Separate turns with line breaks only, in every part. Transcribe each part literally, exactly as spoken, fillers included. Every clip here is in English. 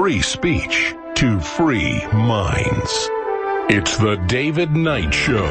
free speech to free minds. It's the David Knight Show.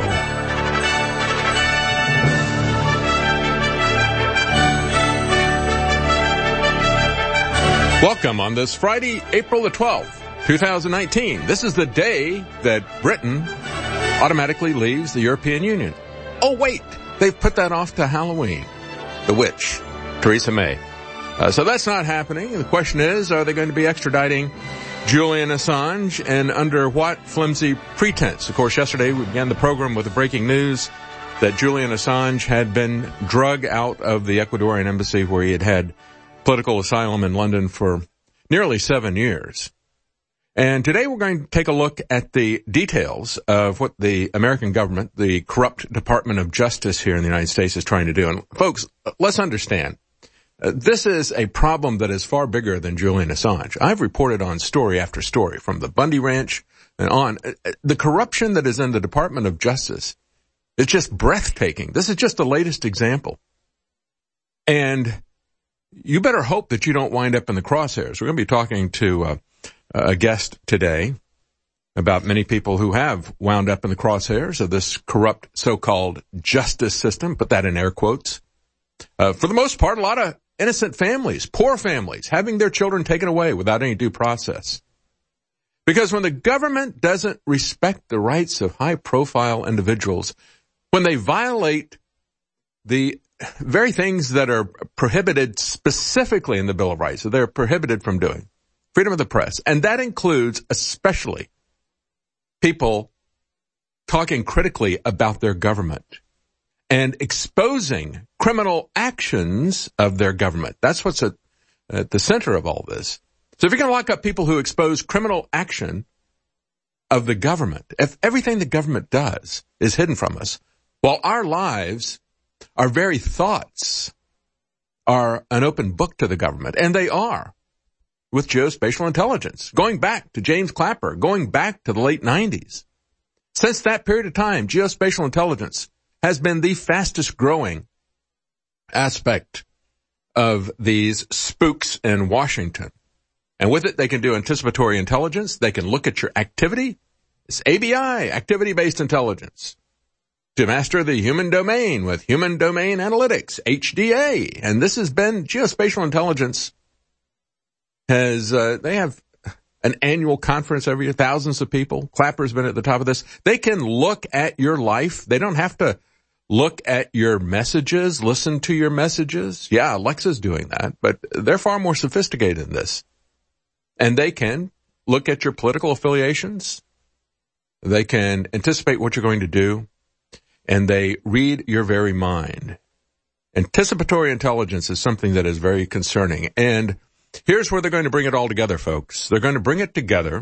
Welcome on this Friday, April the twelfth, twenty nineteen. This is the day that Britain automatically leaves the European Union. Oh, wait, they've put that off to Halloween. The witch, Theresa May. Uh, so that's not happening. The question is, are they going to be extraditing Julian Assange, and under what flimsy pretense? Of course, yesterday we began the program with the breaking news that Julian Assange had been drug out of the Ecuadorian embassy where he had had political asylum in London for nearly seven years. And today we're going to take a look at the details of what the American government, the corrupt Department of Justice here in the United States, is trying to do. And folks, let's understand, uh, this is a problem that is far bigger than Julian Assange. I've reported on story after story from the Bundy Ranch and on. Uh, the corruption that is in the Department of Justice is just breathtaking. This is just the latest example. And you better hope that you don't wind up in the crosshairs. We're going to be talking to uh, a guest today about many people who have wound up in the crosshairs of this corrupt so-called justice system. Put that in air quotes. Uh, for the most part, a lot of innocent families, poor families, having their children taken away without any due process. Because when the government doesn't respect the rights of high-profile individuals, when they violate the very things that are prohibited specifically in the Bill of Rights, that they're prohibited from doing. Freedom of the press. And that includes especially people talking critically about their government and exposing criminal actions of their government. That's what's at, at the center of all this. So if you're going to lock up people who expose criminal action of the government, if everything the government does is hidden from us, while our lives, our very thoughts are an open book to the government, and they are with geospatial intelligence, going back to James Clapper, going back to the late nineties. Since that period of time, geospatial intelligence has been the fastest growing aspect of these spooks in Washington. And with it, they can do anticipatory intelligence. They can look at your activity. It's A B I, activity-based intelligence. To master the human domain with human domain analytics, H D A. And this has been geospatial intelligence has, uh, they have an annual conference every year, thousands of people. Clapper's been at the top of this. They can look at your life. They don't have to look at your messages, listen to your messages. Yeah, Alexa's doing that, but they're far more sophisticated than this. And they can look at your political affiliations. They can anticipate what you're going to do. And they read your very mind. Anticipatory intelligence is something that is very concerning. And here's where they're going to bring it all together, folks. They're going to bring it together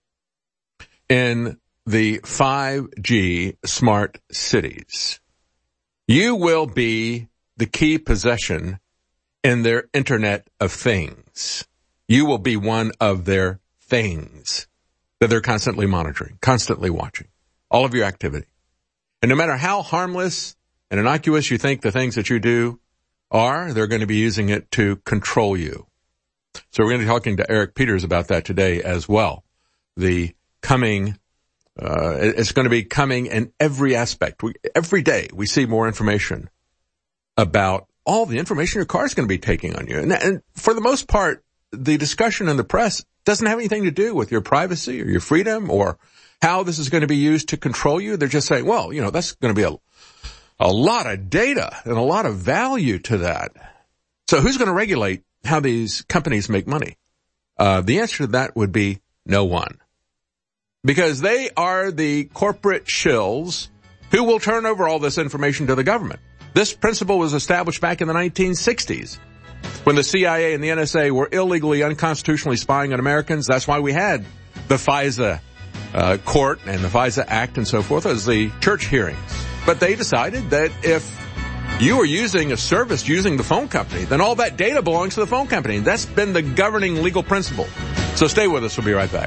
in the five G smart cities. You will be the key possession in their Internet of Things. You will be one of their things that they're constantly monitoring, constantly watching, all of your activity. And no matter how harmless and innocuous you think the things that you do are, they're going to be using it to control you. So we're going to be talking to Eric Peters about that today as well. The coming, uh, it's going to be coming in every aspect. We, every day we see more information about all the information your car is going to be taking on you. And, and for the most part, the discussion in the press doesn't have anything to do with your privacy or your freedom or how this is going to be used to control you. They're just saying, well, you know, that's going to be a, a lot of data and a lot of value to that. So who's going to regulate how these companies make money? Uh, the answer to that would be no one. Because they are the corporate shills who will turn over all this information to the government. This principle was established back in the nineteen sixties when the C I A and the N S A were illegally, unconstitutionally spying on Americans. That's why we had the FISA uh, court and the FISA Act and so forth as the church hearings. But they decided that if you are using a service using the phone company, then all that data belongs to the phone company. That's been the governing legal principle. So stay with us. We'll be right back.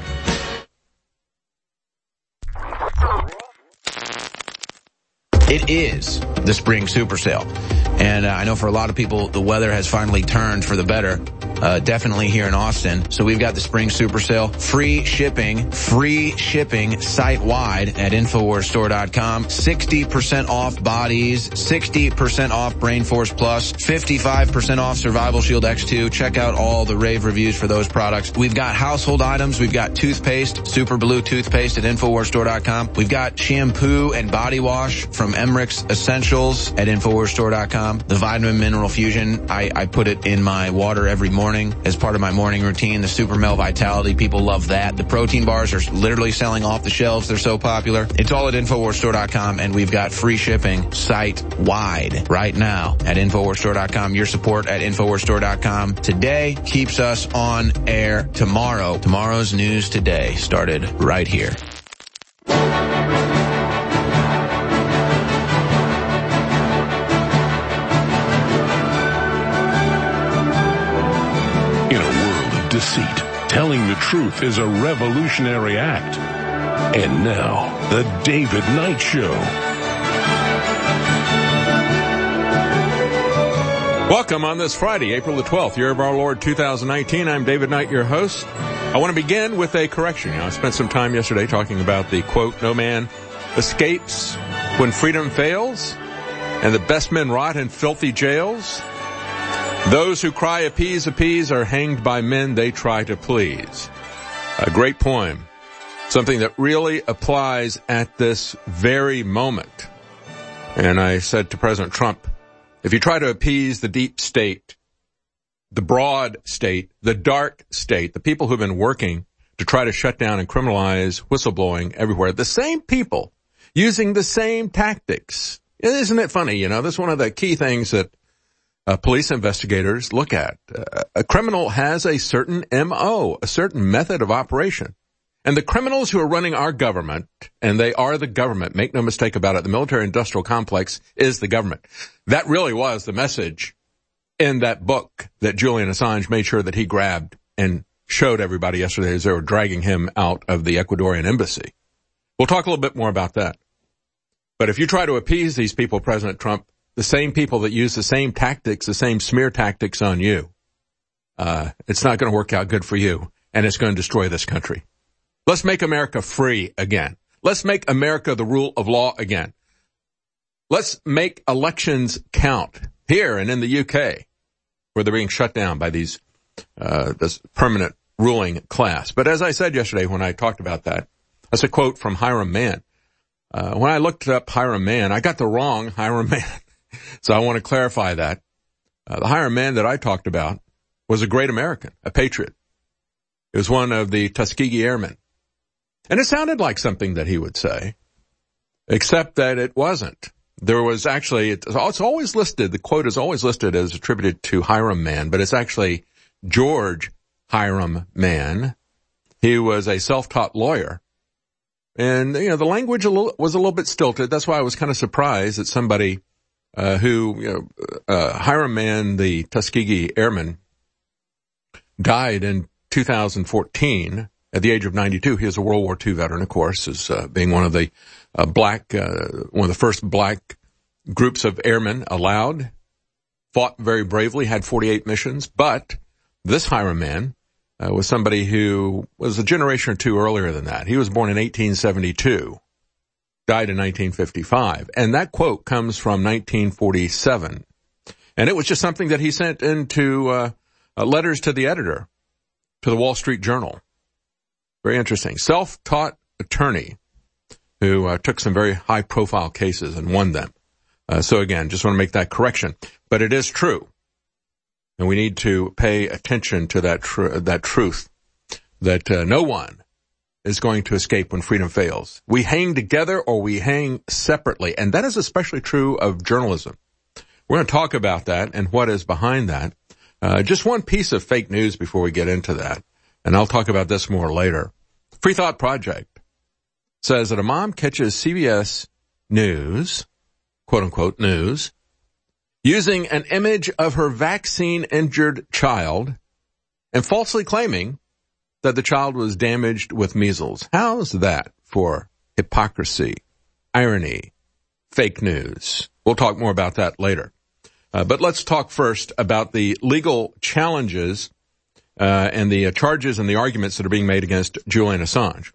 It is the spring super sale. And uh, I know for a lot of people, the weather has finally turned for the better. uh, definitely here in Austin. So we've got the spring super sale, free shipping, free shipping site-wide at Infowars Store dot com. sixty percent off bodies, sixty percent off Brain Force Plus, fifty-five percent off Survival Shield X two. Check out all the rave reviews for those products. We've got household items. We've got toothpaste, Super Blue toothpaste at Infowars Store dot com. We've got shampoo and body wash from Emmerich's Essentials at Infowars Store dot com. The Vitamin Mineral Fusion, I, I put it in my water every morning as part of my morning routine. The Super Mel Vitality, people love that. The protein bars are literally selling off the shelves. They're so popular. It's all at Infowars Store dot com, and we've got free shipping site-wide right now at Infowars Store dot com. Your support at Infowars Store dot com today keeps us on air tomorrow. Tomorrow's news today started right here.
In a world of deceit, telling the truth is a revolutionary act. And now, the David Knight Show.
Welcome on this Friday, April the twelfth, year of our Lord two thousand nineteen. I'm David Knight, your host. I want to begin with a correction. You know, I spent some time yesterday talking about the quote, "No man escapes when freedom fails, and the best men rot in filthy jails. Those who cry appease, appease are hanged by men they try to please." A great poem. Something that really applies at this very moment. And I said to President Trump, if you try to appease the deep state, the broad state, the dark state, the people who've been working to try to shut down and criminalize whistleblowing everywhere, the same people using the same tactics. Isn't it funny? You know, that's one of the key things that uh, police investigators look at. Uh, a criminal has a certain M O, a certain method of operation. And the criminals who are running our government, and they are the government, make no mistake about it, the military-industrial complex is the government. That really was the message in that book that Julian Assange made sure that he grabbed and showed everybody yesterday as they were dragging him out of the Ecuadorian embassy. We'll talk a little bit more about that. But if you try to appease these people, President Trump, the same people that use the same tactics, the same smear tactics on you, uh, it's not going to work out good for you, and it's going to destroy this country. Let's make America free again. Let's make America the rule of law again. Let's make elections count here and in the U K, where they're being shut down by these uh this permanent ruling class. But as I said yesterday when I talked about that, that's a quote from Hiram Mann. Uh, when I looked up Hiram Mann, I got the wrong Hiram Mann. So I want to clarify that. Uh, the Hiram Mann that I talked about was a great American, a patriot. It was one of the Tuskegee Airmen. And it sounded like something that he would say, except that it wasn't. There was actually, it's always listed, the quote is always listed as attributed to Hiram Mann, but it's actually George Hiram Mann. He was a self-taught lawyer. And, you know, the language a little, was a little bit stilted. That's why I was kind of surprised that somebody uh, who, you know, uh, Hiram Mann, the Tuskegee Airman, died in two thousand fourteen. At the age of ninety-two, he is a World War Two veteran, of course, as uh, being one of the uh, black, uh, one of the first black groups of airmen allowed, fought very bravely, had forty-eight missions. But this Hiram Mann uh, was somebody who was a generation or two earlier than that. He was born in eighteen seventy-two, died in nineteen fifty-five. And that quote comes from nineteen forty-seven. And it was just something that he sent into uh, uh, letters to the editor, to the Wall Street Journal. Very interesting. Self-taught attorney who uh, took some very high-profile cases and won them. Uh, so again, just want to make that correction. But it is true. And we need to pay attention to that tr- that truth, that uh, no one is going to escape when freedom fails. We hang together or we hang separately. And that is especially true of journalism. We're going to talk about that and what is behind that. Uh, just one piece of fake news before we get into that. And I'll talk about this more later. Free Thought Project says that a mom catches C B S News, quote unquote news, using an image of her vaccine-injured child and falsely claiming that the child was damaged with measles. How's that for hypocrisy, irony, fake news? We'll talk more about that later. Uh, but let's talk first about the legal challenges uh, and the uh, charges and the arguments that are being made against Julian Assange.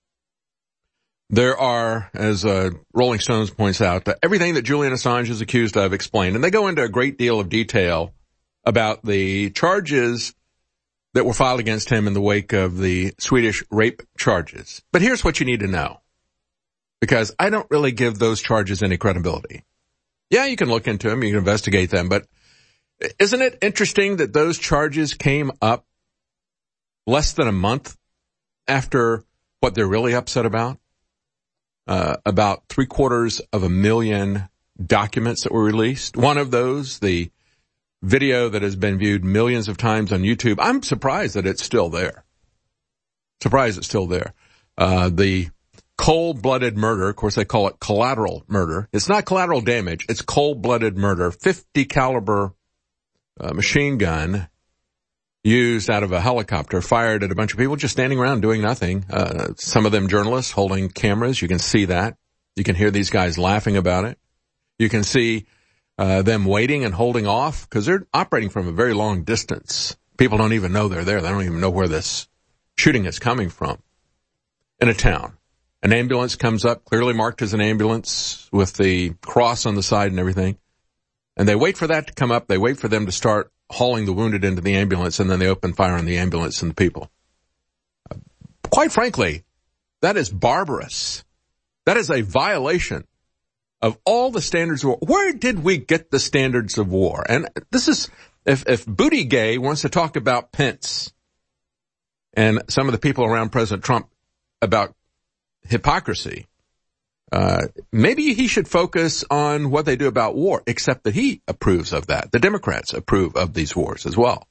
There are, as uh, Rolling Stones points out, uh, everything that Julian Assange is accused of explained. And they go into a great deal of detail about the charges that were filed against him in the wake of the Swedish rape charges. But here's what you need to know, because I don't really give those charges any credibility. Yeah, you can look into them, you can investigate them, but isn't it interesting that those charges came up less than a month after what they're really upset about? Uh, about three quarters of a million documents that were released. One of those, the video that has been viewed millions of times on YouTube. I'm surprised that it's still there. Surprised it's still there. Uh, the cold-blooded murder, of course they call it collateral murder. It's not collateral damage, it's cold-blooded murder. fifty caliber uh, machine gun used out of a helicopter, fired at a bunch of people just standing around doing nothing. Uh, some of them journalists holding cameras. You can see that. You can hear these guys laughing about it. You can see uh, them waiting and holding off because they're operating from a very long distance. People don't even know they're there. They don't even know where this shooting is coming from. In a town, an ambulance comes up, clearly marked as an ambulance with the cross on the side and everything. And they wait for that to come up. They wait for them to start hauling the wounded into the ambulance, and then they open fire on the ambulance and the people. Uh, quite frankly, that is barbarous. That is a violation of all the standards of war. Where did we get the standards of war? And this is, if, if Booty Gay wants to talk about Pence and some of the people around President Trump about hypocrisy, Uh, maybe he should focus on what they do about war, except that he approves of that. The Democrats approve of these wars as well.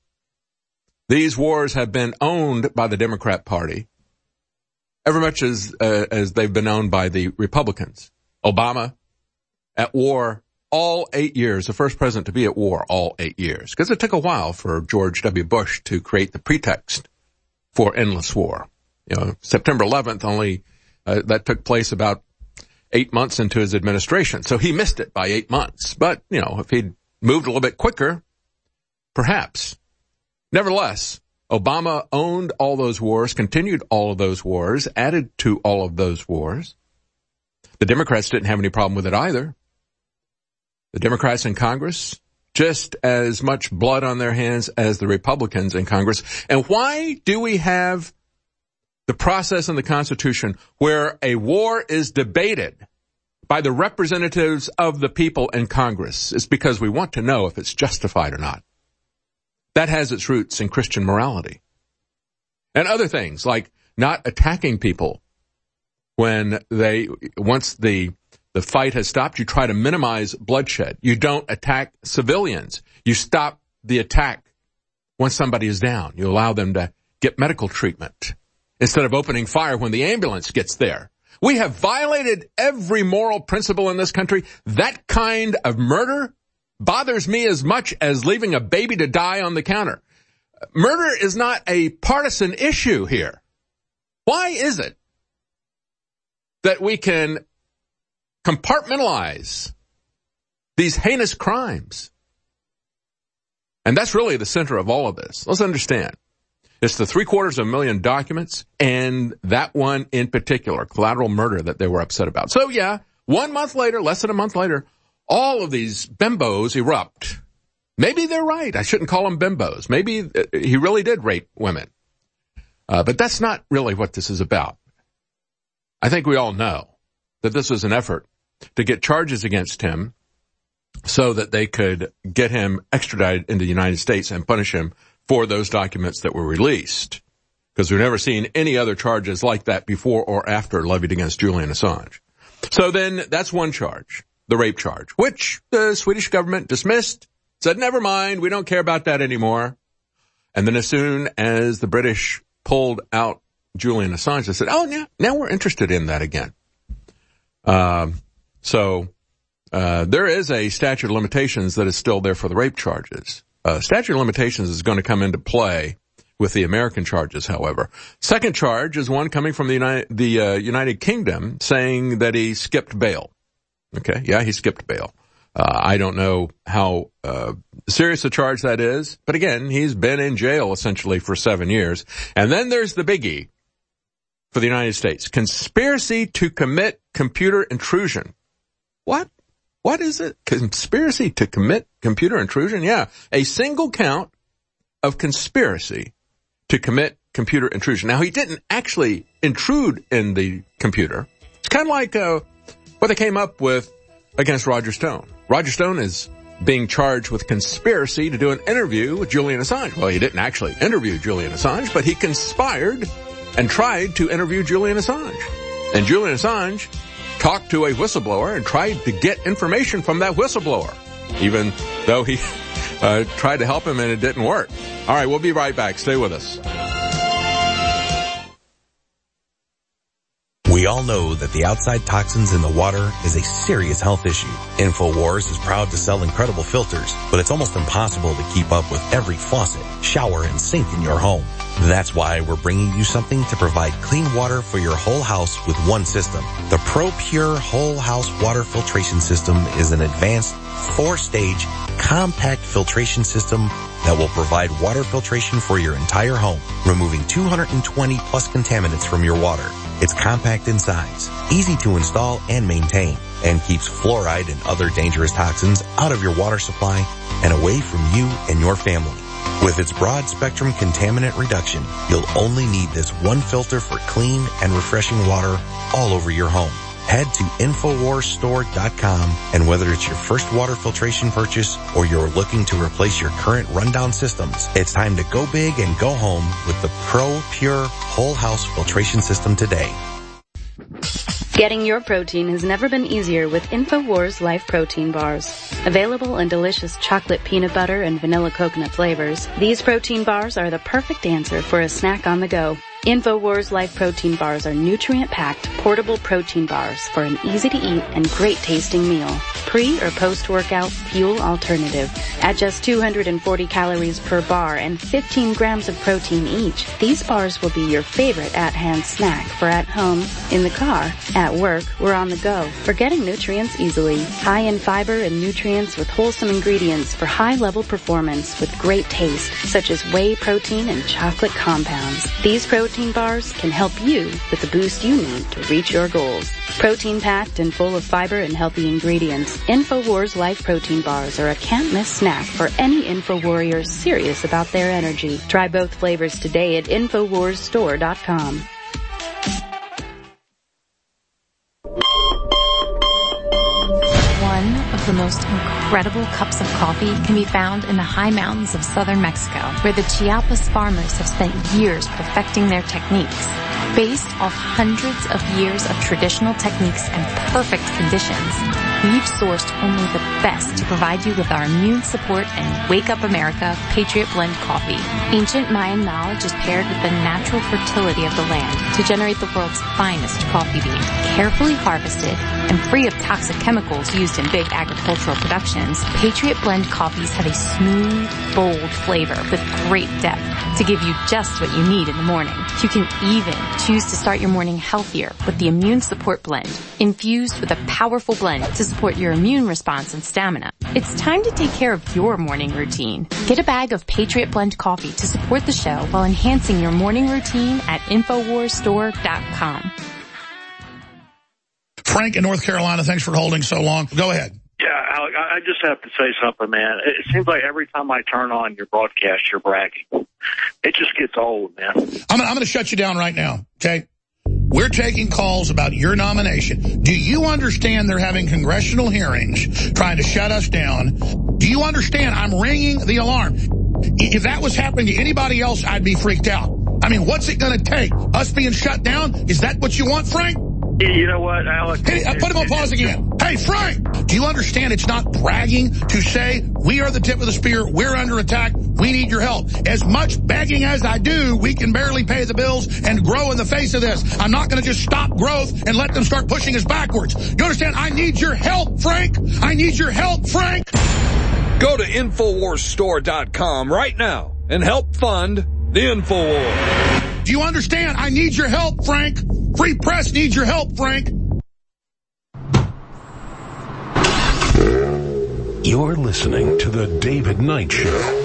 These wars have been owned by the Democrat Party, ever much as, uh, as they've been owned by the Republicans. Obama at war all eight years, the first president to be at war all eight years, because it took a while for George W. Bush to create the pretext for endless war. You know, September eleventh only, uh, that took place about eight months into his administration. So he missed it by eight months. But, you know, if he'd moved a little bit quicker, perhaps. Nevertheless, Obama owned all those wars, continued all of those wars, added to all of those wars. The Democrats didn't have any problem with it either. The Democrats in Congress, just as much blood on their hands as the Republicans in Congress. And why do we have the process in the Constitution where a war is debated by the representatives of the people in Congress? It's because we want to know if it's justified or not. That has its roots in Christian morality. And other things like not attacking people when they, once the, the fight has stopped, you try to minimize bloodshed. You don't attack civilians. You stop the attack once somebody is down. You allow them to get medical treatment instead of opening fire when the ambulance gets there. We have violated every moral principle in this country. That kind of murder bothers me as much as leaving a baby to die on the counter. Murder is not a partisan issue here. Why is it that we can compartmentalize these heinous crimes? And that's really the center of all of this. Let's understand. It's the three quarters of a million documents and that one in particular, collateral murder, that they were upset about. So yeah, one month later, less than a month later, all of these bimbos erupt. Maybe they're right. I shouldn't call them bimbos. Maybe he really did rape women. Uh, but that's not really what this is about. I think we all know that this was an effort to get charges against him so that they could get him extradited into the United States and punish him for those documents that were released. Because we've never seen any other charges like that before or after levied against Julian Assange. So then that's one charge, the rape charge, which the Swedish government dismissed, said, never mind, we don't care about that anymore. And then as soon as the British pulled out Julian Assange, they said, oh, yeah, now we're interested in that again. Um, so uh, there is a statute of limitations that is still there for the rape charges. Uh, statute of limitations is going to come into play with the American charges, however. Second charge is one coming from the United, the uh, United Kingdom saying that he skipped bail. Okay, yeah, he skipped bail. Uh, I don't know how uh, serious a charge that is, but again, he's been in jail essentially for seven years. And then there's the biggie for the United States: conspiracy to commit computer intrusion. What? What is it? Conspiracy to commit computer intrusion? Yeah, a single count of conspiracy to commit computer intrusion. Now, he didn't actually intrude in the computer. It's kind of like uh, what they came up with against Roger Stone. Roger Stone is being charged with conspiracy to do an interview with Julian Assange. Well, he didn't actually interview Julian Assange, but he conspired and tried to interview Julian Assange. And Julian Assange talked to a whistleblower and tried to get information from that whistleblower, even though he uh, tried to help him and it didn't work. All right, we'll be right back. Stay with us.
We all know that the outside toxins in the water is a serious health issue. InfoWars is proud to sell incredible filters, but it's almost impossible to keep up with every faucet, shower, and sink in your home. That's why we're bringing you something to provide clean water for your whole house with one system. The ProPure Whole House Water Filtration System is an advanced four-stage compact filtration system that will provide water filtration for your entire home, removing two hundred twenty plus contaminants from your water. It's compact in size, easy to install and maintain, and keeps fluoride and other dangerous toxins out of your water supply and away from you and your family. With its broad spectrum contaminant reduction, you'll only need this one filter for clean and refreshing water all over your home. Head to infowars store dot com, and whether it's your first water filtration purchase or you're looking to replace your current rundown systems, it's time to go big and go home with the ProPure Whole House Filtration System today.
Getting your protein has never been easier with InfoWars Life Protein Bars. Available in delicious chocolate peanut butter and vanilla coconut flavors, these protein bars are the perfect answer for a snack on the go. InfoWars Life Protein Bars are nutrient-packed, portable protein bars for an easy-to-eat and great-tasting meal. Pre- or post-workout fuel alternative. At just two hundred forty calories per bar and fifteen grams of protein each, these bars will be your favorite at-hand snack for at home, in the car, at work, or on the go. For getting nutrients easily. High in fiber and nutrients with wholesome ingredients for high-level performance with great taste, such as whey protein and chocolate compounds. These protein bars can help you with the boost you need to reach your goals. Protein-packed and full of fiber and healthy ingredients, InfoWars Life Protein Bars are a can't-miss snack for any Info Warrior serious about their energy. Try both flavors today at infowars store dot com.
One of the most incredible cups of coffee can be found in the high mountains of southern Mexico, where the Chiapas farmers have spent years perfecting their techniques. Based off hundreds of years of traditional techniques and perfect conditions, we've sourced only the best to provide you with our immune support and Wake Up America Patriot Blend coffee. Ancient Mayan knowledge is paired with the natural fertility of the land to generate the world's finest coffee bean. Carefully harvested and free of toxic chemicals used in big agricultural productions, Patriot Blend coffees have a smooth, bold flavor with great depth to give you just what you need in the morning. You can even choose to start your morning healthier with the Immune Support Blend, infused with a powerful blend to support your immune response and stamina. It's time to take care of your morning routine. Get a bag of Patriot Blend coffee to support the show while enhancing your morning routine at infowars store dot com.
Frank in North Carolina, thanks for holding so long. Go ahead.
Yeah, Alec, I just have to say something, man. It seems like every time I turn on your broadcast, you're bragging. It just gets old, man.
I'm, I'm going to shut you down right now, okay? We're taking calls about your nomination. Do you understand they're having congressional hearings trying to shut us down? Do you understand I'm ringing the alarm? If that was happening to anybody else, I'd be freaked out. I mean, what's it going to take? Us being shut down? Is that what you want, Frank?
You know what, Alex?
Hey, put him on pause again. Hey, Frank, do you understand it's not bragging to say we are the tip of the spear, we're under attack, we need your help? As much begging as I do, we can barely pay the bills and grow in the face of this. I'm not going to just stop growth and let them start pushing us backwards. You understand? I need your help, Frank. I need your help, Frank.
Go to infowars store dot com right now and help fund the InfoWars.
Do you understand? I need your help, Frank. Free press needs your help, Frank.
You're listening to The David Knight Show.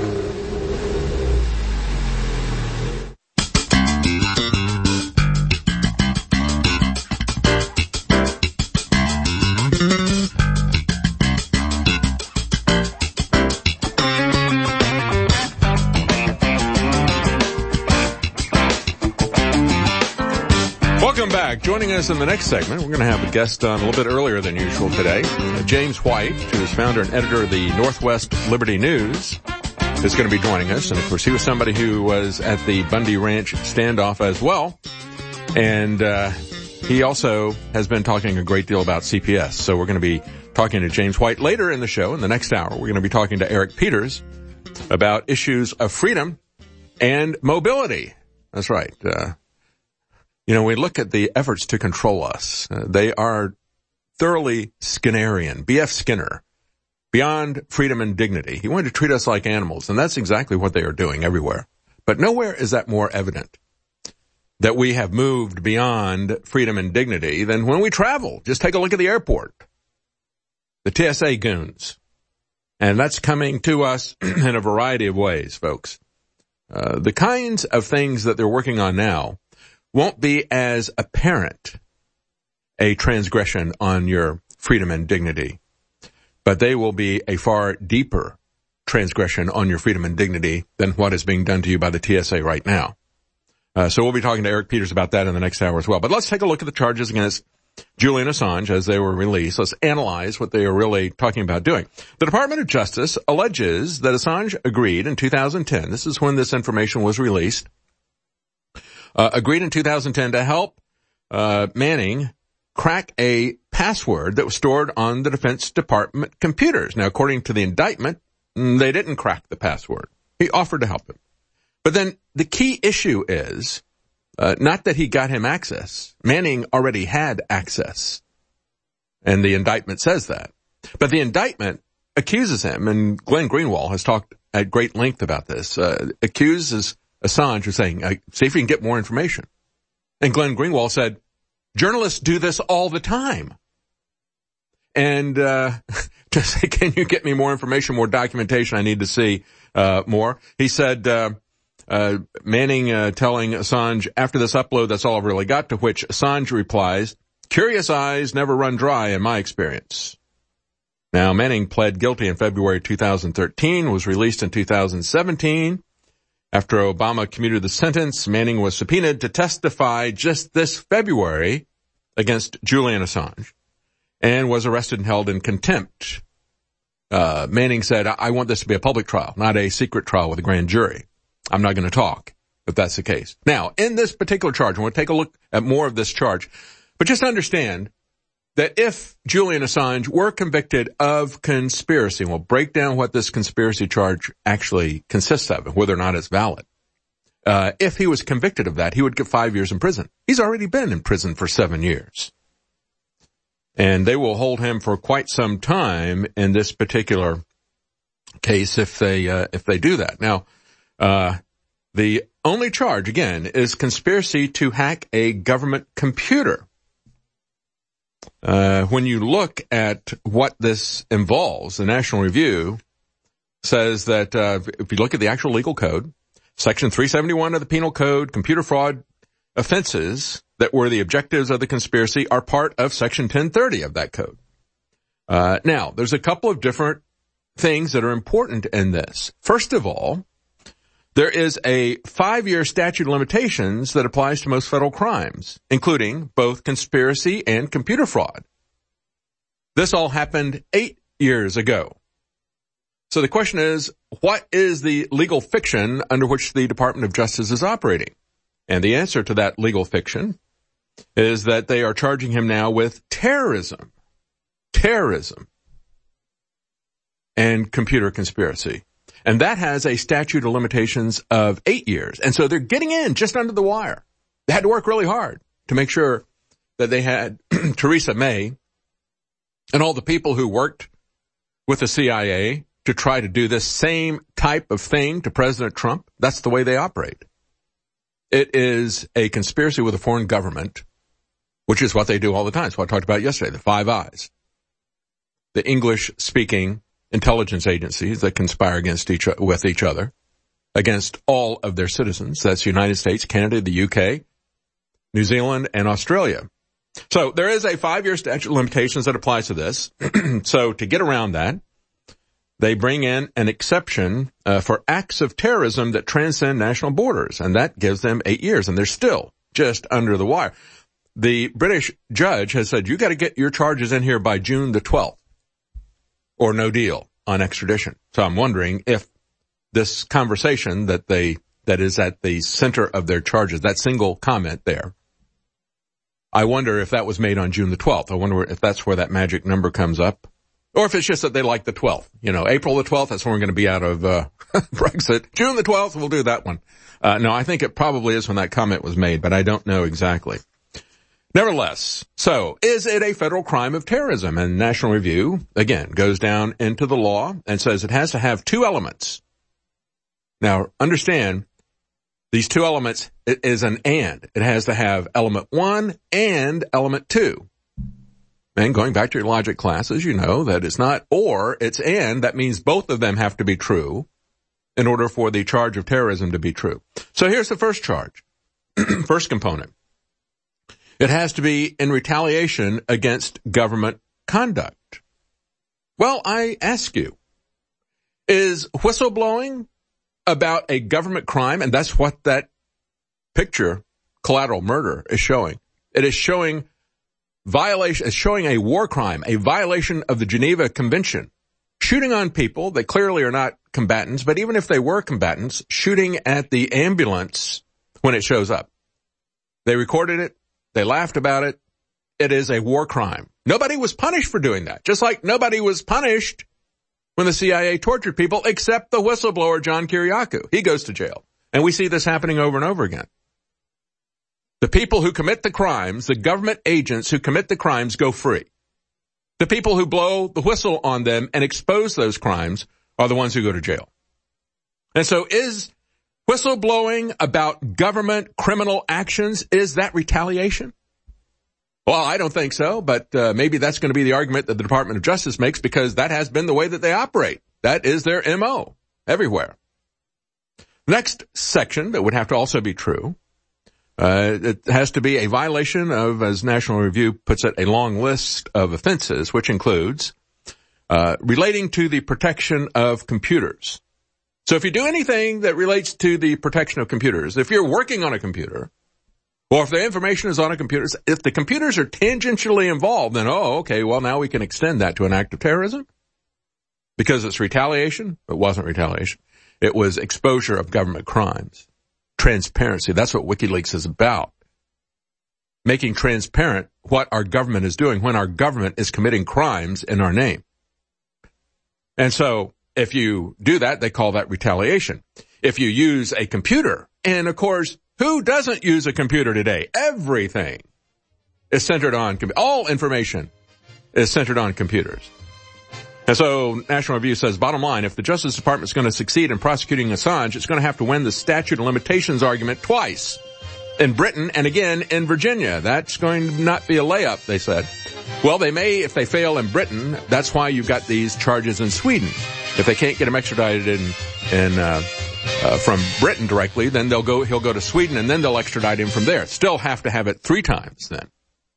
Welcome back. Joining us in the next segment, we're going to have a guest on a little bit earlier than usual today. Uh, James White, who is founder and editor of the Northwest Liberty News, is going to be joining us. And of course, he was somebody who was at the Bundy Ranch standoff as well. And uh he also has been talking a great deal about C P S. So we're going to be talking to James White later in the show. In the next hour, we're going to be talking to Eric Peters about issues of freedom and mobility. That's right. Uh You know, we look at the efforts to control us. Uh, they are thoroughly Skinnerian, B F Skinner, beyond freedom and dignity. He wanted to treat us like animals, and that's exactly what they are doing everywhere. But nowhere is that more evident, that we have moved beyond freedom and dignity, than when we travel. Just take a look at the airport. The T S A goons. And that's coming to us in a variety of ways, folks. Uh, the kinds of things that they're working on now won't be as apparent a transgression on your freedom and dignity, but they will be a far deeper transgression on your freedom and dignity than what is being done to you by the T S A right now. Uh, so we'll be talking to Eric Peters about that in the next hour as well. But let's take a look at the charges against Julian Assange as they were released. Let's analyze what they are really talking about doing. The Department of Justice alleges that Assange agreed in two thousand ten, this is when this information was released, Uh, agreed in two thousand ten to help uh, Manning crack a password that was stored on the Defense Department computers. Now, according to the indictment, they didn't crack the password. He offered to help him. But then the key issue is uh, not that he got him access. Manning already had access, and the indictment says that. But the indictment accuses him, and Glenn Greenwald has talked at great length about this, uh, accuses Assange was saying, uh, see if we can get more information. And Glenn Greenwald said, journalists do this all the time. And uh to say, can you get me more information, more documentation? I need to see uh more. He said, uh, uh Manning uh, telling Assange, after this upload, that's all I've really got, to which Assange replies, curious eyes never run dry in my experience. Now, Manning pled guilty in February two thousand thirteen, was released in two thousand seventeen. After Obama commuted the sentence, Manning was subpoenaed to testify just this February against Julian Assange and was arrested and held in contempt. Uh, Manning said, I want this to be a public trial, not a secret trial with a grand jury. I'm not going to talk if that's the case. Now, in this particular charge, I want to take a look at more of this charge, but just understand that if Julian Assange were convicted of conspiracy, and we'll break down what this conspiracy charge actually consists of and whether or not it's valid. Uh, if he was convicted of that, he would get five years in prison. He's already been in prison for seven years. And they will hold him for quite some time in this particular case if they, uh, if they do that. Now, uh, the only charge, again, is conspiracy to hack a government computer. Uh, when you look at what this involves, the National Review says that uh, if you look at the actual legal code, Section three seventy-one of the Penal Code, computer fraud offenses that were the objectives of the conspiracy are part of Section ten thirty of that code. Uh, now, there's a couple of different things that are important in this. First of all, there is a five-year statute of limitations that applies to most federal crimes, including both conspiracy and computer fraud. This all happened eight years ago. So the question is, what is the legal fiction under which the Department of Justice is operating? And the answer to that legal fiction is that they are charging him now with terrorism, terrorism, and computer conspiracy. And that has a statute of limitations of eight years. And so they're getting in just under the wire. They had to work really hard to make sure that they had Theresa May and all the people who worked with the C I A to try to do this same type of thing to President Trump. That's the way they operate. It is a conspiracy with a foreign government, which is what they do all the time. It's what I talked about yesterday, the Five Eyes. The English-speaking intelligence agencies that conspire against each with each other, against all of their citizens. That's the United States, Canada, the U K, New Zealand, and Australia. So there is a five-year statute of limitations that applies to this. So to get around that, they bring in an exception uh, for acts of terrorism that transcend national borders, and that gives them eight years, and they're still just under the wire. The British judge has said, you got to get your charges in here by June the twelfth, or no deal on extradition. So I'm wondering if this conversation that they, that is at the center of their charges, that single comment there, I wonder if that was made on June the twelfth. I wonder if that's where that magic number comes up. Or if it's just that they like the twelfth. You know, April the twelfth, that's when we're going to be out of uh Brexit. June the twelfth, we'll do that one. Uh no, I think it probably is when that comment was made, but I don't know exactly. Nevertheless, so is it a federal crime of terrorism? And National Review, again, goes down into the law and says it has to have two elements. Now, understand, these two elements, it is an and. It has to have element one and element two. And going back to your logic classes, you know that it's not or, it's and. That means both of them have to be true in order for the charge of terrorism to be true. So here's the first charge, first component. It has to be in retaliation against government conduct. Well, I ask you, is whistleblowing about a government crime? And that's what that picture, collateral murder, is showing. It is showing violation, is showing a war crime, a violation of the Geneva Convention. Shooting on people that clearly are not combatants, but even if they were combatants, shooting at the ambulance when it shows up. They recorded it. They laughed about it. It is a war crime. Nobody was punished for doing that, just like nobody was punished when the C I A tortured people except the whistleblower John Kiriakou. He goes to jail. And we see this happening over and over again. The people who commit the crimes, the government agents who commit the crimes, go free. The people who blow the whistle on them and expose those crimes are the ones who go to jail. And so is whistleblowing about government criminal actions, is that retaliation? Well, I don't think so, but uh, maybe that's going to be the argument that the Department of Justice makes, because that has been the way that they operate. That is their M O everywhere. Next section that would have to also be true, uh, it has to be a violation of, as National Review puts it, a long list of offenses, which includes uh, relating to the protection of computers. So if you do anything that relates to the protection of computers, if you're working on a computer, or if the information is on a computer, if the computers are tangentially involved, then, oh, okay, well, now we can extend that to an act of terrorism because it's retaliation. It wasn't retaliation. It was exposure of government crimes. Transparency. That's what WikiLeaks is about. Making transparent what our government is doing when our government is committing crimes in our name. And so if you do that, they call that retaliation. If you use a computer, and of course, who doesn't use a computer today? Everything is centered on, all information is centered on computers. And so National Review says, bottom line, if the Justice Department is going to succeed in prosecuting Assange, it's going to have to win the statute of limitations argument twice. In Britain and again in Virginia. That's going to not be a layup, they said. Well, they may if they fail in Britain. That's why you've got these charges in Sweden. If they can't get him extradited in, in, uh, uh, from Britain directly, then they'll go, he'll go to Sweden and then they'll extradite him from there. Still have to have it three times then.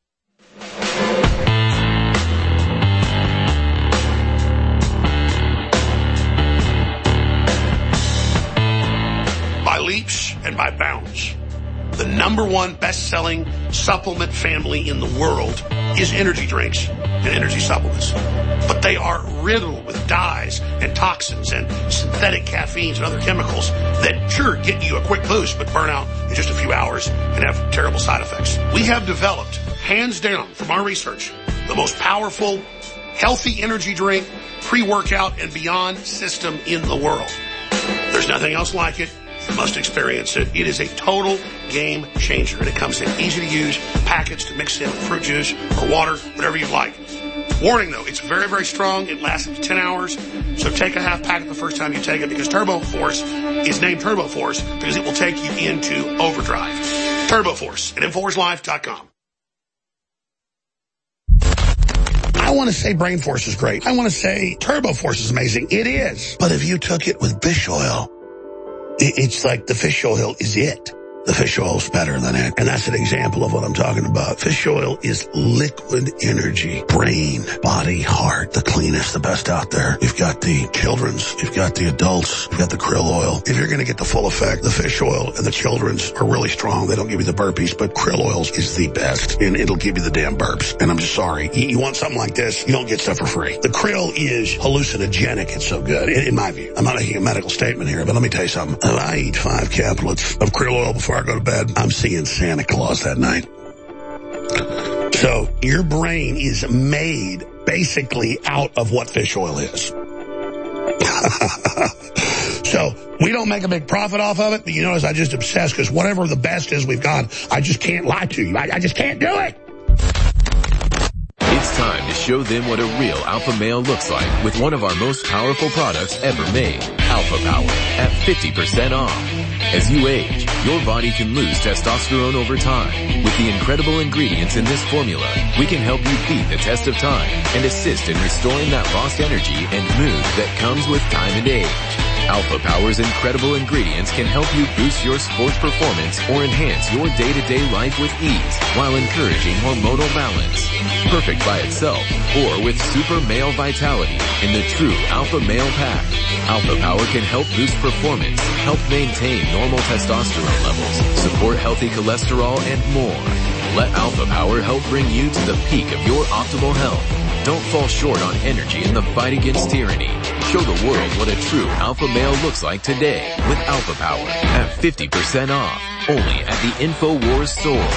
By leaps and by bounds, the number one best-selling supplement family in the world is energy drinks and energy supplements. But they are riddled with dyes and toxins and synthetic caffeines and other chemicals that sure get you a quick boost but burn out in just a few hours and have terrible side effects. We have developed, hands down from our research, the most powerful, healthy energy drink, pre-workout, and beyond system in the world. There's nothing else like it. You must experience it. It is a total game changer, and it comes in easy to use packets to mix in with fruit juice or water, whatever you like. Warning though, it's very, very strong. It lasts up to ten hours. So take a half packet the first time you take it, because Turbo Force is named Turbo Force because it will take you into overdrive. Turbo Force at Infowars Life dot com. I want to say Brain Force is great. I want to say Turbo Force is amazing. It is. But if you took it with fish oil, it's like the fish oil is it. The fish oil's better than it. And that's an example of what I'm talking about. Fish oil is liquid energy. Brain, body, heart, the cleanest, the best out there. You've got the children's, you've got the adults, you've got the krill oil. If you're going to get the full effect, the fish oil and the children's are really strong. They don't give you the burpees, but krill oils is the best. And it'll give you the damn burps. And I'm just sorry. You, you want something like this, you don't get stuff for free. The krill is hallucinogenic. It's so good, in, in my view. I'm not making a medical statement here, but let me tell you something. If I eat five caplets of krill oil before I go to bed, I'm seeing Santa Claus that night. So your brain is made basically out of what fish oil is. So we don't make a big profit off of it, but you notice I just obsess because whatever the best is we've got, I just can't lie to you. I, I just can't do it.
It's time to show them what a real alpha male looks like with one of our most powerful products ever made, Alpha Power, at fifty percent off. As you age, your body can lose testosterone over time. With the incredible ingredients in this formula, we can help you beat the test of time and assist in restoring that lost energy and mood that comes with time and age. Alpha Power's incredible ingredients can help you boost your sports performance or enhance your day-to-day life with ease while encouraging hormonal balance. Perfect by itself or with super male vitality in the true Alpha Male Pack. Alpha Power can help boost performance, help maintain normal testosterone levels, support healthy cholesterol, and more. Let Alpha Power help bring you to the peak of your optimal health. Don't fall short on energy in the fight against tyranny. Show the world what a true alpha male looks like today with Alpha Power at fifty percent off, only at the InfoWars store.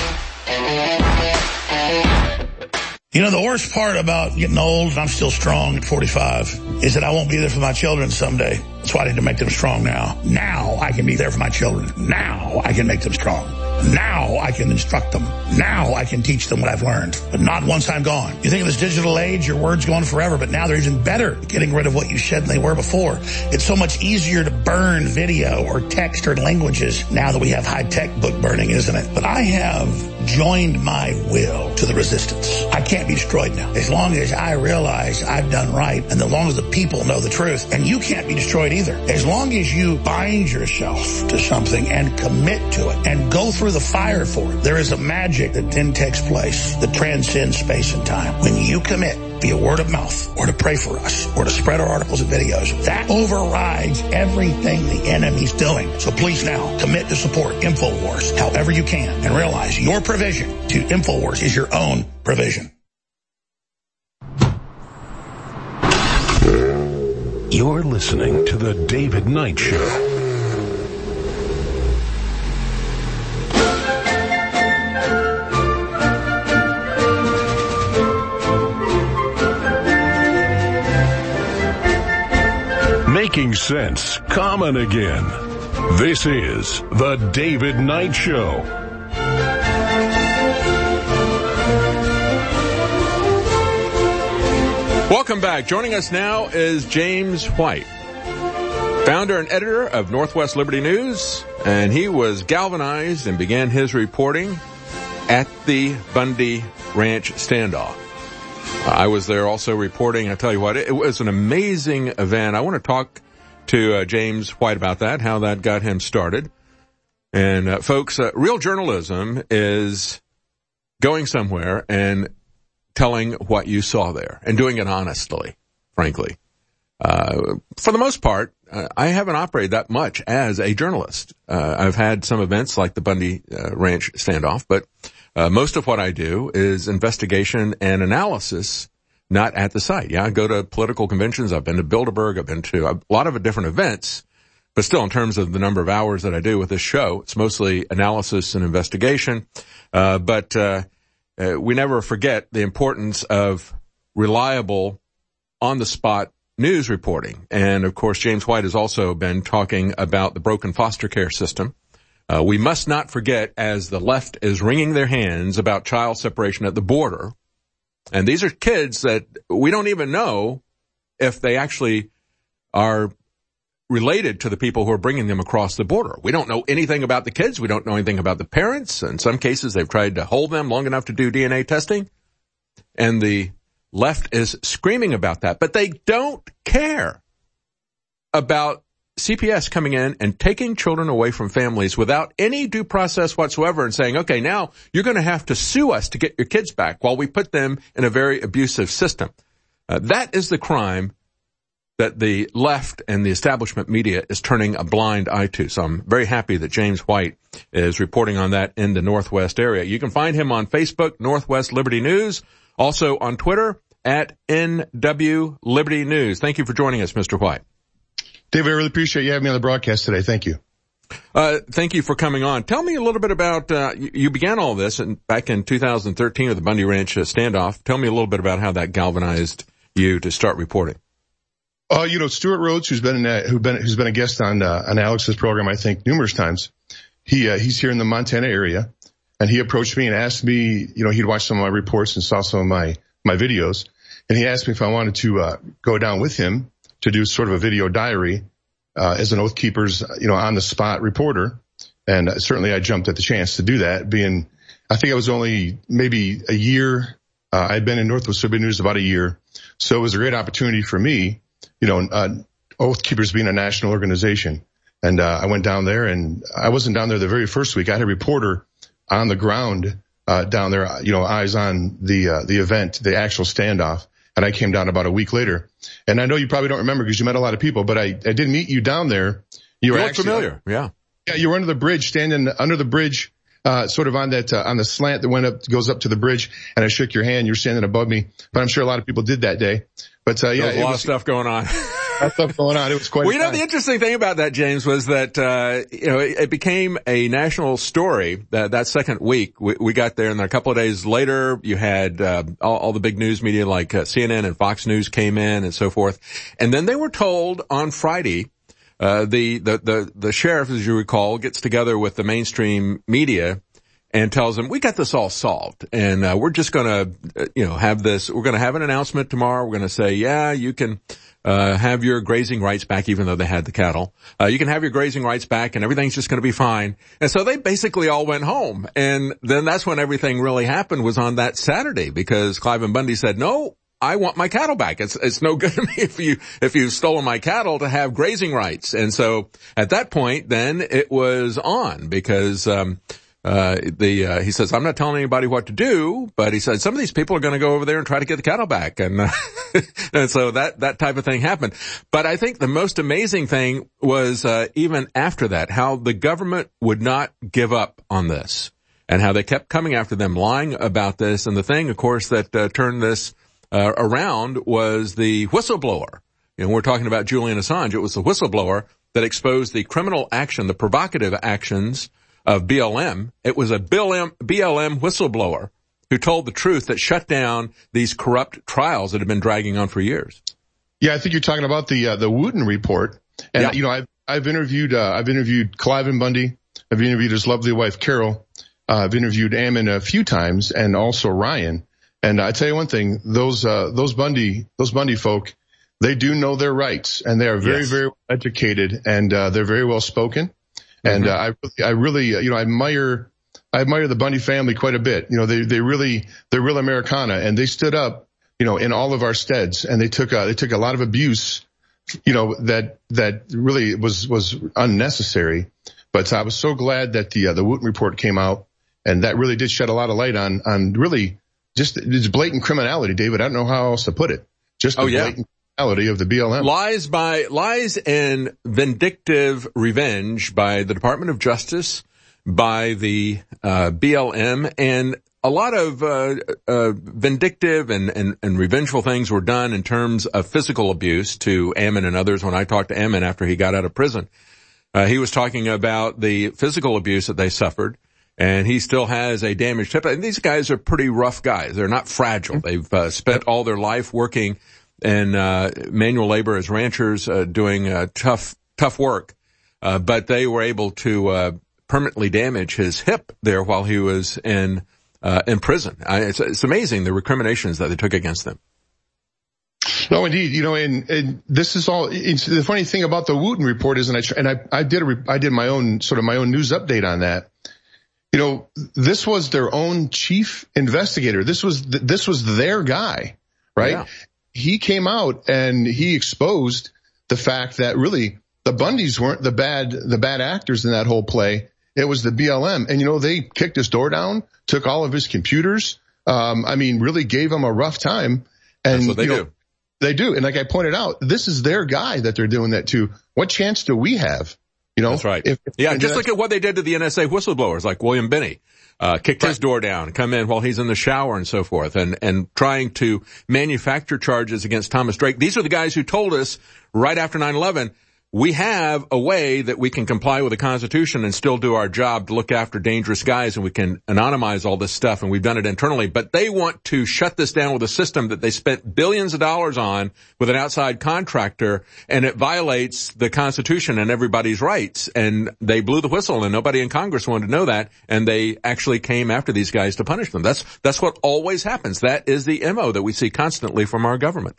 You know, the worst part about getting old, and I'm still strong at forty-five, is that I won't be there for my children someday. That's why I need to make them strong now. Now I can be there for my children. Now I can make them strong. Now I can instruct them. Now I can teach them what I've learned, but not once I'm gone. You think of this digital age, your word's going forever, but now they're even better at getting rid of what you said than they were before. It's so much easier to burn video or text or languages now that we have high-tech book burning, isn't it? But I have joined my will to the resistance. I can't be destroyed now. As long as I realize I've done right, and as long as the people know the truth, and you can't be destroyed either. As long as you bind yourself to something and commit to it and go through the fire for it, there is a magic that then takes place that transcends space and time. When you commit via word of mouth or to pray for us or to spread our articles and videos, that overrides everything the enemy's doing. So please now commit to support InfoWars however you can and realize your provision to InfoWars is your own provision.
You're listening to The David Knight Show. Making sense common again. This is The David Knight Show.
Welcome back. Joining us now is James White, founder and editor of Northwest Liberty News, and he was galvanized and began his reporting at the Bundy Ranch standoff. I was there also reporting. I tell you what, it was an amazing event. I want to talk to uh, James White about that, how that got him started. And uh, folks, uh, real journalism is going somewhere and telling what you saw there and doing it honestly, frankly. Uh, for the most part, uh, I haven't operated that much as a journalist. Uh, I've had some events like the Bundy uh, Ranch standoff, but Uh, most of what I do is investigation and analysis, not at the site. Yeah, I go to political conventions. I've been to Bilderberg. I've been to a lot of different events, but still in terms of the number of hours that I do with this show, it's mostly analysis and investigation. Uh, but, uh, uh, we never forget the importance of reliable on the spot news reporting. And of course, James White has also been talking about the broken foster care system. Uh, we must not forget, as the left is wringing their hands about child separation at the border, and these are kids that we don't even know if they actually are related to the people who are bringing them across the border. We don't know anything about the kids. We don't know anything about the parents. In some cases, they've tried to hold them long enough to do D N A testing. And the left is screaming about that, but they don't care about C P S coming in and taking children away from families without any due process whatsoever and saying, okay, now you're going to have to sue us to get your kids back while we put them in a very abusive system. Uh, that is the crime that the left and the establishment media is turning a blind eye to. So I'm very happy that James White is reporting on that in the Northwest area. You can find him on Facebook, Northwest Liberty News, also on Twitter at N W Liberty News. Thank you for joining us, Mister White.
David, I really appreciate you having me on the broadcast today. Thank you.
Uh, thank you for coming on. Tell me a little bit about, uh, you, you began all this in, back in two thousand thirteen with the Bundy Ranch uh, standoff. Tell me a little bit about how that galvanized you to start reporting.
Uh, you know, Stuart Rhodes, who's been, uh, who's been, who's been a guest on, uh, on Alex's program, I think numerous times. He, uh, he's here in the Montana area, and he approached me and asked me, you know, he'd watched some of my reports and saw some of my, my videos, and he asked me if I wanted to, uh, go down with him to do sort of a video diary, uh, as an Oath Keepers, you know, on the spot reporter. And uh, certainly I jumped at the chance to do that, being, I think I was only maybe a year, uh, I'd been in Northwest Liberty News about a year. So it was a great opportunity for me, you know, uh, Oath Keepers being a national organization. And, uh, I went down there, and I wasn't down there the very first week. I had a reporter on the ground, uh, down there, you know, eyes on the, uh, the event, the actual standoff. And I came down about a week later. And I know you probably don't remember because you met a lot of people, but I, I did meet you down there. You, you were actually
familiar. Yeah.
Yeah. You were under the bridge, standing under the bridge, uh, sort of on that, uh, on the slant that went up, goes up to the bridge. And I shook your hand. You're standing above me, but I'm sure a lot of people did that day. But, uh, yeah.
There's a lot
was,
of stuff going on.
stuff going on. It was quite
Well, you know,
fun.
the interesting thing about that, James, was that, uh, you know, it, it became a national story that, that second week. We, we got there, and then a couple of days later, you had, uh, all, all the big news media like uh, C N N and Fox News came in and so forth. And then they were told on Friday, uh, the, the, the, the sheriff, as you recall, gets together with the mainstream media and tells them, we got this all solved, and uh, we're just going to, uh, you know, have this, we're going to have an announcement tomorrow. We're going to say, yeah, you can uh have your grazing rights back, even though they had the cattle. Uh you can have your grazing rights back, and everything's just going to be fine. And so they basically all went home. And then that's when everything really happened, was on that Saturday, because Cliven Bundy said, no, I want my cattle back. It's, it's no good to me if you, if you've stolen my cattle to have grazing rights. And so at that point, then it was on, because, um, Uh, the, uh, he says, I'm not telling anybody what to do, but he said, some of these people are going to go over there and try to get the cattle back. And, uh, and so that, that type of thing happened. But I think the most amazing thing was, uh, even after that, how the government would not give up on this, and how they kept coming after them, lying about this. And the thing, of course, that, uh, turned this, uh, around was the whistleblower. You know, we're talking about Julian Assange. It was the whistleblower that exposed the criminal action, the provocative actions of B L M. It was a B L M, B L M whistleblower who told the truth that shut down these corrupt trials that have been dragging on for years.
Yeah, I think you're talking about the uh, the Wooten report. And
yeah.
you know, I've I've interviewed uh, I've interviewed Cliven Bundy. I've interviewed his lovely wife Carol. Uh, I've interviewed Ammon a few times, and also Ryan. And I tell you one thing: those uh, those Bundy those Bundy folk, they do know their rights, and they are very yes. very well educated, and uh, they're very well spoken. And, uh, I really, I really, you know, I admire, I admire the Bundy family quite a bit. You know, they, they really, they're real Americana, and they stood up, you know, in all of our steads, and they took, uh, they took a lot of abuse, you know, that, that really was, was unnecessary. But I was so glad that the, uh, the Wooten report came out, and that really did shed a lot of light on, on really just this blatant criminality, David. I don't know how else to put it. Just the
oh, yeah.
blatant of the B L M.
Lies by, lies and vindictive revenge by the Department of Justice, by the, uh, B L M, and a lot of, uh, uh, vindictive and, and, and revengeful things were done in terms of physical abuse to Ammon and others. When I talked to Ammon after he got out of prison, uh, he was talking about the physical abuse that they suffered. And he still has a damaged hip. And these guys are pretty rough guys. They're not fragile. They've, uh, spent all their life working and uh manual labor as ranchers, uh, doing uh, tough tough work, uh but they were able to uh permanently damage his hip there while he was in uh in prison. I, it's, it's amazing the recriminations that they took against them.
No, indeed, you know, and, and this is all. It's, the funny thing about the Wooten report is, and I and I, I did a, I did my own sort of my own news update on that. You know, this was their own chief investigator. This was this was their guy. right?
Yeah.
He came out and he exposed the fact that really the Bundys weren't the bad, the bad actors in that whole play. It was the B L M. And, you know, they kicked his door down, took all of his computers. Um, I mean, really gave him a rough time. And
That's what they
you know,
do.
They do. And like I pointed out, this is their guy that they're doing that to. What chance do we have? You know,
that's right.
If,
yeah, just look at what they did to the N S A whistleblowers, like William Binney, uh, kicked right. his door down, come in while he's in the shower and so forth, and and trying to manufacture charges against Thomas Drake. These are the guys who told us right after nine eleven, we have a way that we can comply with the Constitution and still do our job to look after dangerous guys, and we can anonymize all this stuff, and we've done it internally. But they want to shut this down with a system that they spent billions of dollars on with an outside contractor, and it violates the Constitution and everybody's rights. And they blew the whistle, and nobody in Congress wanted to know that, and they actually came after these guys to punish them. That's that's what always happens. That is the M O that we see constantly from our government.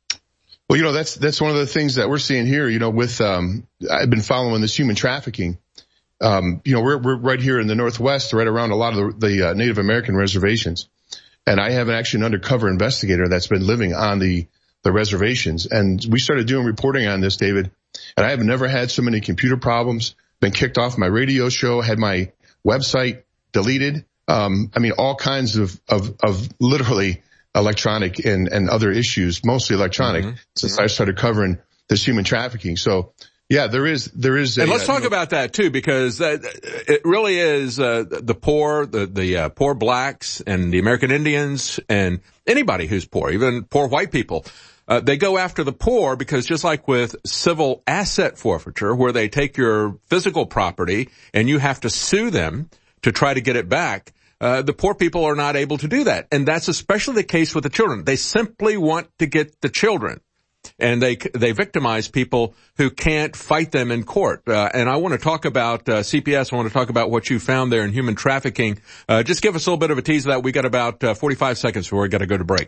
Well, you know, that's, that's one of the things that we're seeing here, you know, with, um, I've been following this human trafficking. Um, you know, we're, we're right here in the Northwest, right around a lot of the, the uh, Native American reservations. And I have an actually an undercover investigator that's been living on the, the reservations. And we started doing reporting on this, David. And I have never had so many computer problems, been kicked off my radio show, had my website deleted. Um, I mean, all kinds of, of, of literally electronic and, and other issues, mostly electronic, mm-hmm. since I started covering this human trafficking. So, yeah, there is, there is.
And
a,
let's talk uh, about that too, because uh, it really is uh, the poor, the the uh, poor blacks and the American Indians and anybody who's poor, even poor white people. Uh, they go after the poor because just like with civil asset forfeiture, where they take your physical property and you have to sue them to try to get it back. Uh, the poor people are not able to do that. And that's especially the case with the children. They simply want to get the children. And they they victimize people who can't fight them in court. Uh, and I want to talk about uh, C P S. I want to talk about what you found there in human trafficking. Uh, just give us a little bit of a tease of that. We got about uh, forty-five seconds before we got to go to break.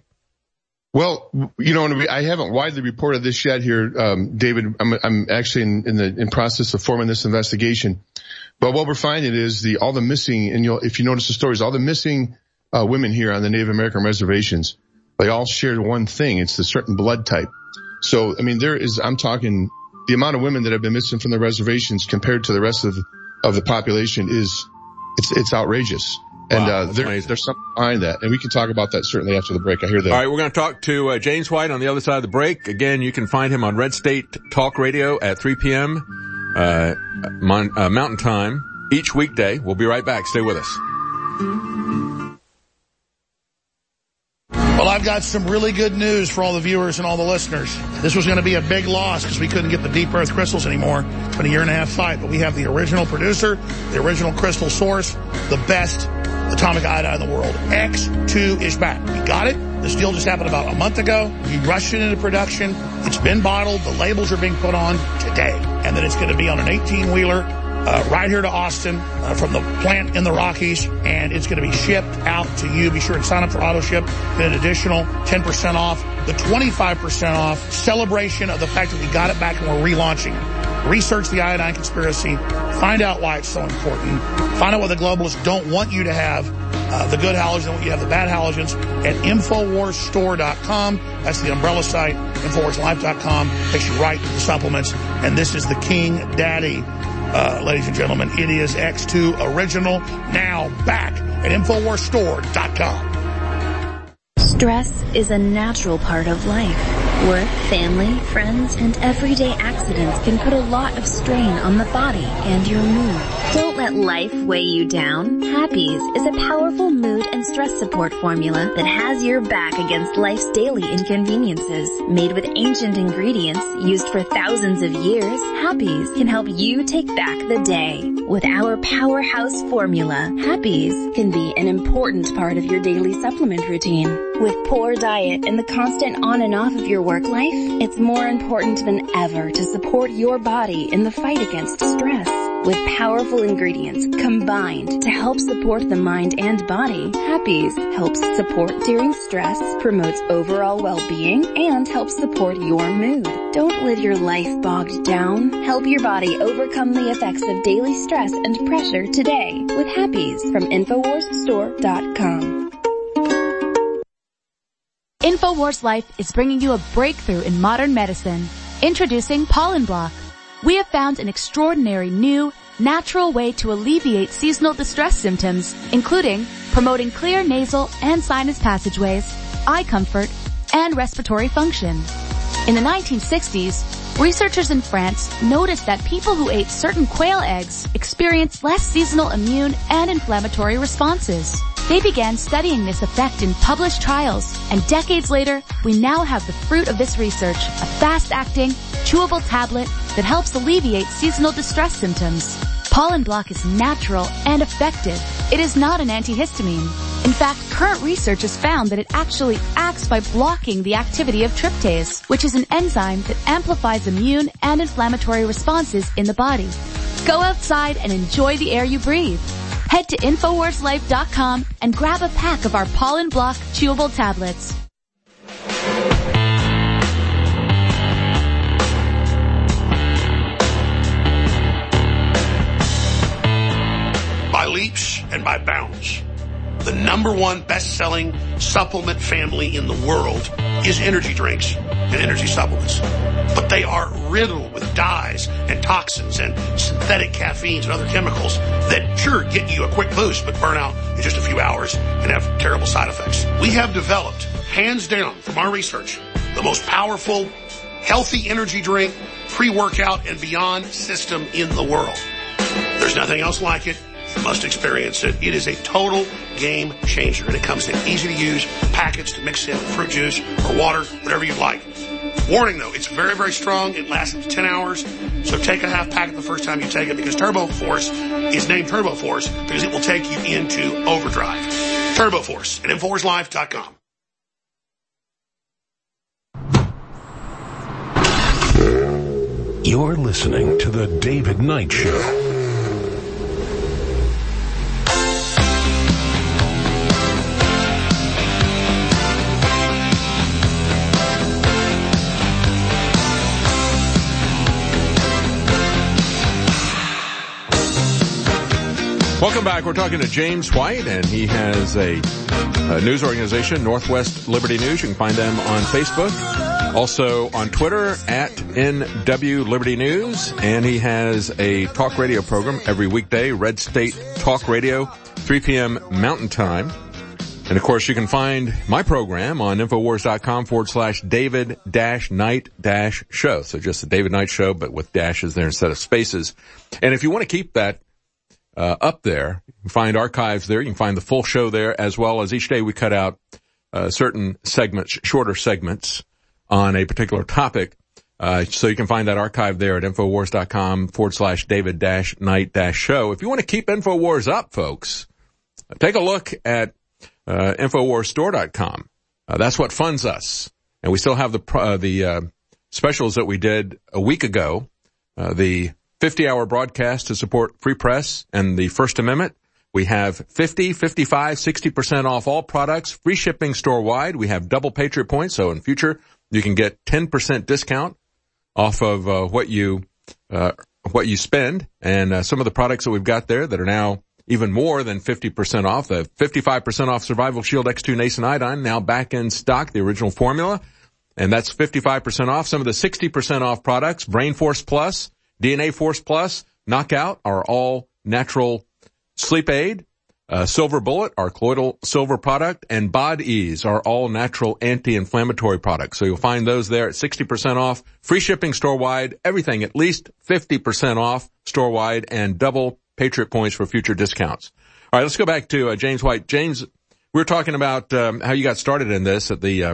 Well, you know, I haven't widely reported this yet here, um, David. I'm, I'm actually in, in the in process of forming this investigation. But what we're finding is the all the missing, and you'll, if you notice the stories, all the missing uh, women here on the Native American reservations, they all shared one thing. It's the certain blood type. So, I mean, there is, I'm talking, the amount of women that have been missing from the reservations compared to the rest of of the population is, it's it's outrageous. And
wow,
uh, there, there's something behind that. And we can talk about that certainly after the break. I hear that.
All right, we're going to talk to uh, James White on the other side of the break. Again, you can find him on Red State Talk Radio at three p.m. Uh, mon, uh, Mountain Time each weekday. We'll be right back. Stay with us.
Well, I've got some really good news for all the viewers and all the listeners. This was going to be a big loss because we couldn't get the deep earth crystals anymore. It's been a year and a half fight, but we have the original producer, the original crystal source, the best atomic iodine in the world. X two is back. We got it. This deal just happened about a month ago. We rushed it into production. It's been bottled. The labels are being put on today. And then it's going to be on an eighteen-wheeler uh, right here to Austin uh, from the plant in the Rockies. And it's going to be shipped out to you. Be sure and sign up for auto ship. Get an additional ten percent off. The twenty-five percent off celebration of the fact that we got it back and we're relaunching it. Research the iodine conspiracy. Find out why it's so important. Find out what the globalists don't want you to have. Uh, the good halogens, they want you to have the bad halogens at Infowars Store dot com. That's the umbrella site. Infowars Life dot com takes you right to the supplements. And this is the King Daddy, uh, ladies and gentlemen. It is X two Original, now back at Infowars Store dot com.
Stress is a natural part of life. Work, family, friends, and everyday accidents can put a lot of strain on the body and your mood. Don't let life weigh you down. Happies is a powerful mood and stress support formula that has your back against life's daily inconveniences. Made with ancient ingredients used for thousands of years, Happies can help you take back the day. With our powerhouse formula, Happies can be an important part of your daily supplement routine. With poor diet and the constant on and off of your work life, it's more important than ever to support your body in the fight against stress. With powerful ingredients combined to help support the mind and body, Happies helps support during stress, promotes overall well-being, and helps support your mood. Don't live your life bogged down. Help your body overcome the effects of daily stress and pressure today with Happies from Infowars Store dot com. Info
InfoWars Life is bringing you a breakthrough in modern medicine. Introducing Pollen Block. We have found an extraordinary new, natural way to alleviate seasonal distress symptoms, including promoting clear nasal and sinus passageways, eye comfort, and respiratory function. In the nineteen sixties, researchers in France noticed that people who ate certain quail eggs experienced less seasonal immune and inflammatory responses. They began studying this effect in published trials, and decades later, we now have the fruit of this research, a fast-acting, chewable tablet that helps alleviate seasonal distress symptoms. Pollen Block is natural and effective. It is not an antihistamine. In fact, current research has found that it actually acts by blocking the activity of tryptase, which is an enzyme that amplifies immune and inflammatory responses in the body. Go outside and enjoy the air you breathe. Head to Infowars Life dot com and grab a pack of our Pollen Block chewable tablets.
By leaps and by bounds, the number one best-selling supplement family in the world is energy drinks and energy supplements. But they are riddled with dyes and toxins and synthetic caffeines and other chemicals that sure get you a quick boost but burn out in just a few hours and have terrible side effects. We have developed, hands down from our research, the most powerful, healthy energy drink, pre-workout, and beyond system in the world. There's nothing else like it. You must experience it. It is a total game changer, and it comes in easy to use packets to mix in fruit juice or water, whatever you like. Warning though, it's very, very strong. It lasts up to ten hours. So take a half packet the first time you take it, because Turbo Force is named Turbo Force because it will take you into overdrive. Turbo Force at Infowars Life dot com.
You're listening to The David Knight Show.
Welcome back. We're talking to James White, and he has a, a news organization, Northwest Liberty News. You can find them on Facebook, also on Twitter at N W Liberty News, and he has a talk radio program every weekday, Red State Talk Radio, three p.m. Mountain Time. And of course, you can find my program on Infowars.com forward slash David dash Knight dash show. So just the David Knight Show, but with dashes there instead of spaces. And if you want to keep that Uh, up there, you can find archives there. You can find the full show there, as well as each day we cut out uh, certain segments, shorter segments on a particular topic. Uh, so you can find that archive there at Infowars.com forward slash David dash Knight dash show. If you want to keep Infowars up, folks, take a look at uh, Infowars Store dot com. Uh, that's what funds us. And we still have the uh, the uh, specials that we did a week ago, uh, the fifty hour broadcast to support free press and the First Amendment. We have fifty, fifty-five, sixty percent off all products, free shipping store-wide. We have double Patriot points, so in future you can get ten percent discount off of uh, what you uh, what you spend. And uh, some of the products that we've got there that are now even more than fifty percent off. The fifty-five percent off Survival Shield X two Nascent Iodine, now back in stock, the original formula. And that's fifty-five percent off. Some of the sixty percent off products, Brain Force Plus, D N A Force Plus, Knockout, are all natural sleep aid. Uh, Silver Bullet, our colloidal silver product, and Bod Ease are all natural anti-inflammatory products. So you'll find those there at sixty percent off, free shipping store-wide, everything at least fifty percent off store-wide, and double Patriot points for future discounts. All right, let's go back to uh, James White. James, we were talking about um, how you got started in this at the uh,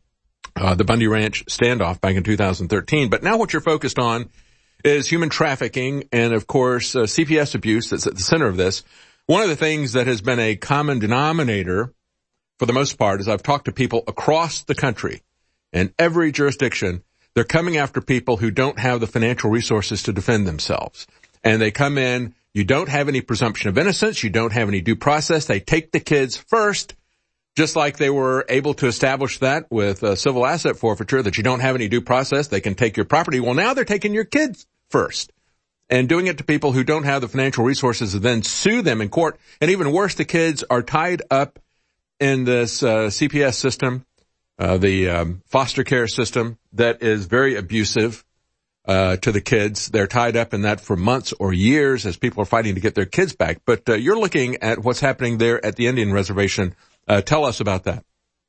uh, the Bundy Ranch standoff back in two thousand thirteen, but now what you're focused on is human trafficking and, of course, uh, C P S abuse that's at the center of this. One of the things that has been a common denominator for the most part is I've talked to people across the country, in every jurisdiction, they're coming after people who don't have the financial resources to defend themselves. And they come in, you don't have any presumption of innocence, you don't have any due process, they take the kids first, just like they were able to establish that with uh, civil asset forfeiture, that you don't have any due process, they can take your property. Well, now they're taking your kids first and doing it to people who don't have the financial resources to then sue them in court. And even worse, the kids are tied up in this uh, C P S system uh, the um, foster care system that is very abusive uh, to the kids. They're tied up in that for months or years as people are fighting to get their kids back. But uh, you're looking at what's happening there at the Indian Reservation. Uh, tell us about that.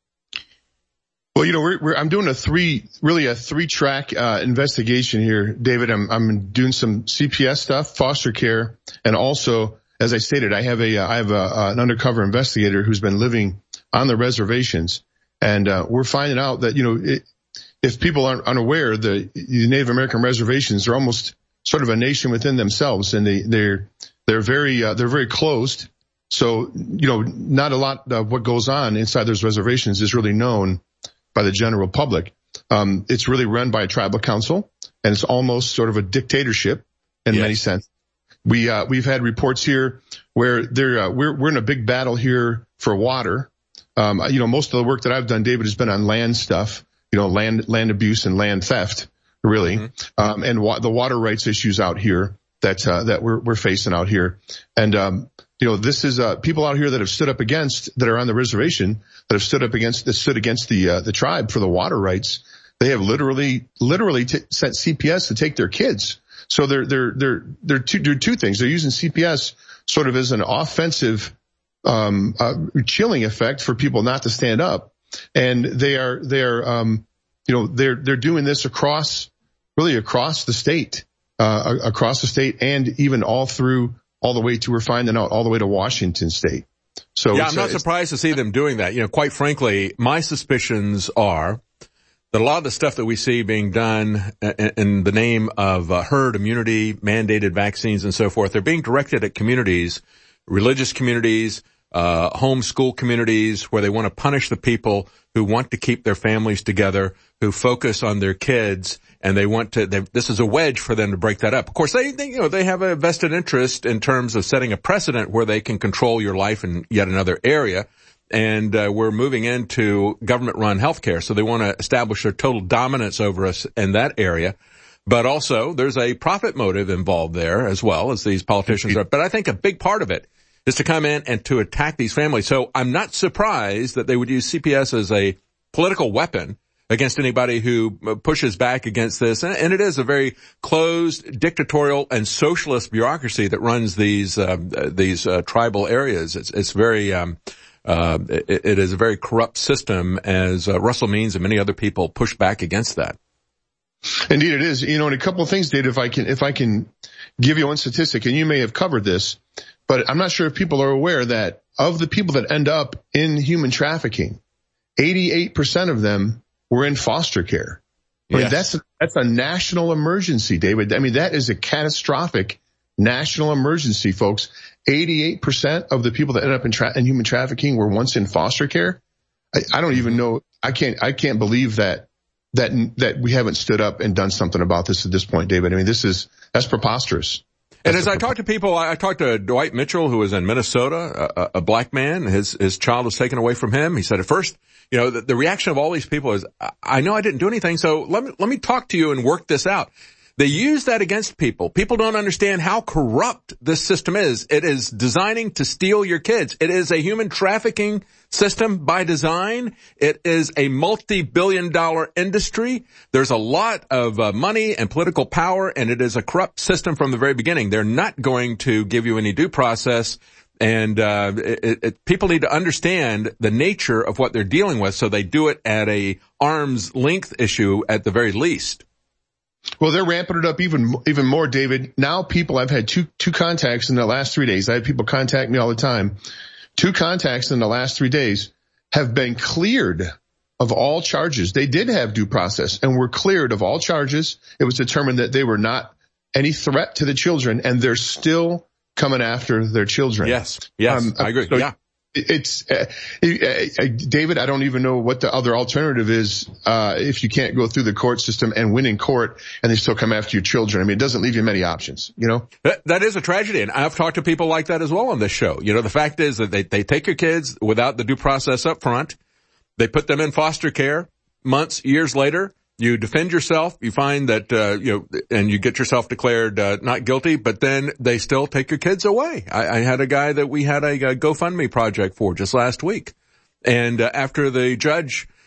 Well, you know, we're, we're, I'm doing a three, really a three-track uh, investigation here, David. I'm, I'm doing some C P S stuff, foster care, and also, as I stated, I have a, I have a, an undercover investigator who's been living on the reservations, and uh, we're finding out that, you know, it, if people aren't unaware, the, the Native American reservations are almost sort of a nation within themselves, and they, they're they're very uh, they're very closed. So, you know, not a lot of what goes on inside those reservations is really known by the general public. Um, it's really run by a tribal council, and it's almost sort of a dictatorship in yes. many sense. We, uh, we've had reports here where there, uh, we're, we're in a big battle here for water. Um, you know, most of the work that I've done, David, has been on land stuff, you know, land, land abuse and land theft, really. Mm-hmm. Um, and wa- the water rights issues out here that, uh, that we're, we're facing out here. And, um, you know, this is, uh, people out here that have stood up against, that are on the reservation, that have stood up against, that stood against the, uh, the tribe for the water rights. They have literally, literally t- sent C P S to take their kids. So they're, they're, they're, they're two, they're two things. They're using C P S sort of as an offensive, um, uh, chilling effect for people not to stand up. And they are, they are, um, you know, they're, they're doing this across, really across the state, uh, across the state and even all through, all the way to, we're finding out, all the way to Washington State. So
yeah, I'm not surprised to see them doing that. You know, quite frankly, my suspicions are that a lot of the stuff that we see being done in the name of uh, herd immunity, mandated vaccines and so forth, they're being directed at communities, religious communities, uh, homeschool communities, where they want to punish the people who want to keep their families together, who focus on their kids, and they want to, they, this is a wedge for them to break that up. Of course, they, they, you know, they have a vested interest in terms of setting a precedent where they can control your life in yet another area. And, uh, we're moving into government-run healthcare, so they want to establish their total dominance over us in that area. But also, there's a profit motive involved there as well, as these politicians are. But I think a big part of it is to come in and to attack these families. So I'm not surprised that they would use C P S as a political weapon against anybody who pushes back against this. And it is a very closed, dictatorial, and socialist bureaucracy that runs these uh, these uh, tribal areas. It's, it's very um, uh, it, it is a very corrupt system, as uh, Russell Means and many other people push back against that.
Indeed, it is. You know, and a couple of things, Dave, if I can if I can give you one statistic, and you may have covered this, but I'm not sure if people are aware that of the people that end up in human trafficking, eighty-eight percent of them were in foster care. I mean, yes. that's, a, that's a national emergency, David. I mean, that is a catastrophic national emergency, folks. eighty-eight percent of the people that end up in, tra- in human trafficking were once in foster care. I, I don't even know. I can't, I can't believe that, that, that we haven't stood up and done something about this at this point, David. I mean, this is, that's preposterous.
And as I talk to people, I talked to Dwight Mitchell, who was in Minnesota, a, a black man. His his child was taken away from him. He said at first, you know, the, the reaction of all these people is, I know I didn't do anything, so let me let me talk to you and work this out. They use that against people. People don't understand how corrupt this system is. It is designing to steal your kids. It is a human trafficking system by design. It is a multi-billion dollar industry. There's a lot of uh, money and political power, and it is a corrupt system from the very beginning. They're not going to give you any due process, and uh it, it, people need to understand the nature of what they're dealing with, so they do it at a arm's length issue at the very least.
Well, they're ramping it up even even more, David. Now people, I've had two two contacts in the last three days. I have people contact me all the time. Two contacts in the last three days have been cleared of all charges. They did have due process and were cleared of all charges. It was determined that they were not any threat to the children, and they're still coming after their children.
Yes, yes, um, I agree. So yeah.
It's, uh, uh, David, I don't even know what the other alternative is, uh, if you can't go through the court system and win in court and they still come after your children. I mean, it doesn't leave you many options, you know?
That, that is a tragedy. And I've talked to people like that as well on this show. You know, the fact is that they, they take your kids without the due process up front. They put them in foster care months, years later. You defend yourself, you find that, uh, you know, and you get yourself declared, uh, not guilty, but then they still take your kids away. I, I had a guy that we had a, a GoFundMe project for just last week. And, uh, after the judge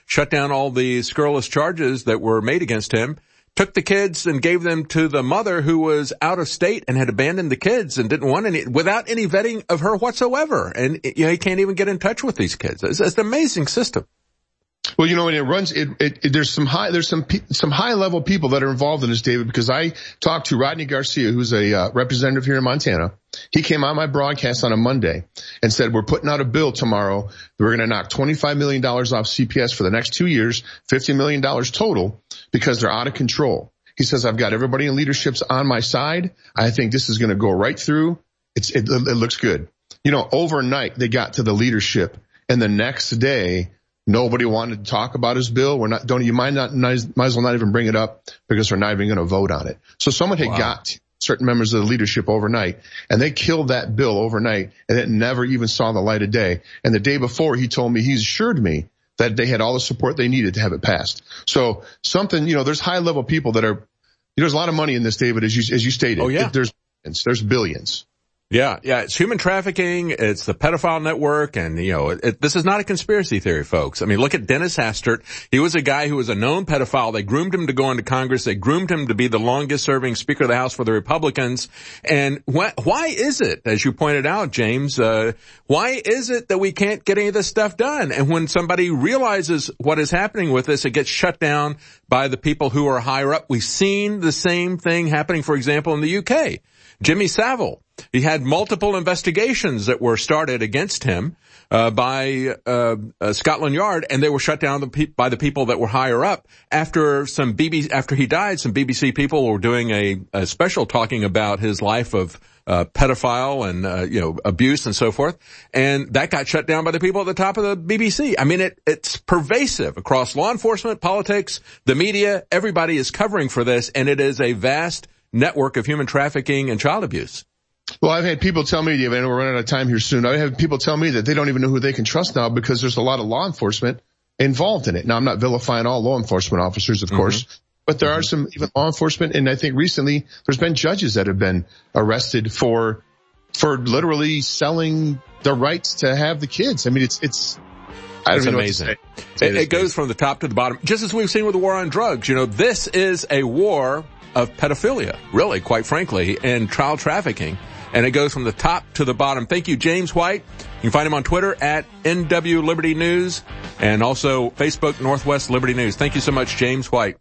shut down all the scurrilous charges that were made against him, took the kids and gave them to the mother who was out of state and had abandoned the kids and didn't want any, without any vetting of her whatsoever. And, you know, he can't even get in touch with these kids. It's, it's an amazing system.
Well, you know, when it runs, it, it, it there's some high, there's some, some high level people that are involved in this, David, because I talked to Rodney Garcia, who's a uh, representative here in Montana. He came on my broadcast on a Monday and said, we're putting out a bill tomorrow. We're going to knock twenty-five million dollars off C P S for the next two years, fifty million dollars total, because they're out of control. He says, I've got everybody in leadership's on my side. I think this is going to go right through. It's, it, it looks good. You know, overnight they got to the leadership, and the next day, nobody wanted to talk about his bill. We're not, don't, you might not, might as well not even bring it up because we're not even going to vote on it. So someone had wow. got certain members of the leadership overnight, and they killed that bill overnight, and it never even saw the light of day. And the day before, he told me, he assured me that they had all the support they needed to have it passed. So something, you know, there's high level people that are, you know, there's a lot of money in this, David, as you, as you stated.
Oh, yeah.
There's, there's billions.
Yeah, yeah, it's human trafficking, it's the pedophile network, and, you know, it, this is not a conspiracy theory, folks. I mean, look at Dennis Hastert. He was a guy who was a known pedophile. They groomed him to go into Congress. They groomed him to be the longest-serving Speaker of the House for the Republicans. And wh- why is it, as you pointed out, James, uh, why is it that we can't get any of this stuff done? And when somebody realizes what is happening with this, it gets shut down by the people who are higher up. We've seen the same thing happening, for example, in the U K. Jimmy Savile, he had multiple investigations that were started against him uh, by uh, uh, Scotland Yard, and they were shut down the pe- by the people that were higher up. After some B B C, after he died, some B B C people were doing a, a special talking about his life of uh, pedophile and uh, you know abuse and so forth, and that got shut down by the people at the top of the B B C. I mean, it, it's pervasive across law enforcement, politics, the media. Everybody is covering for this, and it is a vast network of human trafficking and child abuse.
Well, I've had people tell me, and we're running out of time here soon, I've had people tell me that they don't even know who they can trust now because there's a lot of law enforcement involved in it. Now, I'm not vilifying all law enforcement officers, of mm-hmm. course, but there mm-hmm. are some even law enforcement, and I think recently there's been judges that have been arrested for for literally selling the rights to have the kids. I mean, it's it's I don't
That's
know
amazing.
What to say.
It, it goes from the top to the bottom, just as we've seen with the war on drugs. You know, this is a war of pedophilia, really, quite frankly, and child trafficking. And it goes from the top to the bottom. Thank you, James White. You can find him on Twitter at N W Liberty News and also Facebook, Northwest Liberty News. Thank you so much, James White.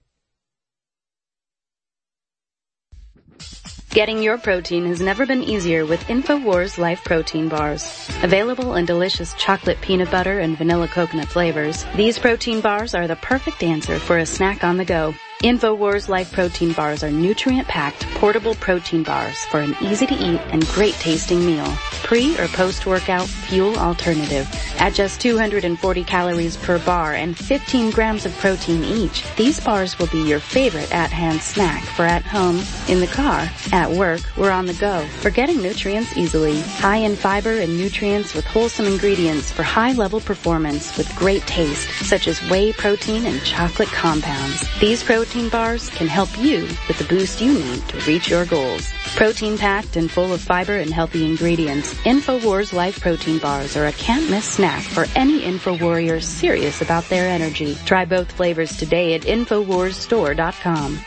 Getting your protein has never been easier with InfoWars Life Protein Bars. Available in delicious chocolate peanut butter and vanilla coconut flavors, these protein bars are the perfect answer for a snack on the go. InfoWars Life Protein Bars are nutrient-packed, portable protein bars for an easy-to-eat and great-tasting meal. Pre- or post-workout fuel alternative. At just two hundred forty calories per bar and fifteen grams of protein each, these bars will be your favorite at-hand snack for at home, in the car, at work, or on the go. For getting nutrients easily. High in fiber and nutrients with wholesome ingredients for high-level performance with great taste, such as whey protein and chocolate compounds. These protein bars can help you with the boost you need to reach your goals. Protein-packed and full of fiber and healthy ingredients, InfoWars Life Protein Bars are a can't-miss snack for any InfoWarrior serious about their energy. Try both flavors today at InfoWars Store dot com.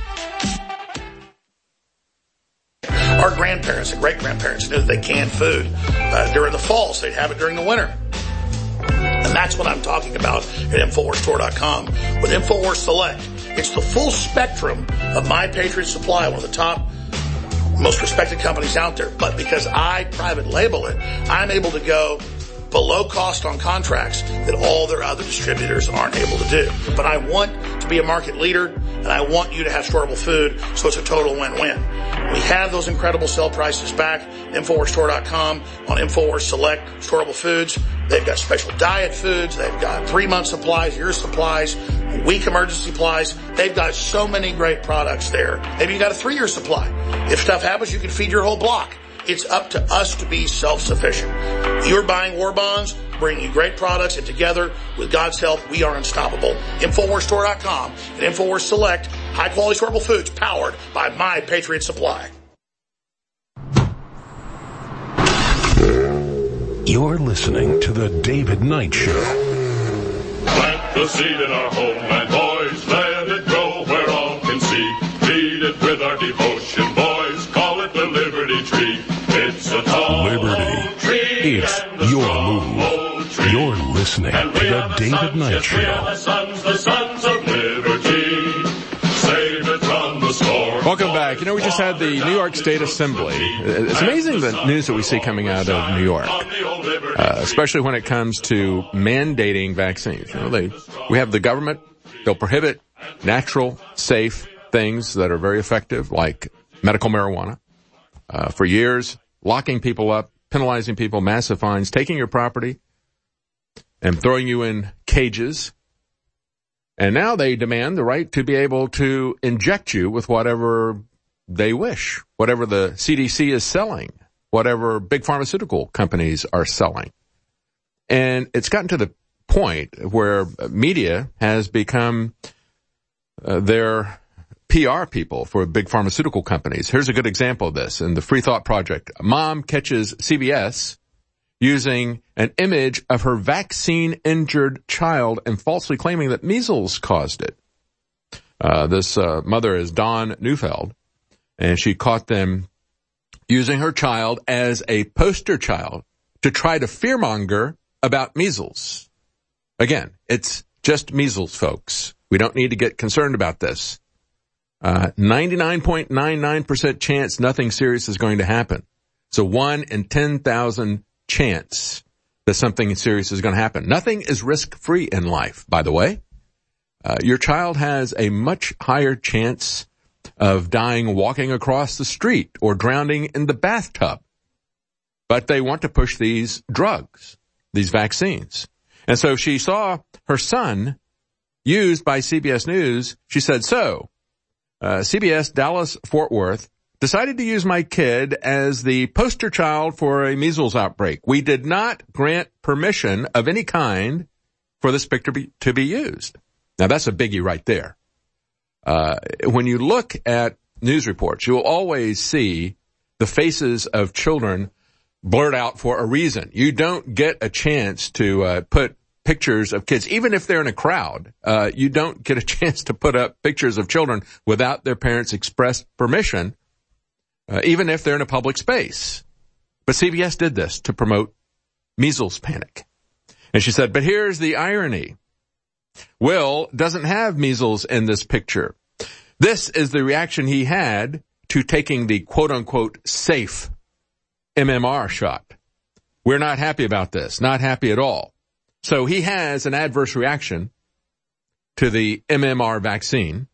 Our grandparents and great-grandparents knew that they canned food uh, during the fall, so they'd have it during the winter. And that's what I'm talking about at InfoWars Store dot com with InfoWars Select. It's the full spectrum of My Patriot Supply, one of the top, most respected companies out there. But because I private label it, I'm able to go below cost on contracts that all their other distributors aren't able to do. But I want to be a market leader, and I want you to have storable food, so it's a total win-win. We have those incredible sale prices back at InfoWars Store dot com on InfoWars Select Storable Foods. They've got special diet foods. They've got three-month supplies, year supplies, week emergency supplies. They've got so many great products there. Maybe you got a three-year supply. If stuff happens, you can feed your whole block. It's up to us to be self-sufficient. You're buying war bonds, bringing you great products, and together, with God's help, we are unstoppable. InfoWars Store dot com and InfoWars Select, high-quality storable foods powered by My Patriot Supply.
You're listening to The David Knight Show.
Well,
the seed in our homeland, boys. Let it grow where all can see. Feed it with our devotion, boys. Call it the Liberty Tree. It's a tall
Liberty.
tree.
It's your move. You're listening to the David Knight Show.
The sons, the sons of liberty. Save it from the storm.
Welcome back. You know, we just had the New York State Assembly. It's amazing the news that we see coming out of New York, uh, especially when it comes to mandating vaccines. You know, they, we have the government. They'll prohibit natural, safe things that are very effective, like medical marijuana, uh, for years, locking people up, penalizing people, massive fines, taking your property, and throwing you in cages. And now they demand the right to be able to inject you with whatever they wish, whatever the C D C is selling, whatever big pharmaceutical companies are selling. And it's gotten to the point where media has become uh, their P R people for big pharmaceutical companies. Here's a good example of this in the Free Thought Project. Mom catches C B S using an image of her vaccine-injured child and falsely claiming that measles caused it. Uh, this uh, mother is Dawn Neufeld, and she caught them using her child as a poster child to try to fearmonger about measles. Again, it's just measles, folks. We don't need to get concerned about this. Uh, ninety-nine point nine nine percent chance nothing serious is going to happen. So one in ten thousand chance that something serious is going to happen. Nothing is risk-free in life, by the way. Uh, your child has a much higher chance of dying walking across the street or drowning in the bathtub. But they want to push these drugs, these vaccines. And so she saw her son used by C B S News. She said, so, uh, C B S Dallas Fort Worth decided to use my kid as the poster child for a measles outbreak. We did not grant permission of any kind for this picture be, to be used. Now, that's a biggie right there. Uh, when you look at news reports, you will always see the faces of children blurred out for a reason. You don't get a chance to uh, put pictures of kids, even if they're in a crowd. Uh, you don't get a chance to put up pictures of children without their parents' express permission. Uh, even if they're in a public space. But C B S did this to promote measles panic. And she said, but here's the irony. Will doesn't have measles in this picture. This is the reaction he had to taking the quote-unquote safe M M R shot. We're not happy about this, not happy at all. So he has an adverse reaction to the M M R vaccine,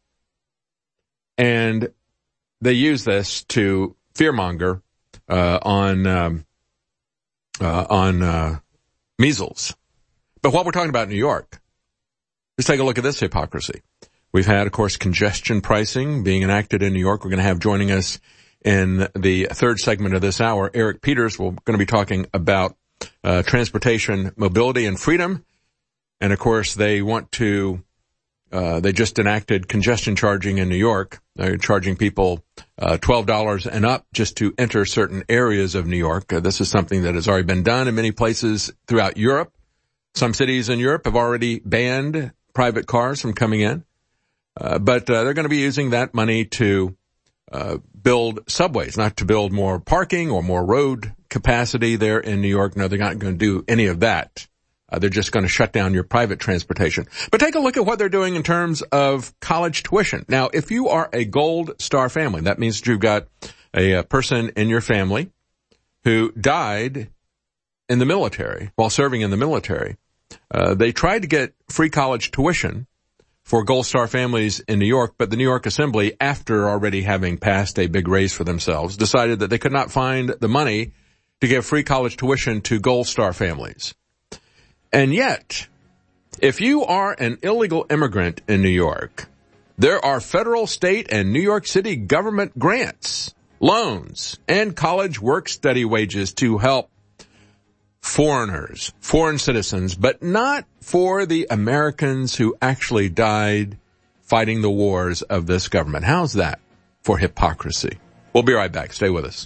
and they use this to fearmonger uh, on um, uh, on uh, measles. But what we're talking about in New York, let's take a look at this hypocrisy. We've had, of course, congestion pricing being enacted in New York. We're going to have joining us in the third segment of this hour, Eric Peters. We're going to be talking about uh, transportation, mobility, and freedom. And, of course, they want to Uh, they just enacted congestion charging in New York. They're charging people uh, twelve dollars and up just to enter certain areas of New York. Uh, this is something that has already been done in many places throughout Europe. Some cities in Europe have already banned private cars from coming in. Uh, but uh, they're going to be using that money to uh, build subways, not to build more parking or more road capacity there in New York. No, they're not going to do any of that. Uh, they're just going to shut down your private transportation. But take a look at what they're doing in terms of college tuition. Now, if you are a Gold Star family, that means you've got a, a person in your family who died in the military, while serving in the military. Uh, they tried to get free college tuition for Gold Star families in New York, but the New York Assembly, after already having passed a big raise for themselves, decided that they could not find the money to give free college tuition to Gold Star families. And yet, if you are an illegal immigrant in New York, there are federal, state, and New York City government grants, loans, and college work-study wages to help foreigners, foreign citizens, but not for the Americans who actually died fighting the wars of this government. How's that for hypocrisy? We'll be right back. Stay with us.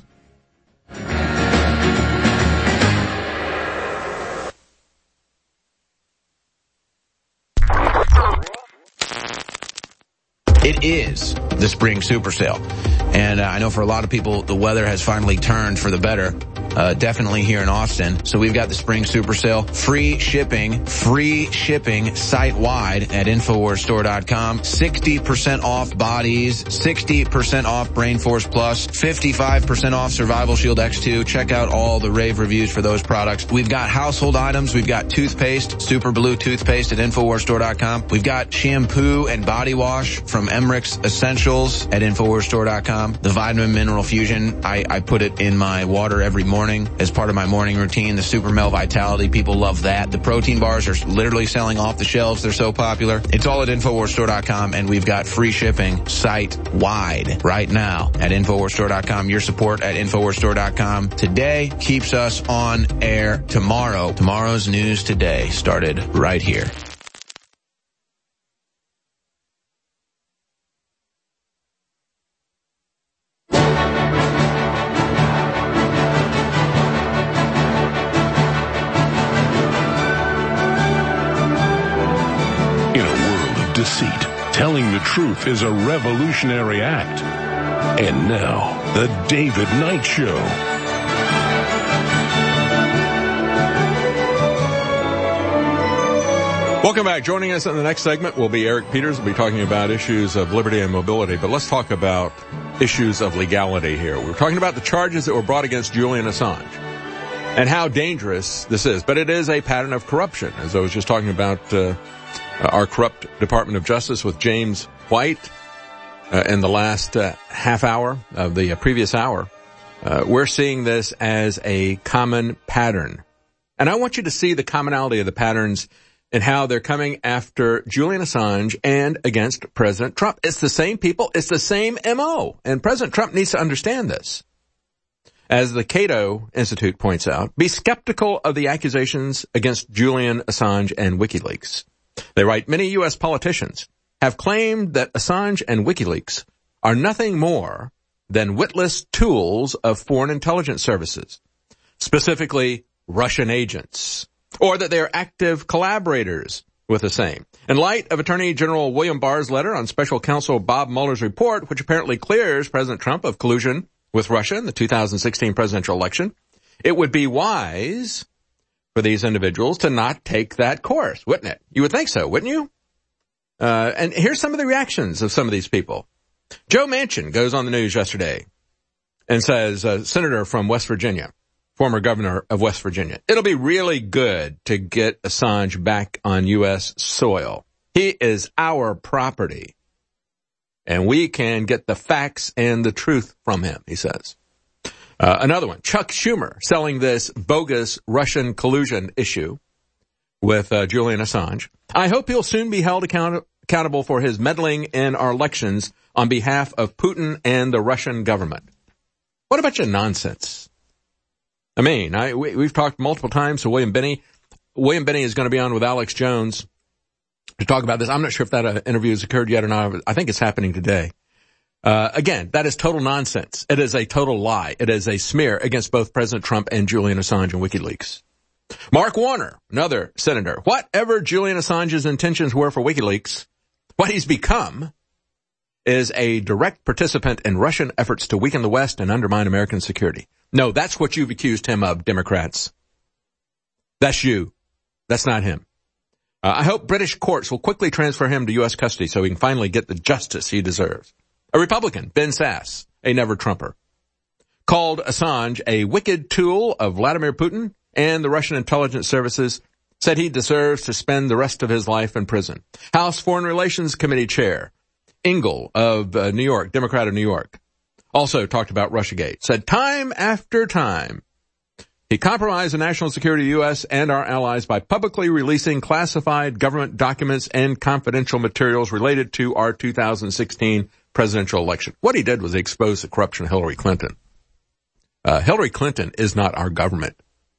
It is the spring super sale. And uh, I know for a lot of people, the weather has finally turned for the better. Uh, definitely here in Austin. So we've got the spring super sale. Free shipping, free shipping site-wide at Infowars Store dot com. sixty percent off bodies, sixty percent off Brain Force Plus, fifty-five percent off Survival Shield X two. Check out all the rave reviews for those products. We've got household items. We've got toothpaste, Super Blue toothpaste at Infowars Store dot com. We've got shampoo and body wash from Emmerich's Essentials at Infowars Store dot com. The Vitamin Mineral Fusion, I, I put it in my water every morning as part of my morning routine. The Super Mel Vitality, people love that. The protein bars are literally selling off the shelves. They're so popular. It's all at Infowars Store dot com, and we've got free shipping site-wide right now at Infowars Store dot com. Your support at Infowars Store dot com today keeps us on air tomorrow. Tomorrow's news today started right here.
Deceit. Telling the truth is a revolutionary act. And now, the David Knight Show.
Welcome back. Joining us in the next segment will be Eric Peters. We'll be talking about issues of liberty and mobility, but let's talk about issues of legality here. We're talking about the charges that were brought against Julian Assange and how dangerous this is. But it is a pattern of corruption, as I was just talking about uh, Uh, our corrupt Department of Justice with James White uh, in the last uh, half hour of the uh, previous hour. Uh, we're seeing this as a common pattern. And I want you to see the commonality of the patterns and how they're coming after Julian Assange and against President Trump. It's the same people. It's the same M O. And President Trump needs to understand this. As the Cato Institute points out, be skeptical of the accusations against Julian Assange and WikiLeaks. They write, many U S politicians have claimed that Assange and WikiLeaks are nothing more than witless tools of foreign intelligence services, specifically Russian agents, or that they are active collaborators with the same. In light of Attorney General William Barr's letter on Special Counsel Bob Mueller's report, which apparently clears President Trump of collusion with Russia in the two thousand sixteen presidential election, it would be wise for these individuals to not take that course, wouldn't it? You would think so, wouldn't you? Uh, and here's some of the reactions of some of these people. Joe Manchin goes on the news yesterday and says, uh, Senator from West Virginia, former governor of West Virginia, it'll be really good to get Assange back on U S soil. He is our property, and we can get the facts and the truth from him, he says. Uh, another one, Chuck Schumer selling this bogus Russian collusion issue with uh, Julian Assange. I hope he'll soon be held account- accountable for his meddling in our elections on behalf of Putin and the Russian government. What a bunch of nonsense. I mean, I, we, we've talked multiple times to William Binney. William Binney is going to be on with Alex Jones to talk about this. I'm not sure if that uh, interview has occurred yet or not. I think it's happening today. Uh, again, that is total nonsense. It is a total lie. It is a smear against both President Trump and Julian Assange and WikiLeaks. Mark Warner, another senator. Whatever Julian Assange's intentions were for WikiLeaks, what he's become is a direct participant in Russian efforts to weaken the West and undermine American security. No, that's what you've accused him of, Democrats. That's you. That's not him. Uh, I hope British courts will quickly transfer him to U S custody so he can finally get the justice he deserves. A Republican, Ben Sasse, a never-Trumper, called Assange a wicked tool of Vladimir Putin and the Russian intelligence services, said he deserves to spend the rest of his life in prison. House Foreign Relations Committee Chair Engel of uh, New York, Democrat of New York, also talked about Russiagate, said time after time he compromised the national security of the U S and our allies by publicly releasing classified government documents and confidential materials related to our two thousand sixteen presidential election. What he did was he exposed the corruption of Hillary Clinton. Uh, Hillary Clinton is not our government.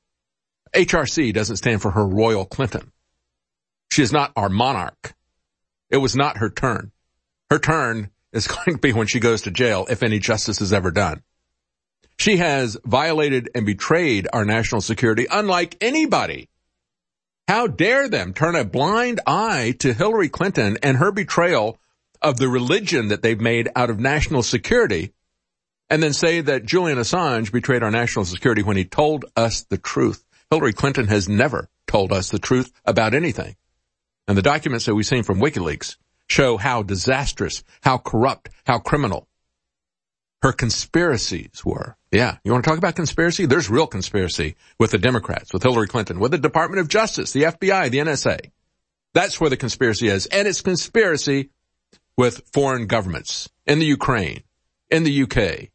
H R C doesn't stand for Her Royal Clinton. She is not our monarch. It was not her turn. Her turn is going to be when she goes to jail, if any justice is ever done. She has violated and betrayed our national security unlike anybody. How dare them turn a blind eye to Hillary Clinton and her betrayal of the religion that they've made out of national security, and then say that Julian Assange betrayed our national security when he told us the truth. Hillary Clinton has never told us the truth about anything. And the documents that we've seen from WikiLeaks show how disastrous, how corrupt, how criminal her conspiracies were. Yeah, you want to talk about conspiracy? There's real conspiracy with the Democrats, with Hillary Clinton, with the Department of Justice, the F B I, the N S A. That's where the conspiracy is. And it's conspiracy with foreign governments in the Ukraine, in the U K.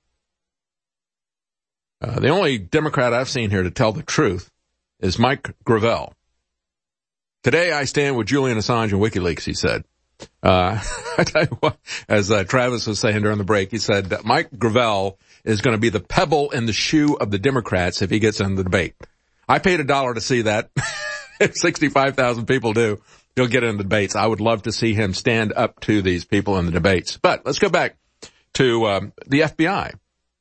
Uh, the only Democrat I've seen here to tell the truth is Mike Gravel. Today I stand with Julian Assange and WikiLeaks, he said. Uh, I tell you what, as uh, Travis was saying during the break, he said that Mike Gravel is going to be the pebble in the shoe of the Democrats if he gets in the debate. I paid a dollar to see that. If sixty-five thousand people do, he'll get in the debates. I would love to see him stand up to these people in the debates. But let's go back to um, the F B I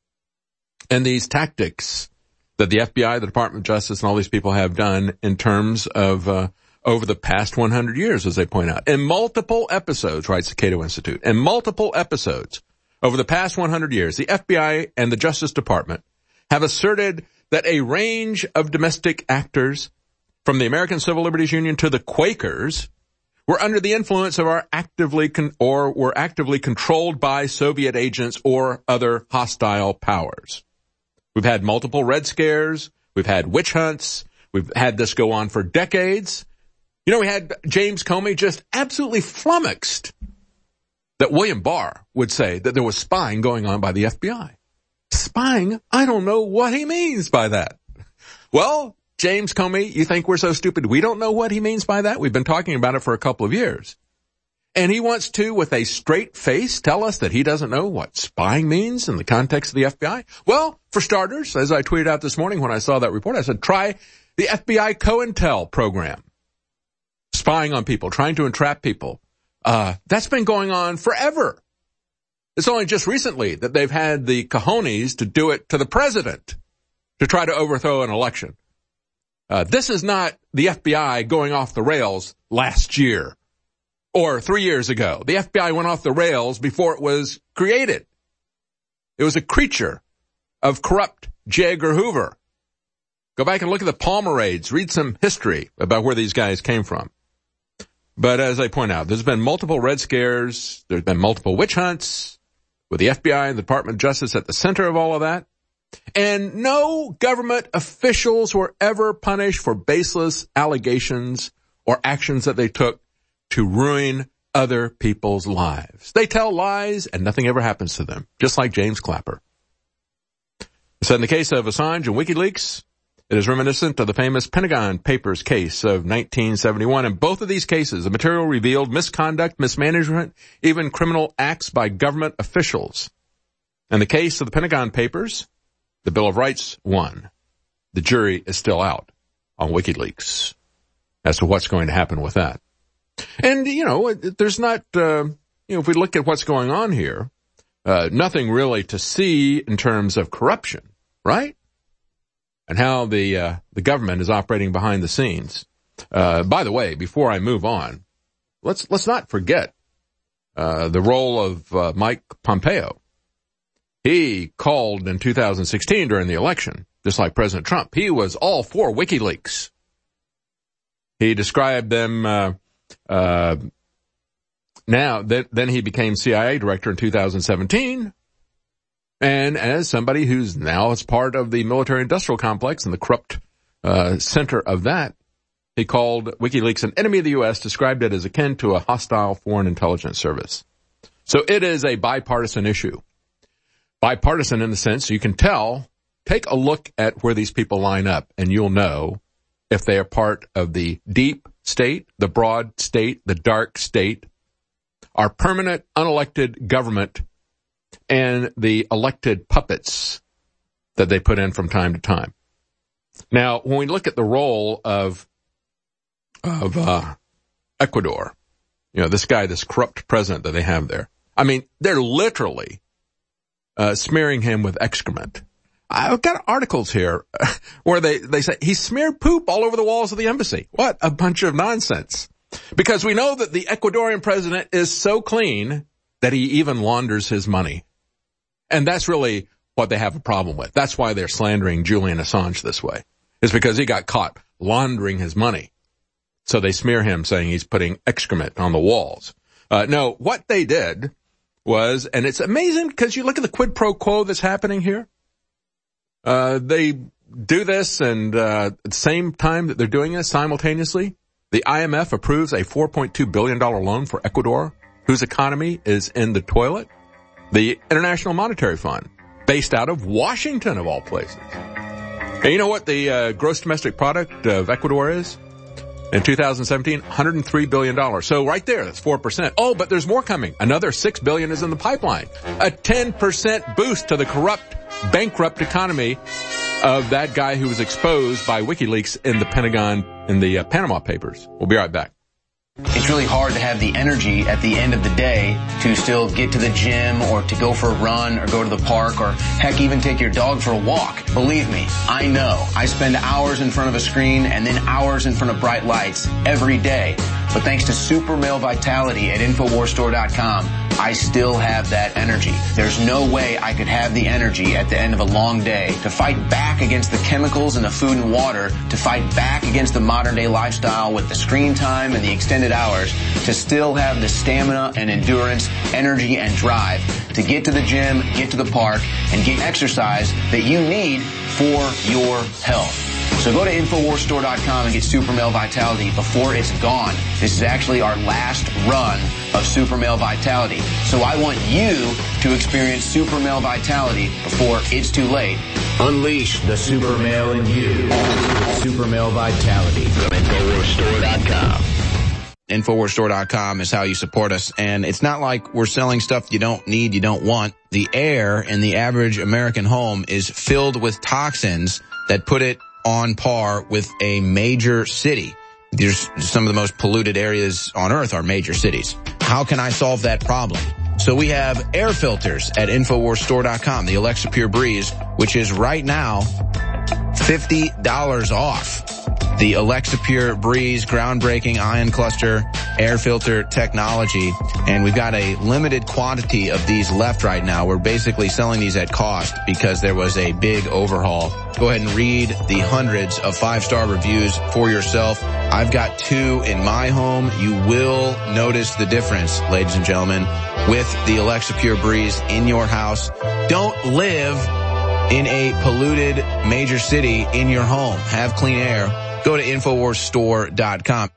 and these tactics that the F B I, the Department of Justice, and all these people have done in terms of uh, over the past one hundred years, as they point out. In multiple episodes, writes the Cato Institute, in multiple episodes over the past one hundred years, the F B I and the Justice Department have asserted that a range of domestic actors, from the American Civil Liberties Union to the Quakers, were under the influence of our actively con- or were actively controlled by Soviet agents or other hostile powers. We've had multiple Red Scares. We've had witch hunts. We've had this go on for decades. You know, we had James Comey just absolutely flummoxed that William Barr would say that there was spying going on by the F B I. Spying? I don't know what he means by that. Well, James Comey, you think we're so stupid we don't know what he means by that? We've been talking about it for a couple of years. And he wants to, with a straight face, tell us that he doesn't know what spying means in the context of the F B I? Well, for starters, as I tweeted out this morning when I saw that report, I said, try the F B I COINTEL program. Spying on people, trying to entrap people. Uh, that's been going on forever. It's only just recently that they've had the cojones to do it to the president to try to overthrow an election. Uh, this is not the F B I going off the rails last year or three years ago. The F B I went off the rails before it was created. It was a creature of corrupt J. Edgar Hoover. Go back and look at the Palmer raids. Read some history about where these guys came from. But as I point out, there's been multiple Red Scares. There's been multiple witch hunts with the F B I and the Department of Justice at the center of all of that. And no government officials were ever punished for baseless allegations or actions that they took to ruin other people's lives. They tell lies and nothing ever happens to them, just like James Clapper. So in the case of Assange and WikiLeaks, it is reminiscent of the famous Pentagon Papers case of nineteen seventy-one. In both of these cases, the material revealed misconduct, mismanagement, even criminal acts by government officials. In the case of the Pentagon Papers, the Bill of Rights won. The jury is still out on WikiLeaks as to what's going to happen with that. And, you know, there's not, uh, you know, if we look at what's going on here, uh, nothing really to see in terms of corruption, right? And how the, uh, the government is operating behind the scenes. Uh, by the way, before I move on, let's, let's not forget, uh, the role of, uh, Mike Pompeo. He called in two thousand sixteen during the election, just like President Trump. He was all for WikiLeaks. He described them, uh, uh, now that, then he became C I A director in two thousand seventeen. And as somebody who's now as part of the military industrial complex and the corrupt, uh, center of that, he called WikiLeaks an enemy of the U S, described it as akin to a hostile foreign intelligence service. So it is a bipartisan issue. Bipartisan in the sense you can tell, take a look at where these people line up and you'll know if they are part of the deep state, the broad state, the dark state, our permanent unelected government, and the elected puppets that they put in from time to time. Now, when we look at the role of, of, uh, Ecuador, you know, this guy, this corrupt president that they have there, I mean, they're literally Uh, smearing him with excrement. I've got articles here where they, they say he smeared poop all over the walls of the embassy. What a bunch of nonsense. Because we know that the Ecuadorian president is so clean that he even launders his money. And that's really what they have a problem with. That's why they're slandering Julian Assange this way. It's because he got caught laundering his money. So they smear him saying he's putting excrement on the walls. Uh, no, what they did was, and it's amazing because you look at the quid pro quo that's happening here. Uh, they do this, and uh, at the same time that they're doing this simultaneously, the I M F approves a four point two billion dollars loan for Ecuador, whose economy is in the toilet. The International Monetary Fund, based out of Washington, of all places. And you know what the uh, gross domestic product of Ecuador is? In two thousand seventeen, one hundred three billion dollars. So right there, that's four percent. Oh, but there's more coming. Another six billion dollars is in the pipeline. A ten percent boost to the corrupt, bankrupt economy of that guy who was exposed by WikiLeaks in the Pentagon, in the uh, Panama Papers. We'll be right back.
It's really hard to have the energy at the end of the day to still get to the gym or to go for a run or go to the park or heck, even take your dog for a walk. Believe me, I know. I spend hours in front of a screen and then hours in front of bright lights every day. But thanks to Super Male Vitality at Infowars Store dot com, I still have that energy. There's no way I could have the energy at the end of a long day to fight back against the chemicals in the food and water, to fight back against the modern day lifestyle with the screen time and the extended hours, to still have the stamina and endurance, energy and drive to get to the gym, get to the park, and get exercise that you need for your health. So go to Infowars Store dot com and get Super Male Vitality before it's gone. This is actually our last run of Super Male Vitality. So I want you to experience Super Male Vitality before it's too late.
Unleash the super male in you. Super Male Vitality from Infowars Store dot com.
Infowars Store dot com is how you support us. And it's not like we're selling stuff you don't need, you don't want. The air in the average American home is filled with toxins that put it on par with a major city. There's some of the most polluted areas on earth are major cities. How can I solve that problem? So we have air filters at Infowars Store dot com, the Alexa Pure Breeze, which is right now fifty dollars off. The Alexa Pure Breeze groundbreaking ion cluster air filter technology. And we've got a limited quantity of these left right now. We're basically selling these at cost because there was a big overhaul. Go ahead and read the hundreds of five-star reviews for yourself. I've got two in my home. You will notice the difference, ladies and gentlemen, with the Alexa Pure Breeze in your house. Don't live in a polluted major city in your home. Have clean air. Go to Infowars Store dot com.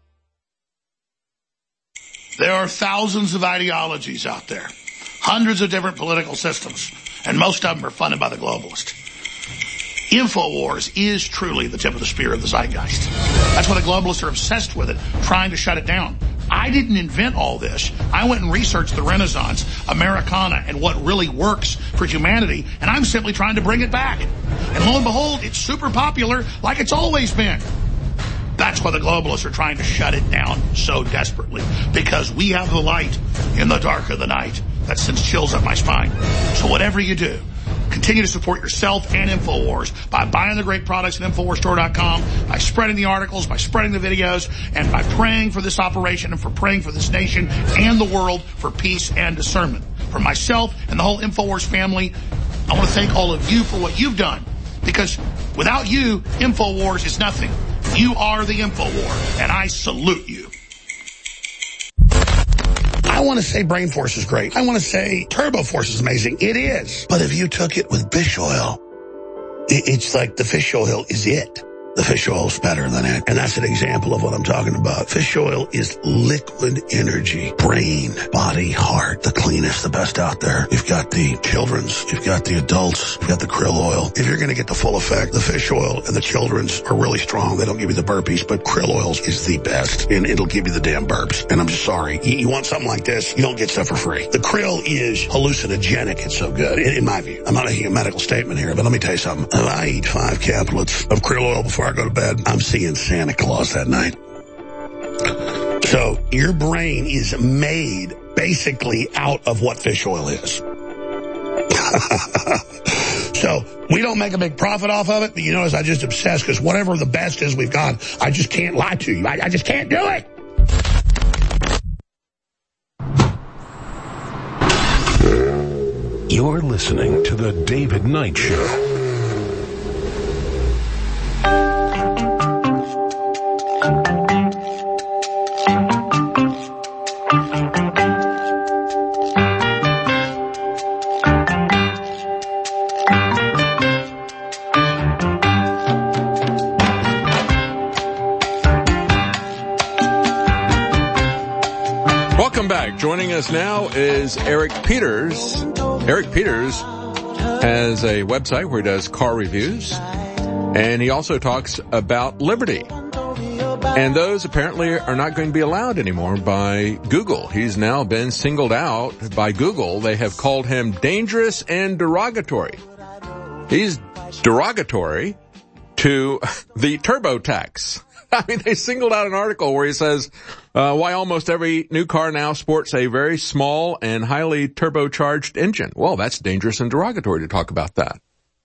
There are thousands of ideologies out there, hundreds of different political systems, and most of them are funded by the globalists. InfoWars is truly the tip of the spear of the zeitgeist. That's why the globalists are obsessed with it, trying to shut it down. I didn't invent all this. I went and researched the Renaissance, Americana, and what really works for humanity, and I'm simply trying to bring it back. And lo and behold, it's super popular like it's always been. That's why the globalists are trying to shut it down so desperately, because we have the light in the dark of the night. That sends chills up my spine. So whatever you do, continue to support yourself and InfoWars by buying the great products at Infowars Store dot com, by spreading the articles, by spreading the videos, and by praying for this operation and for praying for this nation and the world for peace and discernment. For myself and the whole InfoWars family, I want to thank all of you for what you've done, because without you, InfoWars is nothing. You are the InfoWar, and I salute you. I want to say Brain Force is great. I want to say Turbo Force is amazing. It is. But if you took it with fish oil, it's like the fish oil is it. The fish oil is better than it. And that's an example of what I'm talking about. Fish oil is liquid energy. Brain, body, heart. The cleanest, the best out there. You've got the children's. You've got the adults. You've got the krill oil. If you're going to get the full effect, the fish oil and the children's are really strong. They don't give you the burpees, but krill oils is the best. And it'll give you the damn burps. And I'm just sorry. You, you want something like this, you don't get stuff for free. The krill is hallucinogenic. It's so good, in, in my view. I'm not making a medical statement here, but let me tell you something. If I eat five caplets of krill oil before I go to bed, I'm seeing Santa Claus that night. So your brain is made basically out of what fish oil is. So we don't make a big profit off of it, but you notice I just obsess because whatever the best is we've got, I just can't lie to you. I, I just can't do it.
You're listening to The David Knight Show.
Joining us now is Eric Peters. Eric Peters has a website where he does car reviews, and he also talks about liberty. And those apparently are not going to be allowed anymore by Google. He's now been singled out by Google. They have called him dangerous and derogatory. He's derogatory to the TurboTax. I mean, they singled out an article where he says, uh, why almost every new car now sports a very small and highly turbocharged engine. Well, that's dangerous and derogatory to talk about that.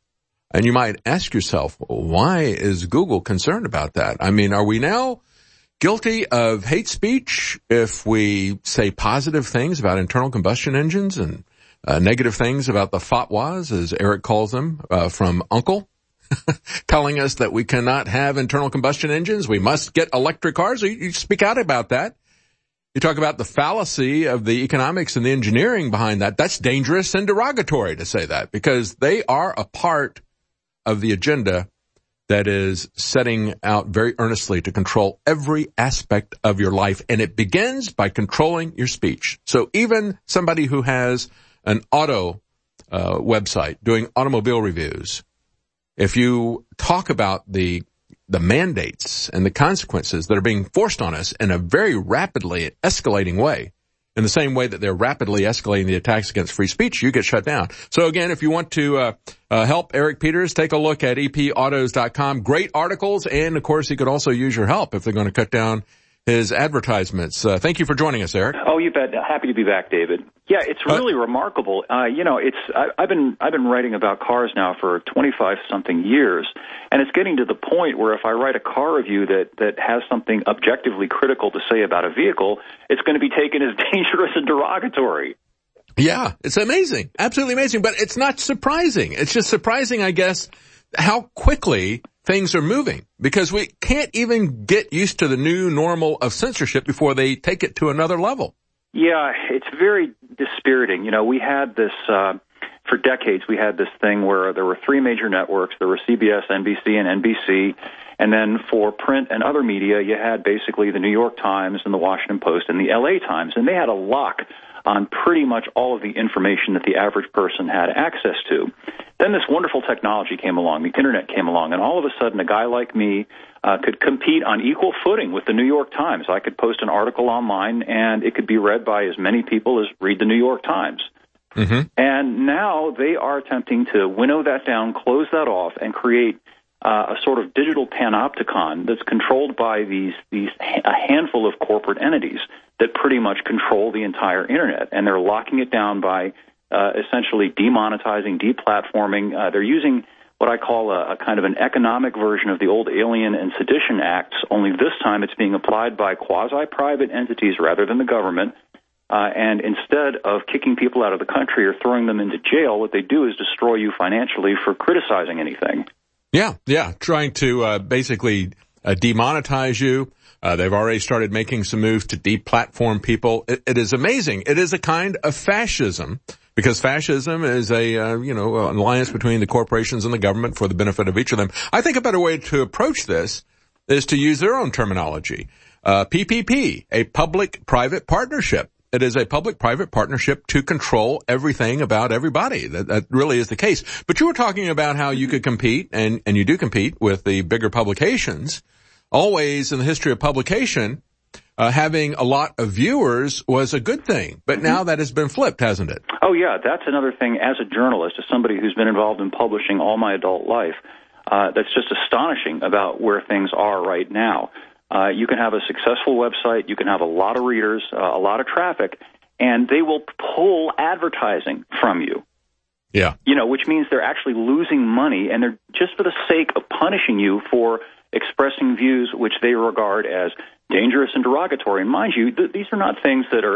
And you might ask yourself, why is Google concerned about that? I mean, are we now guilty of hate speech if we say positive things about internal combustion engines and uh, negative things about the fatwas, as Eric calls them, uh, from Uncle? Telling us that we cannot have internal combustion engines. We must get electric cars. You, you speak out about that. You talk about the fallacy of the economics and the engineering behind that. That's dangerous and derogatory to say that, because they are a part of the agenda that is setting out very earnestly to control every aspect of your life. And it begins by controlling your speech. So even somebody who has an auto uh, website doing automobile reviews, if you talk about the the mandates and the consequences that are being forced on us in a very rapidly escalating way, in the same way that they're rapidly escalating the attacks against free speech, you get shut down. So again, if you want to uh, uh help Eric Peters, take a look at e p autos dot com. Great articles, and of course, he could also use your help if they're going to cut down his advertisements. Uh, thank you for joining us, Eric.
Oh, you bet. Happy to be back, David. Yeah, it's really uh, remarkable. Uh, you know, it's I, I've been I've been writing about cars now for twenty-five something years, and it's getting to the point where if I write a car review that that has something objectively critical to say about a vehicle, it's going to be taken as dangerous and derogatory.
Yeah, it's amazing, absolutely amazing. But it's not surprising. It's just surprising, I guess, how quickly things are moving, because we can't even get used to the new normal of censorship before they take it to another level.
Yeah, it's very dispiriting. You know, we had this, uh, for decades, we had this thing where there were three major networks. There were C B S, N B C, and N B C. And then for print and other media, you had basically the New York Times and the Washington Post and the L A Times. And they had a lock on pretty much all of the information that the average person had access to. Then this wonderful technology came along, the Internet came along, and all of a sudden a guy like me uh, could compete on equal footing with the New York Times. I could post an article online, and it could be read by as many people as read the New York Times. Mm-hmm. And now they are attempting to winnow that down, close that off, and create uh, a sort of digital panopticon that's controlled by these, these a handful of corporate entities that pretty much control the entire Internet, and they're locking it down by uh, essentially demonetizing, deplatforming. Uh, they're using what I call a, a kind of an economic version of the old Alien and Sedition Acts, only this time it's being applied by quasi-private entities rather than the government. Uh, and instead of kicking people out of the country or throwing them into jail, what they do is destroy you financially for criticizing anything.
Yeah, yeah, trying to uh, basically uh, demonetize you. Uh, they've already started making some moves to deplatform people. It, it is amazing. It is a kind of fascism, because fascism is a, uh, you know, an alliance between the corporations and the government for the benefit of each of them. I think a better way to approach this is to use their own terminology. Uh, P P P, a public-private partnership. It is a public-private partnership to control everything about everybody. That, that really is the case. But you were talking about how you could compete, and, and you do compete with the bigger publications. Always in the history of publication, uh, having a lot of viewers was a good thing. But now that has been flipped, hasn't it?
Oh, yeah. That's another thing. As a journalist, as somebody who's been involved in publishing all my adult life, uh, that's just astonishing about where things are right now. Uh, you can have a successful website, you can have a lot of readers, uh, a lot of traffic, and they will pull advertising from you.
Yeah.
You know, which means they're actually losing money, and they're just for the sake of punishing you for expressing views which they regard as dangerous and derogatory. And mind you, th- these are not things that are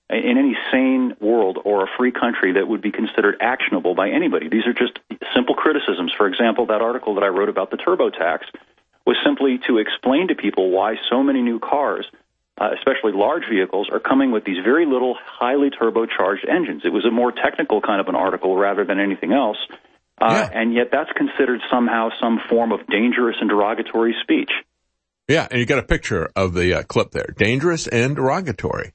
in any sane world or a free country that would be considered actionable by anybody. These are just simple criticisms. For example, that article that I wrote about the TurboTax was simply to explain to people why so many new cars, uh, especially large vehicles, are coming with these very little highly turbocharged engines. It was a more technical kind of an article rather than anything else. Uh, yeah. And yet that's considered somehow some form of dangerous and derogatory speech.
Yeah, and you got a picture of the uh, clip there. Dangerous and derogatory.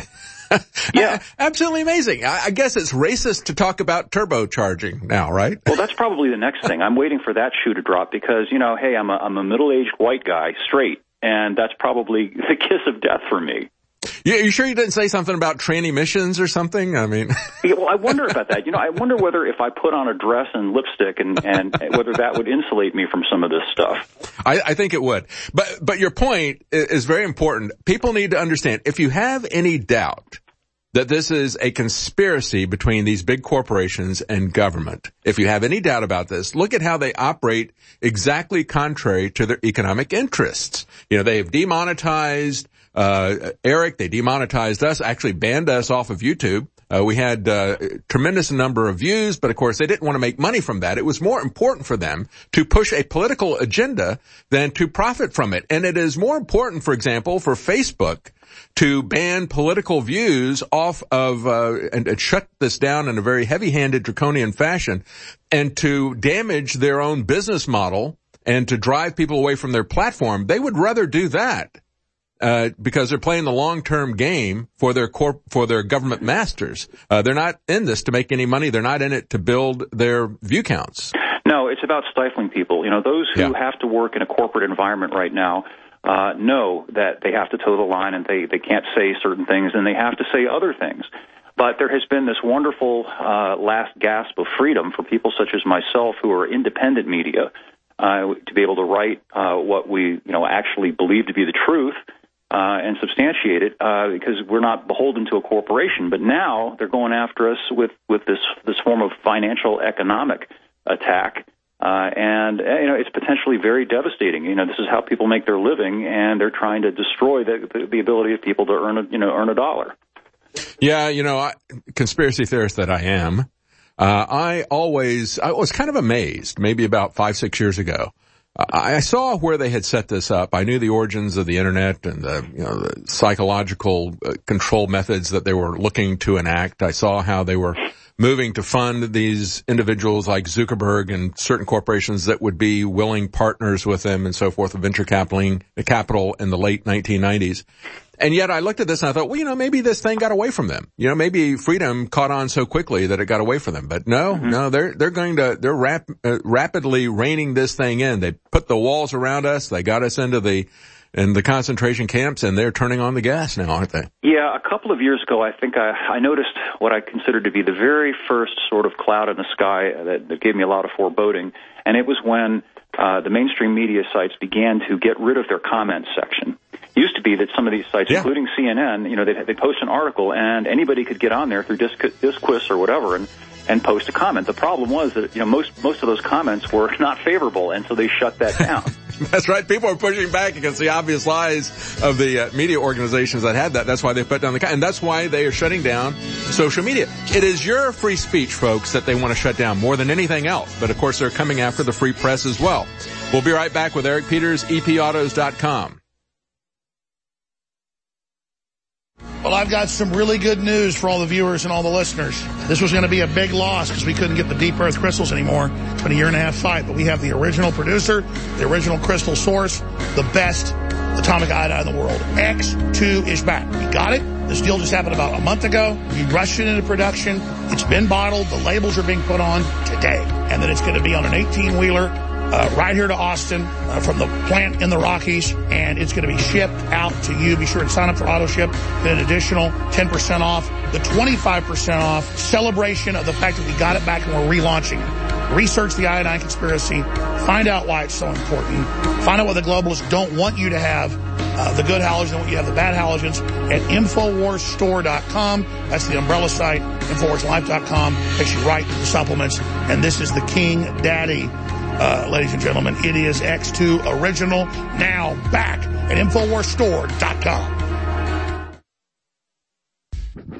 Yeah.
Absolutely amazing. I, I guess it's racist to talk about turbocharging now, right?
Well, that's probably the next thing. I'm waiting for that shoe to drop because, you know, hey, I'm a, I'm a middle-aged white guy, straight, and that's probably the kiss of death for me.
You, you sure you didn't say something about tranny missions or something? I mean,
yeah, well, I wonder about that. You know, I wonder whether if I put on a dress and lipstick and, and whether that would insulate me from some of this stuff.
I, I think it would. But, but your point is very important. People need to understand, if you have any doubt that this is a conspiracy between these big corporations and government, if you have any doubt about this, look at how they operate exactly contrary to their economic interests. You know, they have demonetized Uh, Eric, they demonetized us, actually banned us off of YouTube. Uh, we had uh, a tremendous number of views, but of course they didn't want to make money from that. It was more important for them to push a political agenda than to profit from it. And it is more important, for example, for Facebook to ban political views off of, uh, and, and shut this down in a very heavy-handed, draconian fashion, and to damage their own business model and to drive people away from their platform. They would rather do that. Uh, because they're playing the long-term game for their corp, for their government masters. Uh, they're not in this to make any money. They're not in it to build their view counts.
No, it's about stifling people. You know, those who yeah. have to work in a corporate environment right now, uh, know that they have to toe the line and they, they can't say certain things and they have to say other things. But there has been this wonderful, uh, last gasp of freedom for people such as myself who are independent media, uh, to be able to write, uh, what we, you know, actually believe to be the truth. Uh, and substantiate it, uh, because we're not beholden to a corporation. But now they're going after us with, with this, this form of financial economic attack. Uh, and, you know, it's potentially very devastating. You know, this is how people make their living, and they're trying to destroy the, the, the ability of people to earn a, you know, earn a dollar.
Yeah, you know, I, conspiracy theorist that I am, uh, I always, I was kind of amazed, maybe about five, six years ago. I saw where they had set this up. I knew the origins of the internet and the, you know, the psychological control methods that they were looking to enact. I saw how they were moving to fund these individuals like Zuckerberg and certain corporations that would be willing partners with them and so forth, of venture capital, capital in the late nineteen nineties. And yet I looked at this and I thought, well, you know, maybe this thing got away from them. You know, maybe freedom caught on so quickly that it got away from them. But no, mm-hmm. no, they're, they're going to, they're rap, uh, rapidly reining this thing in. They put the walls around us. They got us into the, in the concentration camps, and they're turning on the gas now, aren't they?
Yeah, a couple of years ago, I think I, I noticed what I considered to be the very first sort of cloud in the sky that, that gave me a lot of foreboding. And it was when, uh, the mainstream media sites began to get rid of their comments section. It used to be that some of these sites, yeah. including C N N, you know, they they post an article and anybody could get on there through Disc, Disquis or whatever and, and post a comment. The problem was that, you know, most most of those comments were not favorable, and so they shut that down.
That's right. People are pushing back against the obvious lies of the uh, media organizations that had that. That's why they put down the, and that's why they are shutting down social media. It is your free speech, folks, that they want to shut down more than anything else. But of course, they're coming after the free press as well. We'll be right back with Eric Peters, E P autos dot com.
Well, I've got some really good news for all the viewers and all the listeners. This was going to be a big loss because we couldn't get the deep earth crystals anymore. It's been a year and a half fight, but we have the original producer, the original crystal source, the best atomic iodine in the world. X two is back. We got it. This deal just happened about a month ago. We rushed it into production. It's been bottled. The labels are being put on today. And then it's going to be on an eighteen-wheeler. Uh, right here to Austin uh, from the plant in the Rockies, and it's going to be shipped out to you. Be sure to sign up for AutoShip. Get an additional ten percent off, the twenty-five percent off celebration of the fact that we got it back and we're relaunching it. Research the iodine conspiracy. Find out why it's so important. Find out what the globalists don't want you to have, uh, the good halogens, and what you have the bad halogens at Infowars Store dot com. That's the umbrella site. Infowars Life dot com takes you right to the supplements. And this is the King Daddy. Uh, ladies and gentlemen, it is X two Original, now back at Infowars Store dot com.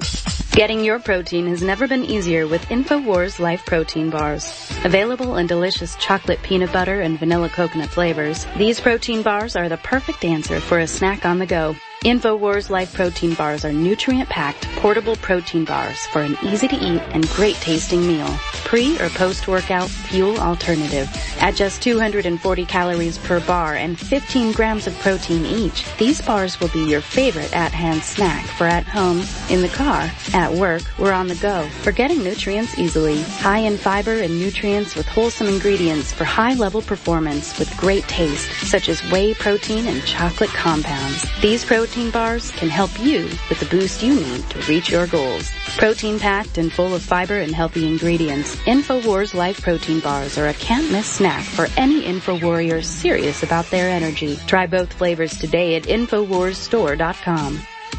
Getting your protein has never been easier with InfoWars Life Protein Bars. Available in delicious chocolate peanut butter and vanilla coconut flavors, these protein bars are the perfect answer for a snack on the go. InfoWars Life Protein Bars are nutrient-packed, portable protein bars for an easy-to-eat and great-tasting meal. Pre- or post-workout fuel alternative. At just two hundred forty calories per bar and fifteen grams of protein each, these bars will be your favorite at-hand snack for at home, in the car, at work, or on the go. For getting nutrients easily. High in fiber and nutrients with wholesome ingredients for high-level performance with great taste, such as whey protein and chocolate compounds. These protein Protein bars can help you with the boost you need to reach your goals. Protein-packed and full of fiber and healthy ingredients, InfoWars Life Protein Bars are a can't-miss snack for any InfoWarrior serious about their energy. Try both flavors today at InfoWars Store dot com.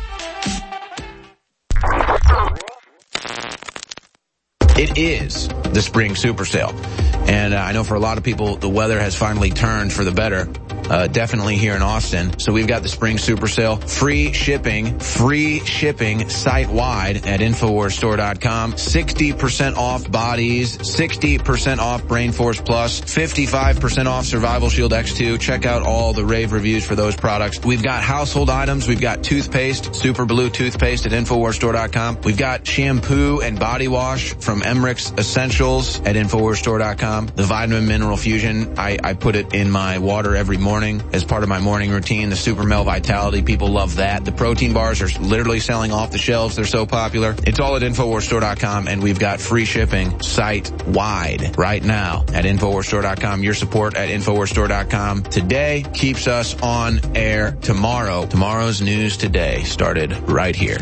It is the spring super sale. And uh, I know for a lot of people, the weather has finally turned for the better. Uh, definitely here in Austin. So we've got the spring super sale. Free shipping, free shipping site-wide at InfoWars Store dot com. sixty percent off bodies, sixty percent off Brain Force Plus, fifty-five percent off Survival Shield X two. Check out all the rave reviews for those products. We've got household items. We've got toothpaste, Super Blue toothpaste at InfoWars Store dot com. We've got shampoo and body wash from Emmerich's Essentials at InfoWars Store dot com. The Vitamin Mineral Fusion, I, I put it in my water every morning. As part of my morning routine. The Super Male Vitality, people love that. The protein bars are literally selling off the shelves. They're so popular. It's all at InfoWars Store dot com, and we've got free shipping site-wide right now at InfoWars Store dot com. Your support at InfoWars Store dot com today keeps us on air tomorrow. Tomorrow's news today started right here.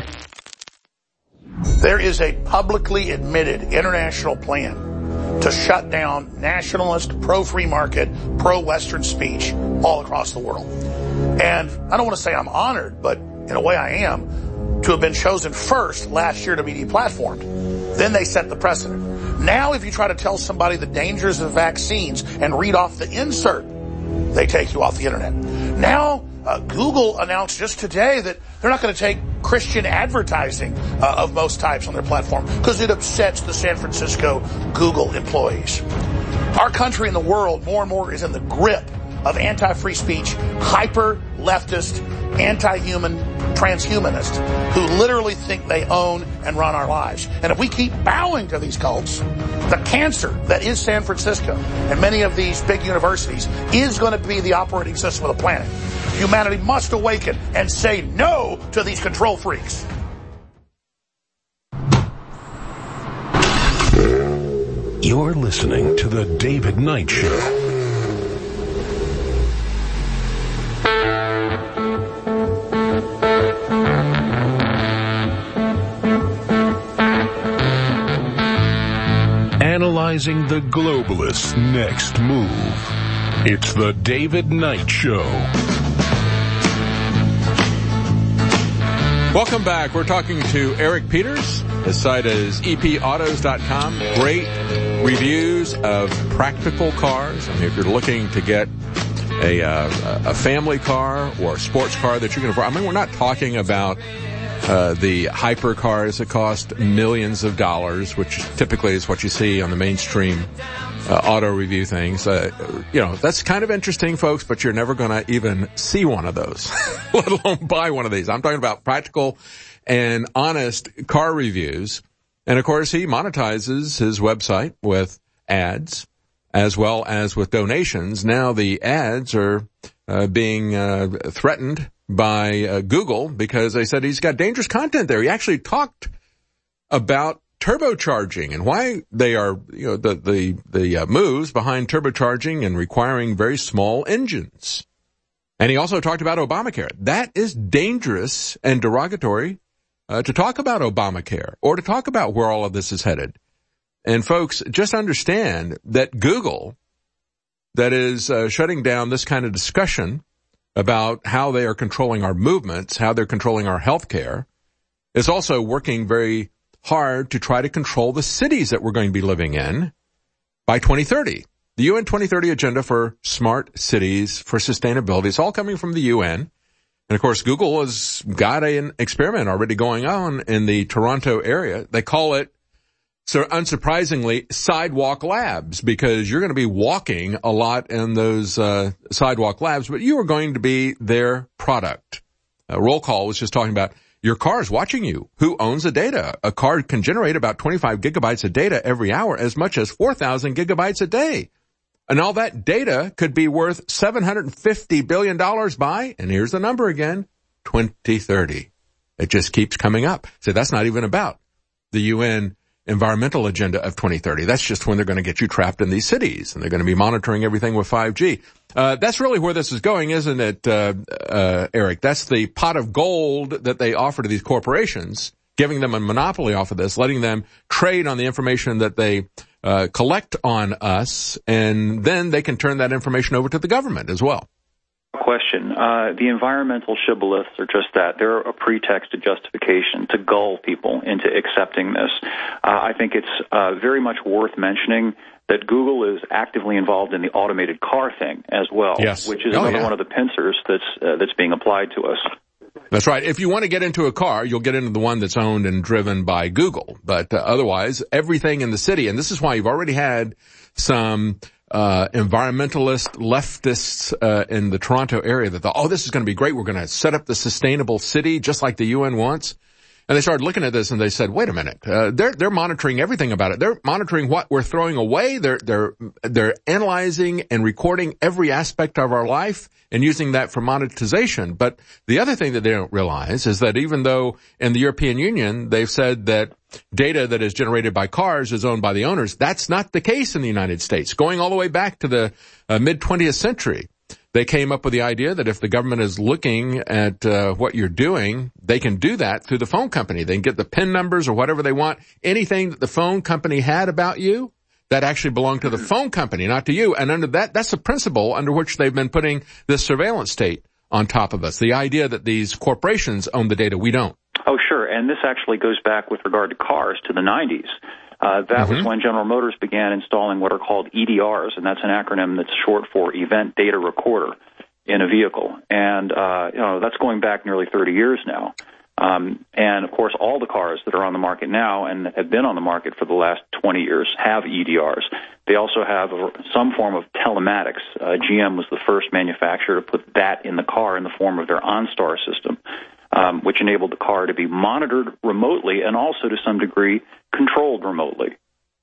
There is a publicly admitted international plan to shut down nationalist, pro-free market, pro-Western speech all across the world. And I don't want to say I'm honored, but in a way I am, to have been chosen first last year to be deplatformed. Then they set the precedent. Now if you try to tell somebody the dangers of vaccines and read off the insert, they take you off the internet. Now uh, Google announced just today that they're not going to take Christian advertising uh, of most types on their platform because it upsets the San Francisco Google employees. Our country and the world more and more is in the grip of anti-free speech, hyper-leftist, anti-human transhumanists who literally think they own and run our lives. And if we keep bowing to these cults, the cancer that is San Francisco and many of these big universities is going to be the operating system of the planet. Humanity must awaken and say no to these control freaks.
You're listening to The David Knight Show. Analyzing the globalists' next move. It's The David Knight Show.
Welcome back. We're talking to Eric Peters. His site is E P autos dot com. Great reviews of practical cars. I mean, if you're looking to get a uh, a family car or a sports car that you can afford. I mean, we're not talking about uh the hyper cars that cost millions of dollars, which typically is what you see on the mainstream uh, auto review things. Uh, you know, that's kind of interesting, folks, but you're never going to even see one of those, let alone buy one of these. I'm talking about practical and honest car reviews. And of course, he monetizes his website with ads as well as with donations. Now the ads are uh, being uh, threatened by uh, Google because they said he's got dangerous content there. He actually talked about turbocharging and why they are, you know, the the the uh, moves behind turbocharging and requiring very small engines. And he also talked about Obamacare. That is dangerous and derogatory uh, to talk about Obamacare or to talk about where all of this is headed. And folks, just understand that Google, that is uh, shutting down this kind of discussion about how they are controlling our movements, how they're controlling our health care, is also working very hard to try to control the cities that we're going to be living in by twenty thirty. The U N twenty thirty agenda for smart cities, for sustainability, it's all coming from the U N. And of course, Google has got an experiment already going on in the Toronto area. They call it, so unsurprisingly, Sidewalk Labs, because you're going to be walking a lot in those uh, Sidewalk Labs, but you are going to be their product. Uh, Roll Call was just talking about your car is watching you. Who owns the data? A car can generate about twenty-five gigabytes of data every hour, as much as four thousand gigabytes a day. And all that data could be worth seven hundred fifty billion dollars by, and here's the number again, twenty thirty. It just keeps coming up. So that's not even about the U N environmental agenda of twenty thirty. That's just when they're going to get you trapped in these cities, and they're going to be monitoring everything with five G. Uh, that's really where this is going, isn't it, uh, uh, Eric? That's the pot of gold that they offer to these corporations, giving them a monopoly off of this, letting them trade on the information that they uh, collect on us, and then they can turn that information over to the government as well.
Question. Uh, the environmental shibboleths are just that. They're a pretext, a justification to gull people into accepting this. Uh, I think it's uh, very much worth mentioning that Google is actively involved in the automated car thing as well,
yes.
which is
oh,
another
yeah.
one of the pincers that's uh, that's being applied to us.
That's right. If you want to get into a car, you'll get into the one that's owned and driven by Google. But uh, otherwise, everything in the city, and this is why you've already had some uh environmentalist leftists uh in the Toronto area that thought, oh, this is going to be great. We're going to set up the sustainable city just like the U N wants. And they started looking at this and they said, wait a minute, uh, they're, they're monitoring everything about it. They're monitoring what we're throwing away. They're, they're, they're analyzing and recording every aspect of our life and using that for monetization. But the other thing that they don't realize is that even though in the European Union, they've said that data that is generated by cars is owned by the owners, that's not the case in the United States. Going all the way back to the uh, mid twentieth century, they came up with the idea that if the government is looking at uh, what you're doing, they can do that through the phone company. They can get the PIN numbers or whatever they want. Anything that the phone company had about you, that actually belonged to the phone company, not to you. And under that, that's the principle under which they've been putting this surveillance state on top of us. The idea that these corporations own the data, we don't.
Oh, sure. And this actually goes back with regard to cars to the nineties. Uh, that mm-hmm. was when General Motors began installing what are called E D Rs, and that's an acronym that's short for Event Data Recorder in a vehicle. And, uh, you know, that's going back nearly thirty years now. Um, and, of course, all the cars that are on the market now and have been on the market for the last twenty years have E D Rs. They also have a, some form of telematics. Uh, G M was the first manufacturer to put that in the car in the form of their OnStar system, um, which enabled the car to be monitored remotely and also, to some degree, controlled remotely.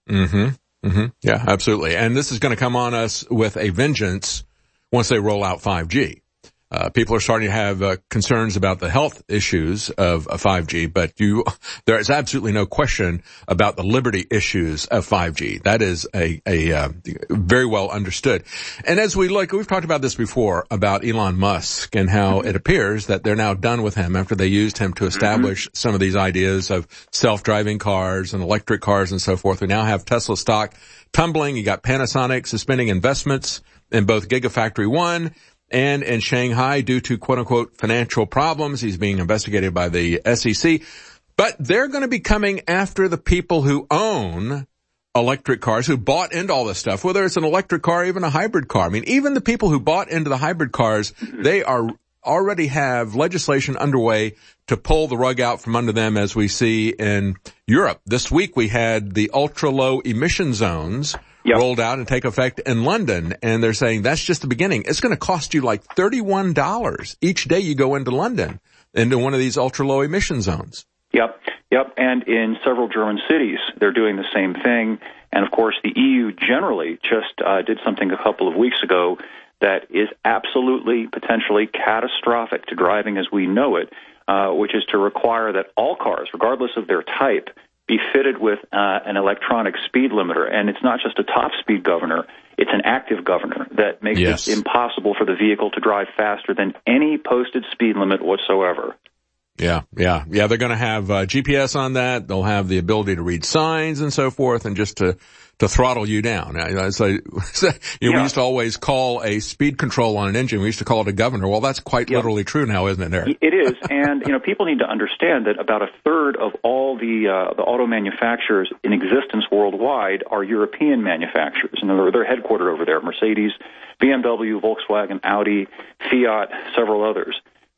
Mm-hmm. Mm-hmm. Yeah, absolutely. And this is going to come on us with a vengeance once they roll out five G. Uh, people are starting to have uh, concerns about the health issues of uh, five G, but you, there is absolutely no question about the liberty issues of five G. That is a, a, uh, very well understood. And as we look, we've talked about this before about Elon Musk and how it appears that they're now done with him after they used him to establish some of these ideas of self-driving cars and electric cars and so forth. We now have Tesla stock tumbling. You got Panasonic suspending investments in both Gigafactory One and in Shanghai due to quote-unquote financial problems. He's being investigated by the S E C. But they're going to be coming after the people who own electric cars, who bought into all this stuff, whether it's an electric car or even a hybrid car. I mean, even the people who bought into the hybrid cars, they are already have legislation underway to pull the rug out from under them, as we see in Europe. This week we had the ultra-low emission zones Yep. rolled out and take effect in London, and they're saying that's just the beginning. It's going to cost you like thirty-one dollars each day you go into London, into one of these ultra-low emission zones.
Yep, yep, and in several German cities, they're doing the same thing. And, of course, the E U generally just uh, did something a couple of weeks ago that is absolutely, potentially catastrophic to driving as we know it, uh, which is to require that all cars, regardless of their type, be fitted with uh, an electronic speed limiter. And it's not just a top speed governor, it's an active governor that makes yes. it impossible for the vehicle to drive faster than any posted speed limit whatsoever.
Yeah, yeah, yeah. They're going to have uh, G P S on that. They'll have the ability to read signs and so forth, and just to to throttle you down. So, you know, yeah. we used to always call a speed control on an engine, we used to call it a governor. Well, that's quite yeah. literally true now, isn't it, Eric?
It is, and you know, people need to understand that about a third of all the uh, the auto manufacturers in existence worldwide are European manufacturers, and they're, they're headquartered over there: Mercedes, B M W, Volkswagen, Audi, Fiat, several others.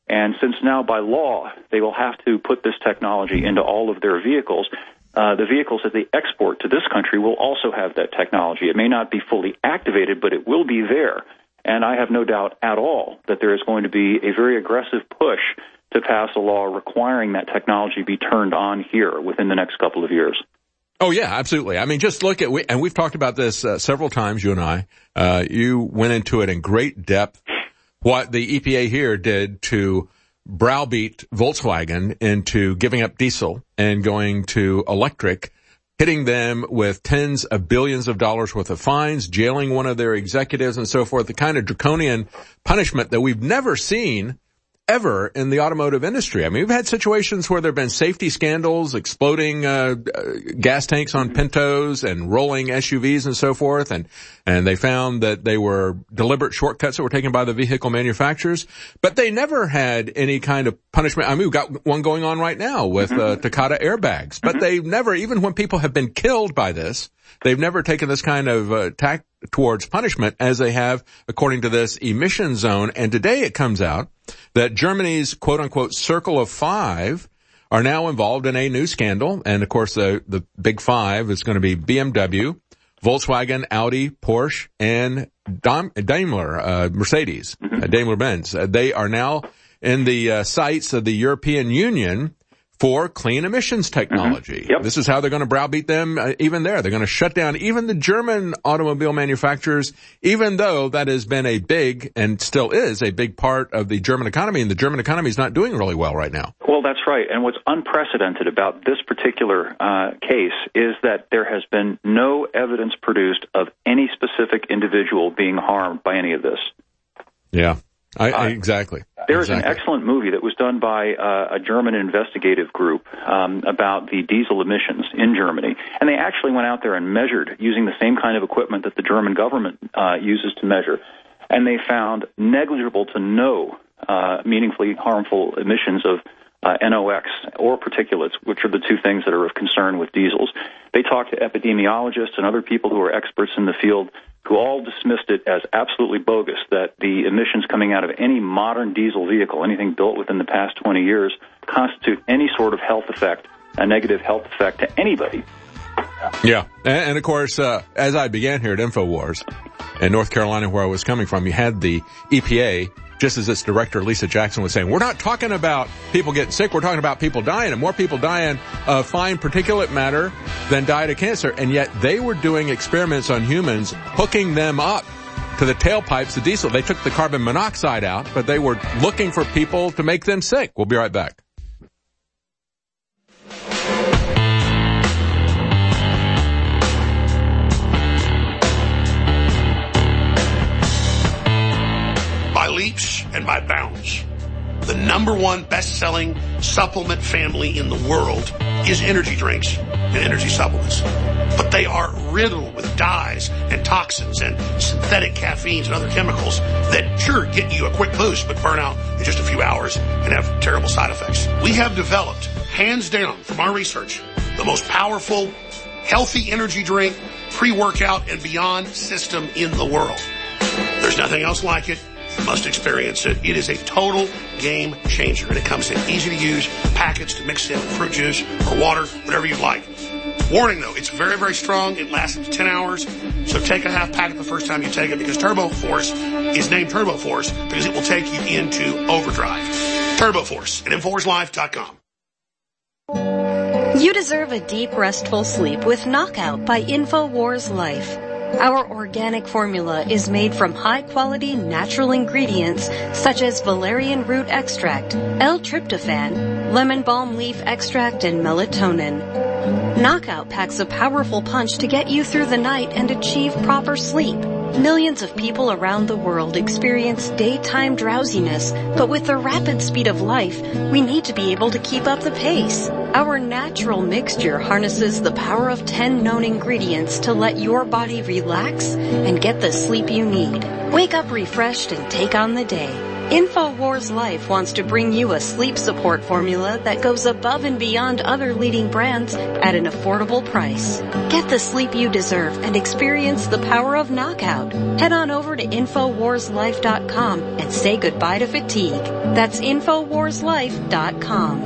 And since now by law they will have to put this technology into all of their vehicles, uh, the vehicles that they export to this country will also have that technology. It may not be fully activated, but it will be there. And I have no doubt at all that there is going to be a very aggressive push to pass a law requiring that technology be turned on here within the next couple of years.
Oh, yeah, absolutely. I mean, just look at, we, and we've talked about this uh, several times, you and I. Uh, you went into it in great depth, what the E P A here did to browbeat Volkswagen into giving up diesel and going to electric, hitting them with tens of billions of dollars worth of fines, jailing one of their executives and so forth, the kind of draconian punishment that we've never seen ever in the automotive industry. I mean, we've had situations where there have been safety scandals, exploding uh, gas tanks on Pintos and rolling S U Vs and so forth, and and they found that they were deliberate shortcuts that were taken by the vehicle manufacturers, but they never had any kind of punishment. I mean, we've got one going on right now with uh, Takata airbags, but they've never, even when people have been killed by this, they've never taken this kind of uh, tack towards punishment as they have according to this emission zone. And today it comes out that Germany's quote-unquote Circle of Five are now involved in a new scandal. And, of course, the, the big five is going to be B M W, Volkswagen, Audi, Porsche, and Daimler, uh, Mercedes, uh, Daimler-Benz. Uh, they are now in the uh, sights of the European Union for clean emissions technology. Mm-hmm. Yep. This is how they're going to browbeat them uh, even there. They're going to shut down even the German automobile manufacturers, even though that has been a big and still is a big part of the German economy, and the German economy is not doing really well right now.
Well, that's right. And what's unprecedented about this particular uh, case is that there has been no evidence produced of any specific individual being harmed by any of this.
Yeah. I, I, exactly.
There is
exactly.
an excellent movie that was done by uh, a German investigative group um, about the diesel emissions in Germany, and they actually went out there and measured using the same kind of equipment that the German government uh, uses to measure, and they found negligible to no uh, meaningfully harmful emissions of uh, N O X or particulates, which are the two things that are of concern with diesels. They talked to epidemiologists and other people who are experts in the field, who all dismissed it as absolutely bogus, that the emissions coming out of any modern diesel vehicle, anything built within the past twenty years, constitute any sort of health effect, a negative health effect to anybody.
Yeah, and, and of course, uh, as I began here at InfoWars, in North Carolina, where I was coming from, you had the E P A, just as its director, Lisa Jackson, was saying, we're not talking about people getting sick, we're talking about people dying, and more people dying of fine particulate matter than died of cancer. And yet they were doing experiments on humans, hooking them up to the tailpipes of diesel. They took the carbon monoxide out, but they were looking for people to make them sick. We'll be right back.
By leaps and by bounds, the number one best-selling supplement family in the world is energy drinks and energy supplements. But they are riddled with dyes and toxins and synthetic caffeines and other chemicals that sure get you a quick boost but burn out in just a few hours and have terrible side effects. We have developed, hands down from our research, the most powerful, healthy energy drink, pre-workout, and beyond system in the world. There's nothing else like it. You must experience it. It is a total game changer, and it comes in easy-to-use packets to mix in fruit juice or water, whatever you like. Warning, though, it's very, very strong. It lasts up to ten hours, so take a half packet the first time you take it, because Turbo Force is named Turbo Force because it will take you into overdrive. Turbo Force at Infowars Live dot com.
You deserve a deep, restful sleep with Knockout by InfoWars Life. Our organic formula is made from high-quality natural ingredients such as valerian root extract, L-tryptophan, lemon balm leaf extract, and melatonin. Knockout packs a powerful punch to get you through the night and achieve proper sleep. Millions of people around the world experience daytime drowsiness, but with the rapid speed of life, we need to be able to keep up the pace. Our natural mixture harnesses the power of ten known ingredients to let your body relax and get the sleep you need. Wake up refreshed and take on the day. InfoWars Life wants to bring you a sleep support formula that goes above and beyond other leading brands at an affordable price. Get the sleep you deserve and experience the power of knockout. Head on over to Infowars Life dot com and say goodbye to fatigue. That's Infowars Life dot com.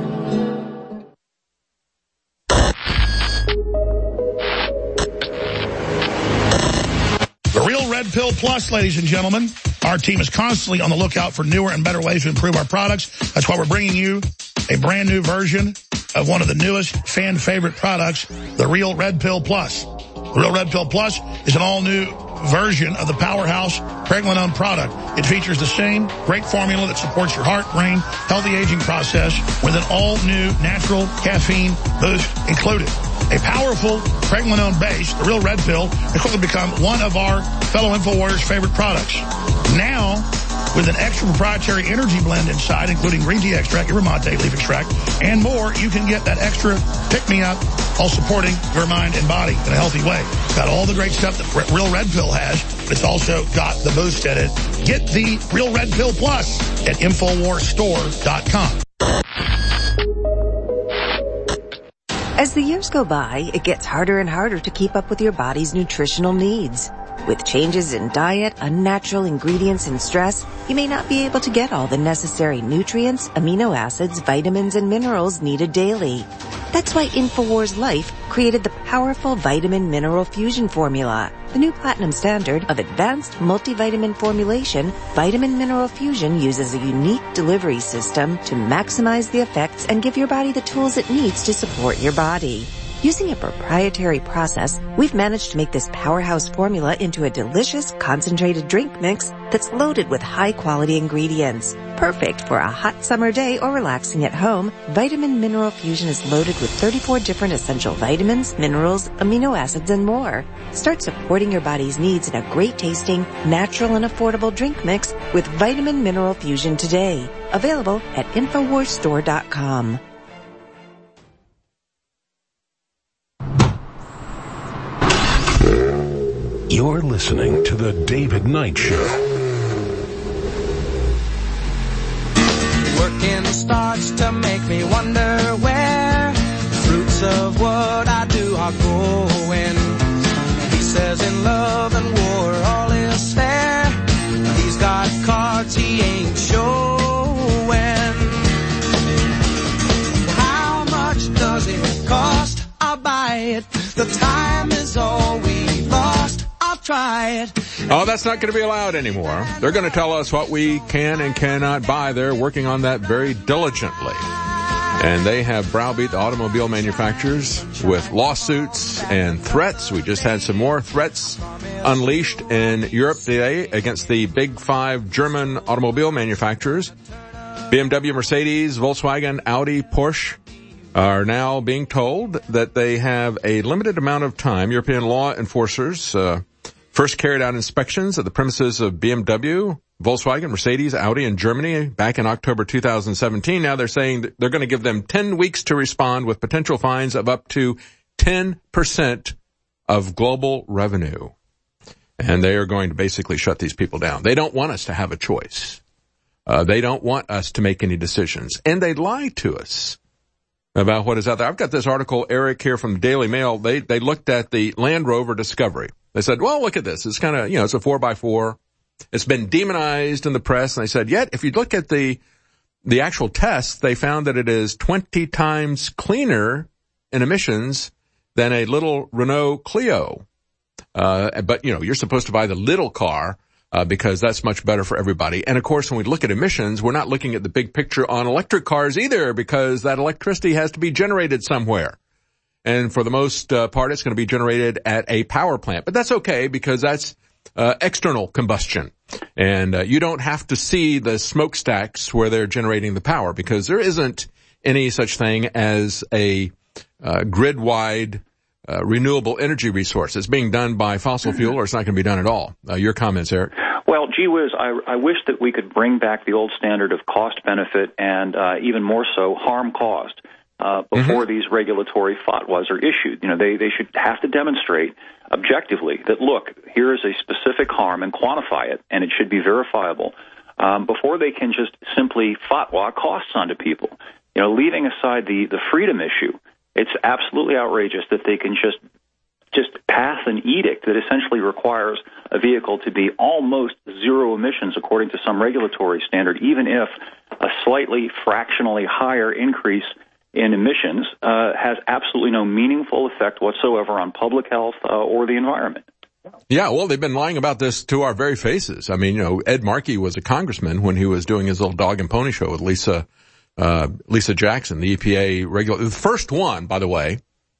The Real Red Pill Plus, ladies and gentlemen. Our team is constantly on the lookout for newer and better ways to improve our products. That's why we're bringing you a brand new version of one of the newest fan favorite products, the Real Red Pill Plus. The Real Red Pill Plus is an all-new version of the powerhouse Pregnenolone product. It features the same great formula that supports your heart, brain, healthy aging process with an all-new natural caffeine boost included. A powerful Pregnenolone base, the Real Red Pill, has quickly become one of our fellow InfoWarriors' favorite products. Now, with an extra proprietary energy blend inside, including green tea extract, yerba mate leaf extract, and more, you can get that extra pick-me-up while supporting your mind and body in a healthy way. It's got all the great stuff that Real Red Pill has, but it's also got the boost in it. Get the Real Red Pill Plus at Infowars Store dot com.
As the years go by, it gets harder and harder to keep up with your body's nutritional needs. With changes in diet, unnatural ingredients, and stress, you may not be able to get all the necessary nutrients, amino acids, vitamins, and minerals needed daily. That's why InfoWars Life created the powerful Vitamin Mineral Fusion formula. The new platinum standard of advanced multivitamin formulation, Vitamin Mineral Fusion uses a unique delivery system to maximize the effects and give your body the tools it needs to support your body. Using a proprietary process, we've managed to make this powerhouse formula into a delicious, concentrated drink mix that's loaded with high-quality ingredients. Perfect for a hot summer day or relaxing at home, Vitamin Mineral Fusion is loaded with thirty-four different essential vitamins, minerals, amino acids, and more. Start supporting your body's needs in a great-tasting, natural, and affordable drink mix with Vitamin Mineral Fusion today. Available at Infowars Store dot com.
You're listening to The David Knight Show.
Working starts to make me wonder where the fruits of what I do are going. He says in love and war all is fair. He's got cards he ain't showing. How much does it cost? I'll buy it. The time is all we lost. Try it.
Oh, that's not going to be allowed anymore. They're going to tell us what we can and cannot buy. They're working on that very diligently. And they have browbeat the automobile manufacturers with lawsuits and threats. We just had some more threats unleashed in Europe today against the big five German automobile manufacturers. B M W, Mercedes, Volkswagen, Audi, Porsche are now being told that they have a limited amount of time. European law enforcers uh, first carried out inspections at the premises of B M W, Volkswagen, Mercedes, Audi in Germany back in October two thousand seventeen. Now they're saying that they're going to give them ten weeks to respond with potential fines of up to ten percent of global revenue. And they are going to basically shut these people down. They don't want us to have a choice. Uh, they don't want us to make any decisions. And they lie to us about what is out there. I've got this article, Eric, here from the Daily Mail. They they looked at the Land Rover Discovery. They said, well, look at this. It's kind of, you know, it's a four by four. It's been demonized in the press. And they said, yet, if you look at the the actual tests, they found that it is twenty times cleaner in emissions than a little Renault Clio. Uh, but, you know, you're supposed to buy the little car uh, because that's much better for everybody. And, of course, when we look at emissions, we're not looking at the big picture on electric cars either because that electricity has to be generated somewhere. And for the most uh, part, it's going to be generated at a power plant. But that's okay because that's uh, external combustion. And uh, you don't have to see the smokestacks where they're generating the power because there isn't any such thing as a uh, grid-wide uh, renewable energy resource. It's being done by fossil fuel or it's not going to be done at all. Uh, your comments, Eric?
Well, gee whiz, I, I wish that we could bring back the old standard of cost-benefit and uh, even more so harm caused. Uh, before mm-hmm. these regulatory fatwas are issued. You know, they, they should have to demonstrate objectively that, look, here is a specific harm and quantify it, and it should be verifiable. um, before they can just simply fatwa costs onto people. You know, leaving aside the, the freedom issue, it's absolutely outrageous that they can just just pass an edict that essentially requires a vehicle to be almost zero emissions according to some regulatory standard, even if a slightly fractionally higher increase in emissions uh, has absolutely no meaningful effect whatsoever on public health uh, or the environment.
Yeah, well, they've been lying about this to our very faces. I mean, you know, Ed Markey was a congressman when he was doing his little dog and pony show with Lisa uh Lisa Jackson, the E P A regulator, the first one, by the way,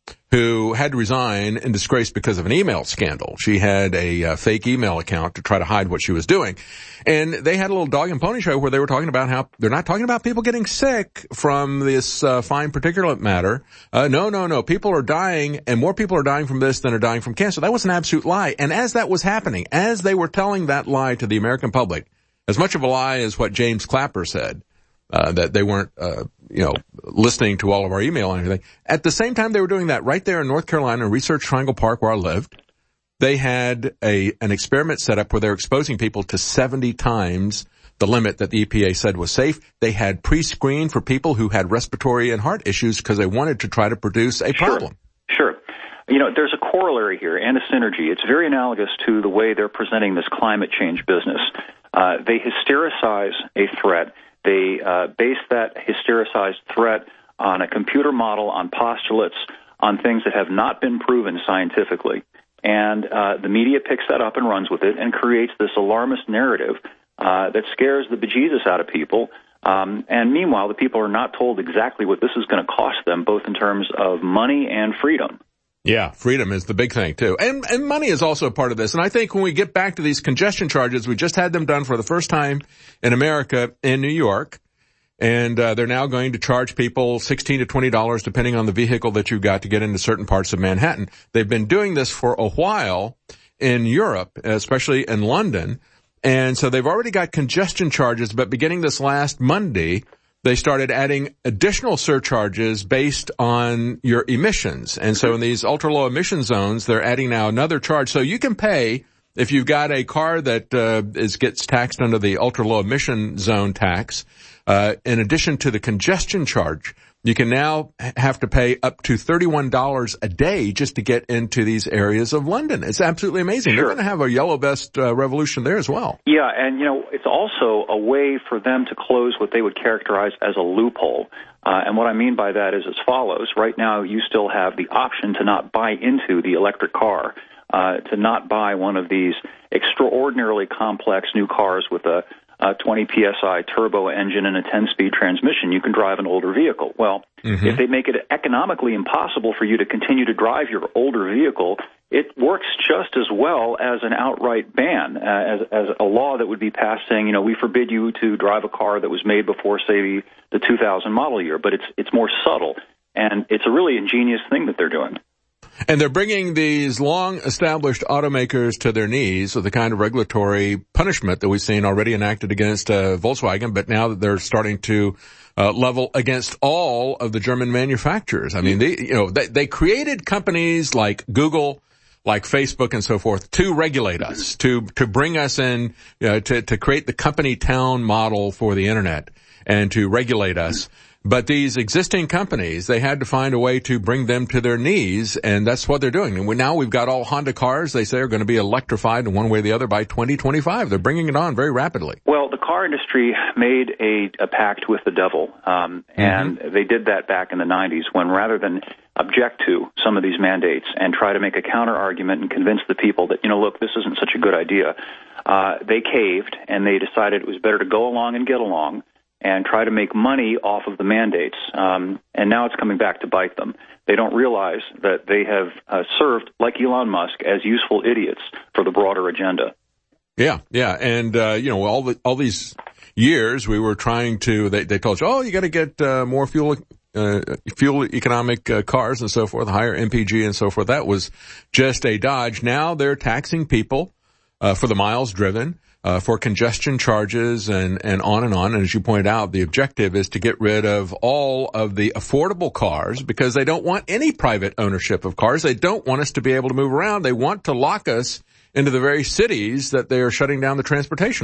who had to resign in disgrace because of an email scandal. She had a uh, fake email account to try to hide what she was doing. And they had a little dog and pony show where they were talking about how they're not talking about people getting sick from this uh, fine particulate matter. Uh, no, no, no. People are dying, and more people are dying from this than are dying from cancer. That was an absolute lie. And as that was happening, as they were telling that lie to the American public, as much of a lie as what James Clapper said, Uh, that they weren't, uh, you know, listening to all of our email and everything. At the same time they were doing that right there in North Carolina, Research Triangle Park where I lived, they had a, an experiment set up where they're exposing people to seventy times the limit that the E P A said was safe. They had pre-screened for people who had respiratory and heart issues because they wanted to try to produce a problem.
Sure. Sure. You know, there's a corollary here and a synergy. It's very analogous to the way they're presenting this climate change business. Uh, they hystericize a threat. They uh, base that hystericized threat on a computer model, on postulates, on things that have not been proven scientifically. And uh, the media picks that up and runs with it and creates this alarmist narrative uh, that scares the bejesus out of people. Um, and meanwhile, the people are not told exactly what this is going to cost them, both in terms of money and freedom.
Yeah, freedom is the big thing, too. And, and money is also a part of this. And I think when we get back to these congestion charges, we just had them done for the first time in America in New York. And uh, they're now going to charge people sixteen to twenty dollars depending on the vehicle that you've got to get into certain parts of Manhattan. They've been doing this for a while in Europe, especially in London. And so they've already got congestion charges, but beginning this last Monday, they started adding additional surcharges based on your emissions. And so in these ultra-low emission zones, they're adding now another charge. So you can pay, if you've got a car that uh, is gets taxed under the ultra-low emission zone tax, uh, in addition to the congestion charge, you can now have to pay up to thirty-one dollars a day just to get into these areas of London. It's absolutely amazing. Sure. They're going to have a yellow vest uh, revolution there as well.
Yeah, and, you know, it's also a way for them to close what they would characterize as a loophole. Uh, and what I mean by that is as follows. Right now, you still have the option to not buy into the electric car, uh, to not buy one of these extraordinarily complex new cars with a Uh, twenty P S I turbo engine and a ten-speed transmission. You can drive an older vehicle. Well, mm-hmm. if they make it economically impossible for you to continue to drive your older vehicle, it works just as well as an outright ban, uh, as, as a law that would be passed saying, you know, we forbid you to drive a car that was made before, say, the two thousand model year. But it's it's more subtle, and it's a really ingenious thing that they're doing.
And they're bringing these long-established automakers to their knees with the kind of regulatory punishment that we've seen already enacted against uh, Volkswagen, but now that they're starting to uh, level against all of the German manufacturers. I mean, they, you know, they, they created companies like Google, like Facebook and so forth to regulate us, to to bring us in, you know, to, to create the company town model for the Internet and to regulate us. But these existing companies, they had to find a way to bring them to their knees, and that's what they're doing. And we, now we've got all Honda cars, they say, are going to be electrified in one way or the other by twenty twenty-five. They're bringing it on very rapidly.
Well, the car industry made a, a pact with the devil, um, and mm-hmm. they did that back in the nineties when rather than object to some of these mandates and try to make a counter-argument and convince the people that, you know, look, this isn't such a good idea, uh, they caved, and they decided it was better to go along and get along and try to make money off of the mandates. Um, and now it's coming back to bite them. They don't realize that they have uh, served, like Elon Musk, as useful idiots for the broader agenda.
Yeah, yeah. And, uh, you know, all the, all these years we were trying to, they, they told you, oh, you got to get uh, more fuel, uh, fuel economic uh, cars and so forth, higher M P G and so forth. That was just a dodge. Now they're taxing people uh, for the miles driven. Uh, for congestion charges and, and on and on. And as you pointed out, the objective is to get rid of all of the affordable cars because they don't want any private ownership of cars. They don't want us to be able to move around. They want to lock us into the very cities that they are shutting down the transportation on.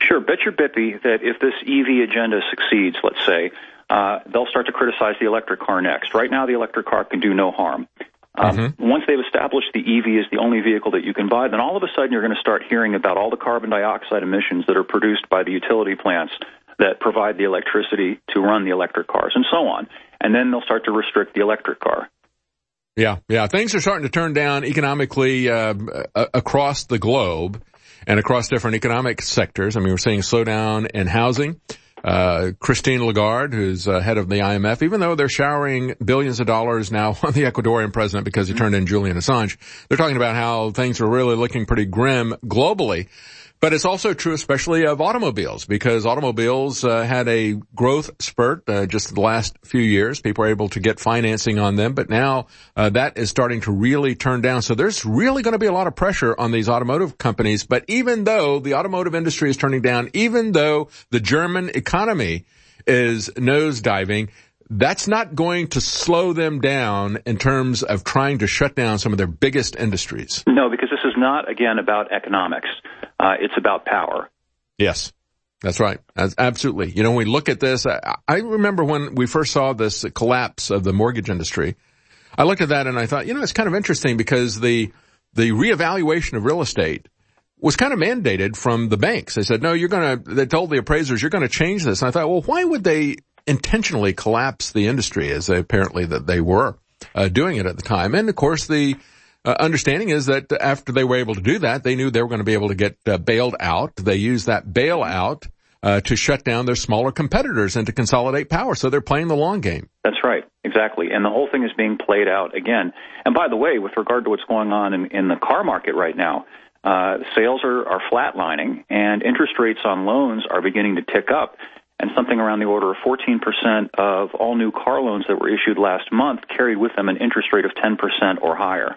Sure. Bet your bippy that if this E V agenda succeeds, let's say, uh, they'll start to criticize the electric car next. Right now, the electric car can do no harm. Um, mm-hmm. Once they've established the E V is the only vehicle that you can buy, then all of a sudden you're going to start hearing about all the carbon dioxide emissions that are produced by the utility plants that provide the electricity to run the electric cars, and so on. And then they'll start to restrict the electric car.
Yeah, yeah. Things are starting to turn down economically uh, across the globe and across different economic sectors. I mean, we're seeing a slowdown in housing. Uh, Christine Lagarde, who's uh, head of the I M F, even though they're showering billions of dollars now on the Ecuadorian president because he turned in Julian Assange, they're talking about how things are really looking pretty grim globally. But it's also true, especially of automobiles, because automobiles uh, had a growth spurt uh, just the last few years. People are able to get financing on them, but now uh, that is starting to really turn down. So there's really going to be a lot of pressure on these automotive companies. But even though the automotive industry is turning down, even though the German economy is nosediving, that's not going to slow them down in terms of trying to shut down some of their biggest industries.
No, because this is not, again, about economics. Uh, it's about power.
Yes, that's right. That's absolutely. You know, when we look at this, I, I remember when we first saw this collapse of the mortgage industry, I looked at that and I thought, you know, it's kind of interesting because the, the reevaluation of real estate was kind of mandated from the banks. They said, no, you're going to, they told the appraisers, you're going to change this. And I thought, well, why would they intentionally collapse the industry as they apparently that they were uh, doing it at the time? And of course, the Uh, understanding is that after they were able to do that, they knew they were going to be able to get uh, bailed out. They used that bailout uh, to shut down their smaller competitors and to consolidate power. So they're playing the long game.
That's right. Exactly. And the whole thing is being played out again. And by the way, with regard to what's going on in, in the car market right now, uh, sales are, are flatlining and interest rates on loans are beginning to tick up. And something around the order of fourteen percent of all new car loans that were issued last month carried with them an interest rate of ten percent or higher.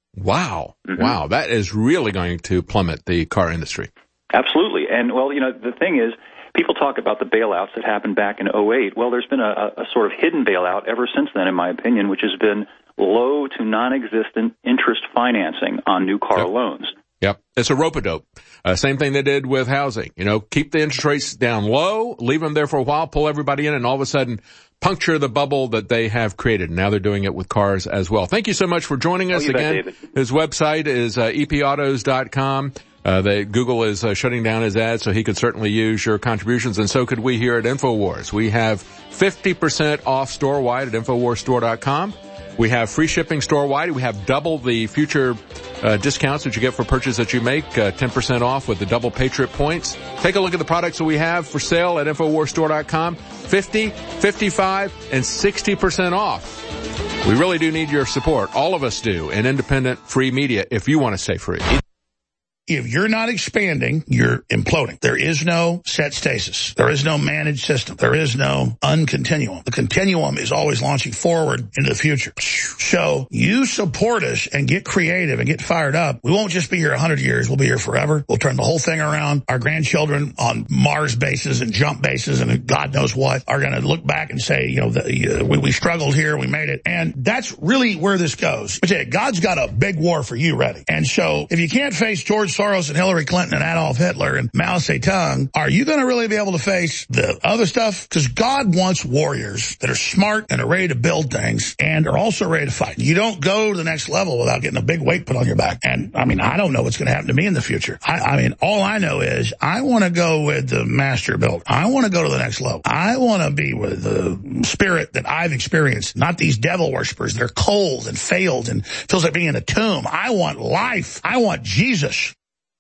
Wow. Mm-hmm. Wow. That is really going to plummet the car industry.
Absolutely. And, well, you know, the thing is, people talk about the bailouts that happened back in oh eight. Well, there's been a, a sort of hidden bailout ever since then, in my opinion, which has been low to non-existent interest financing on new car
yep.
loans.
Yep. It's a rope-a-dope. Uh, same thing they did with housing. You know, keep the interest rates down low, leave them there for a while, pull everybody in, and all of a sudden puncture the bubble that they have created. Now they're doing it with cars as well. Thank you so much for joining us
oh,
again.
Bet,
His website is uh, e p autos dot com. Uh, they, Google is uh, shutting down his ads, so he could certainly use your contributions, and so could we here at InfoWars. We have fifty percent off store-wide at infowars store dot com. We have free shipping store-wide. We have double the future uh, discounts that you get for purchase that you make, uh, ten percent off with the double Patriot points. Take a look at the products that we have for sale at infowars store dot com. fifty, fifty-five, and sixty percent off. We really do need your support. All of us do, in independent free media, if you want to stay free.
If you're not expanding, you're imploding. There is no set stasis. There is no managed system. There is no uncontinuum. The continuum is always launching forward into the future. So you support us and get creative and get fired up. We won't just be here a hundred years. We'll be here forever. We'll turn the whole thing around. Our grandchildren on Mars bases and jump bases and God knows what are going to look back and say, you know, the, uh, we, we struggled here. We made it. And that's really where this goes. But yeah, God's got a big war for you ready. And so if you can't face George Soros and Hillary Clinton and Adolf Hitler and Mao Zedong, are you going to really be able to face the other stuff? Because God wants warriors that are smart and are ready to build things and are also ready to fight. You don't go to the next level without getting a big weight put on your back. And, I mean, I don't know what's going to happen to me in the future. I, I mean, all I know is I want to go with the master build. I want to go to the next level. I want to be with the spirit that I've experienced, not these devil worshipers that are cold and failed and feels like being in a tomb. I want life. I want Jesus.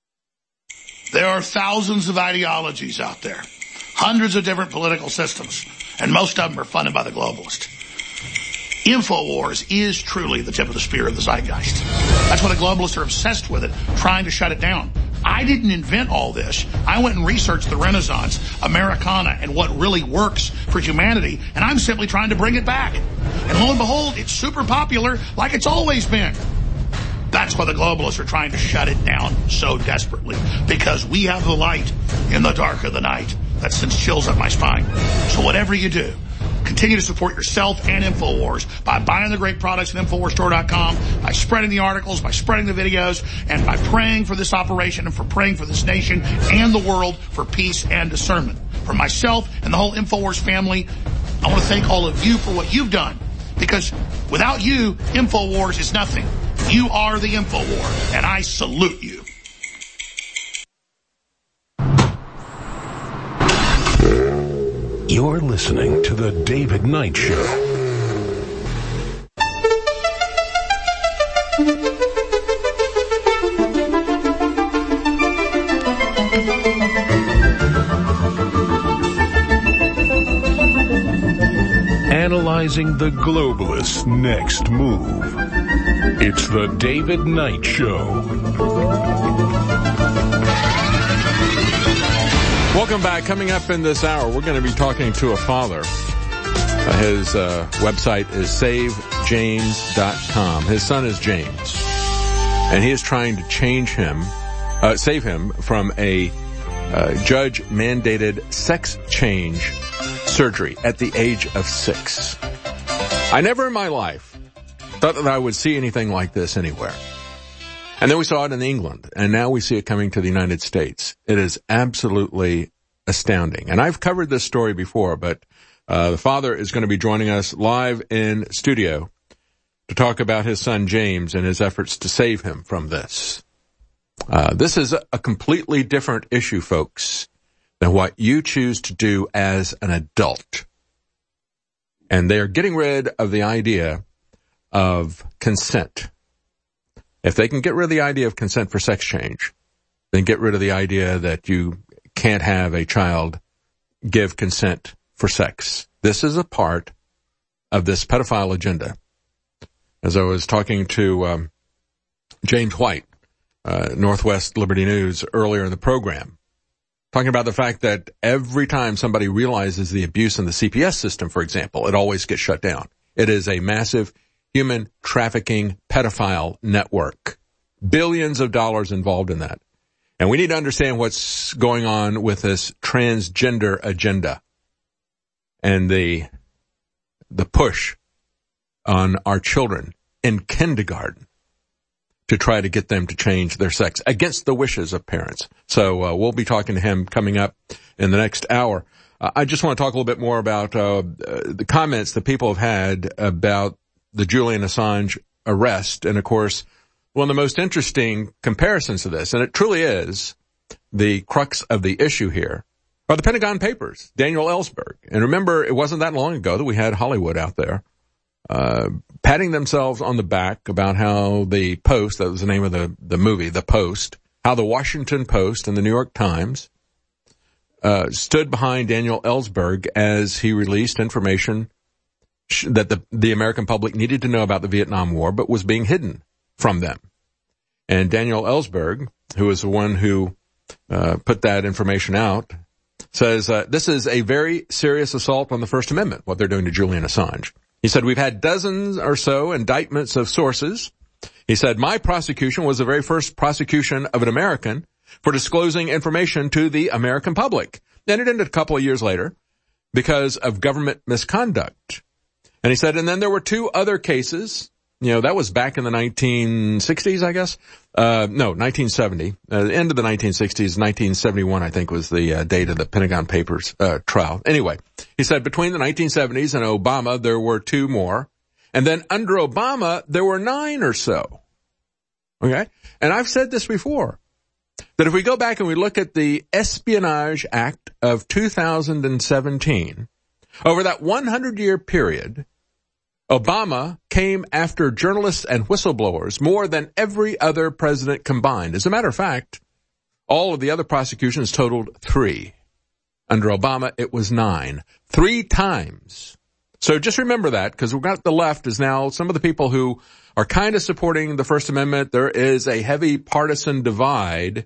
There are thousands of ideologies out there, hundreds of different political systems, and most of them are funded by the globalists. InfoWars is truly the tip of the spear of the zeitgeist. That's why the globalists are obsessed with it, trying to shut it down. I didn't invent all this. I went and researched the Renaissance, Americana, and what really works for humanity, and I'm simply trying to bring it back. And lo and behold, it's super popular like it's always been. That's why the globalists are trying to shut it down so desperately, because we have the light in the dark of the night. That sends chills up my spine. So whatever you do, continue to support yourself and InfoWars by buying the great products at InfoWars Store dot com, by spreading the articles, by spreading the videos, and by praying for this operation and for praying for this nation and the world for peace and discernment. For myself and the whole InfoWars family, I want to thank all of you for what you've done. Because without you, InfoWars is nothing. You are the InfoWar, and I salute you.
You're listening to The David Knight Show. Analyzing the globalists' next move. It's The David Knight Show.
Welcome back. Coming up in this hour, we're going to be talking to a father. Uh, his uh, website is save james dot com. His son is James, and he is trying to change him, uh, save him from a uh, judge-mandated sex change surgery at the age of six. I never in my life thought that I would see anything like this anywhere. And then we saw it in England, and now we see it coming to the United States. It is absolutely astounding. And I've covered this story before, but uh, the father is going to be joining us live in studio to talk about his son James and his efforts to save him from this. Uh, this is a completely different issue, folks, than what you choose to do as an adult. And they are getting rid of the idea of consent. If they can get rid of the idea of consent for sex change, then get rid of the idea that you can't have a child give consent for sex. This is a part of this pedophile agenda. As I was talking to um, James White, uh, Northwest Liberty News, earlier in the program, talking about the fact that every time somebody realizes the abuse in the C P S system, for example, it always gets shut down. It is a massive human trafficking pedophile network. Billions of dollars involved in that. And we need to understand what's going on with this transgender agenda and the the push on our children in kindergarten to try to get them to change their sex against the wishes of parents. So uh, we'll be talking to him coming up in the next hour. Uh, I just want to talk a little bit more about uh, the comments that people have had about the Julian Assange arrest. And, of course, one of the most interesting comparisons to this, and it truly is the crux of the issue here, are the Pentagon Papers, Daniel Ellsberg. And remember, it wasn't that long ago that we had Hollywood out there uh patting themselves on the back about how the Post, that was the name of the, the movie, The Post, how the Washington Post and the New York Times uh stood behind Daniel Ellsberg as he released information sh- that the, the American public needed to know about the Vietnam War, but was being hidden from them. And Daniel Ellsberg, who is the one who uh put that information out, says uh, this is a very serious assault on the First Amendment, what they're doing to Julian Assange. He said, we've had dozens or so indictments of sources. He said, my prosecution was the very first prosecution of an American for disclosing information to the American public. Then it ended a couple of years later because of government misconduct. And he said, and then there were two other cases. You know, that was back in the nineteen sixties, I guess. Uh, no, nineteen seventy. Uh, the end of the nineteen sixties, nineteen seventy-one, I think, was the uh, date of the Pentagon Papers uh, trial. Anyway, he said between the nineteen seventies and Obama, there were two more. And then under Obama, there were nine or so. Okay? And I've said this before, that if we go back and we look at the Espionage Act of two thousand seventeen, over that hundred-year period, Obama came after journalists and whistleblowers more than every other president combined. As a matter of fact, all of the other prosecutions totaled three. Under Obama, it was nine. Three times. So just remember that, because we've got the left is now some of the people who are kind of supporting the First Amendment. There is a heavy partisan divide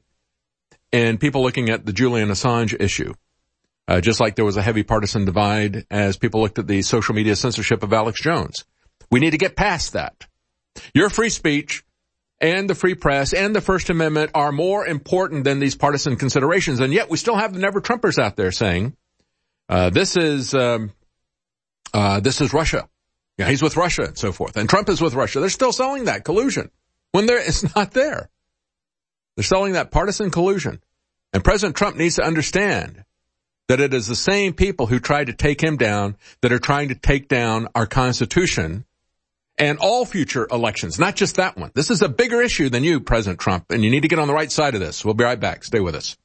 in people looking at the Julian Assange issue. Uh, just like there was a heavy partisan divide as people looked at the social media censorship of Alex Jones. We need to get past that. Your free speech and the free press and the First Amendment are more important than these partisan considerations. And yet we still have the never-Trumpers out there saying, uh, this is um, uh, this is Russia. Yeah, he's with Russia and so forth. And Trump is with Russia. They're still selling that collusion when there it's not there. They're selling that partisan collusion. And President Trump needs to understand that it is the same people who tried to take him down that are trying to take down our Constitution and all future elections, not just that one. This is a bigger issue than you, President Trump, and you need to get on the right side of this. We'll be right back. Stay with us.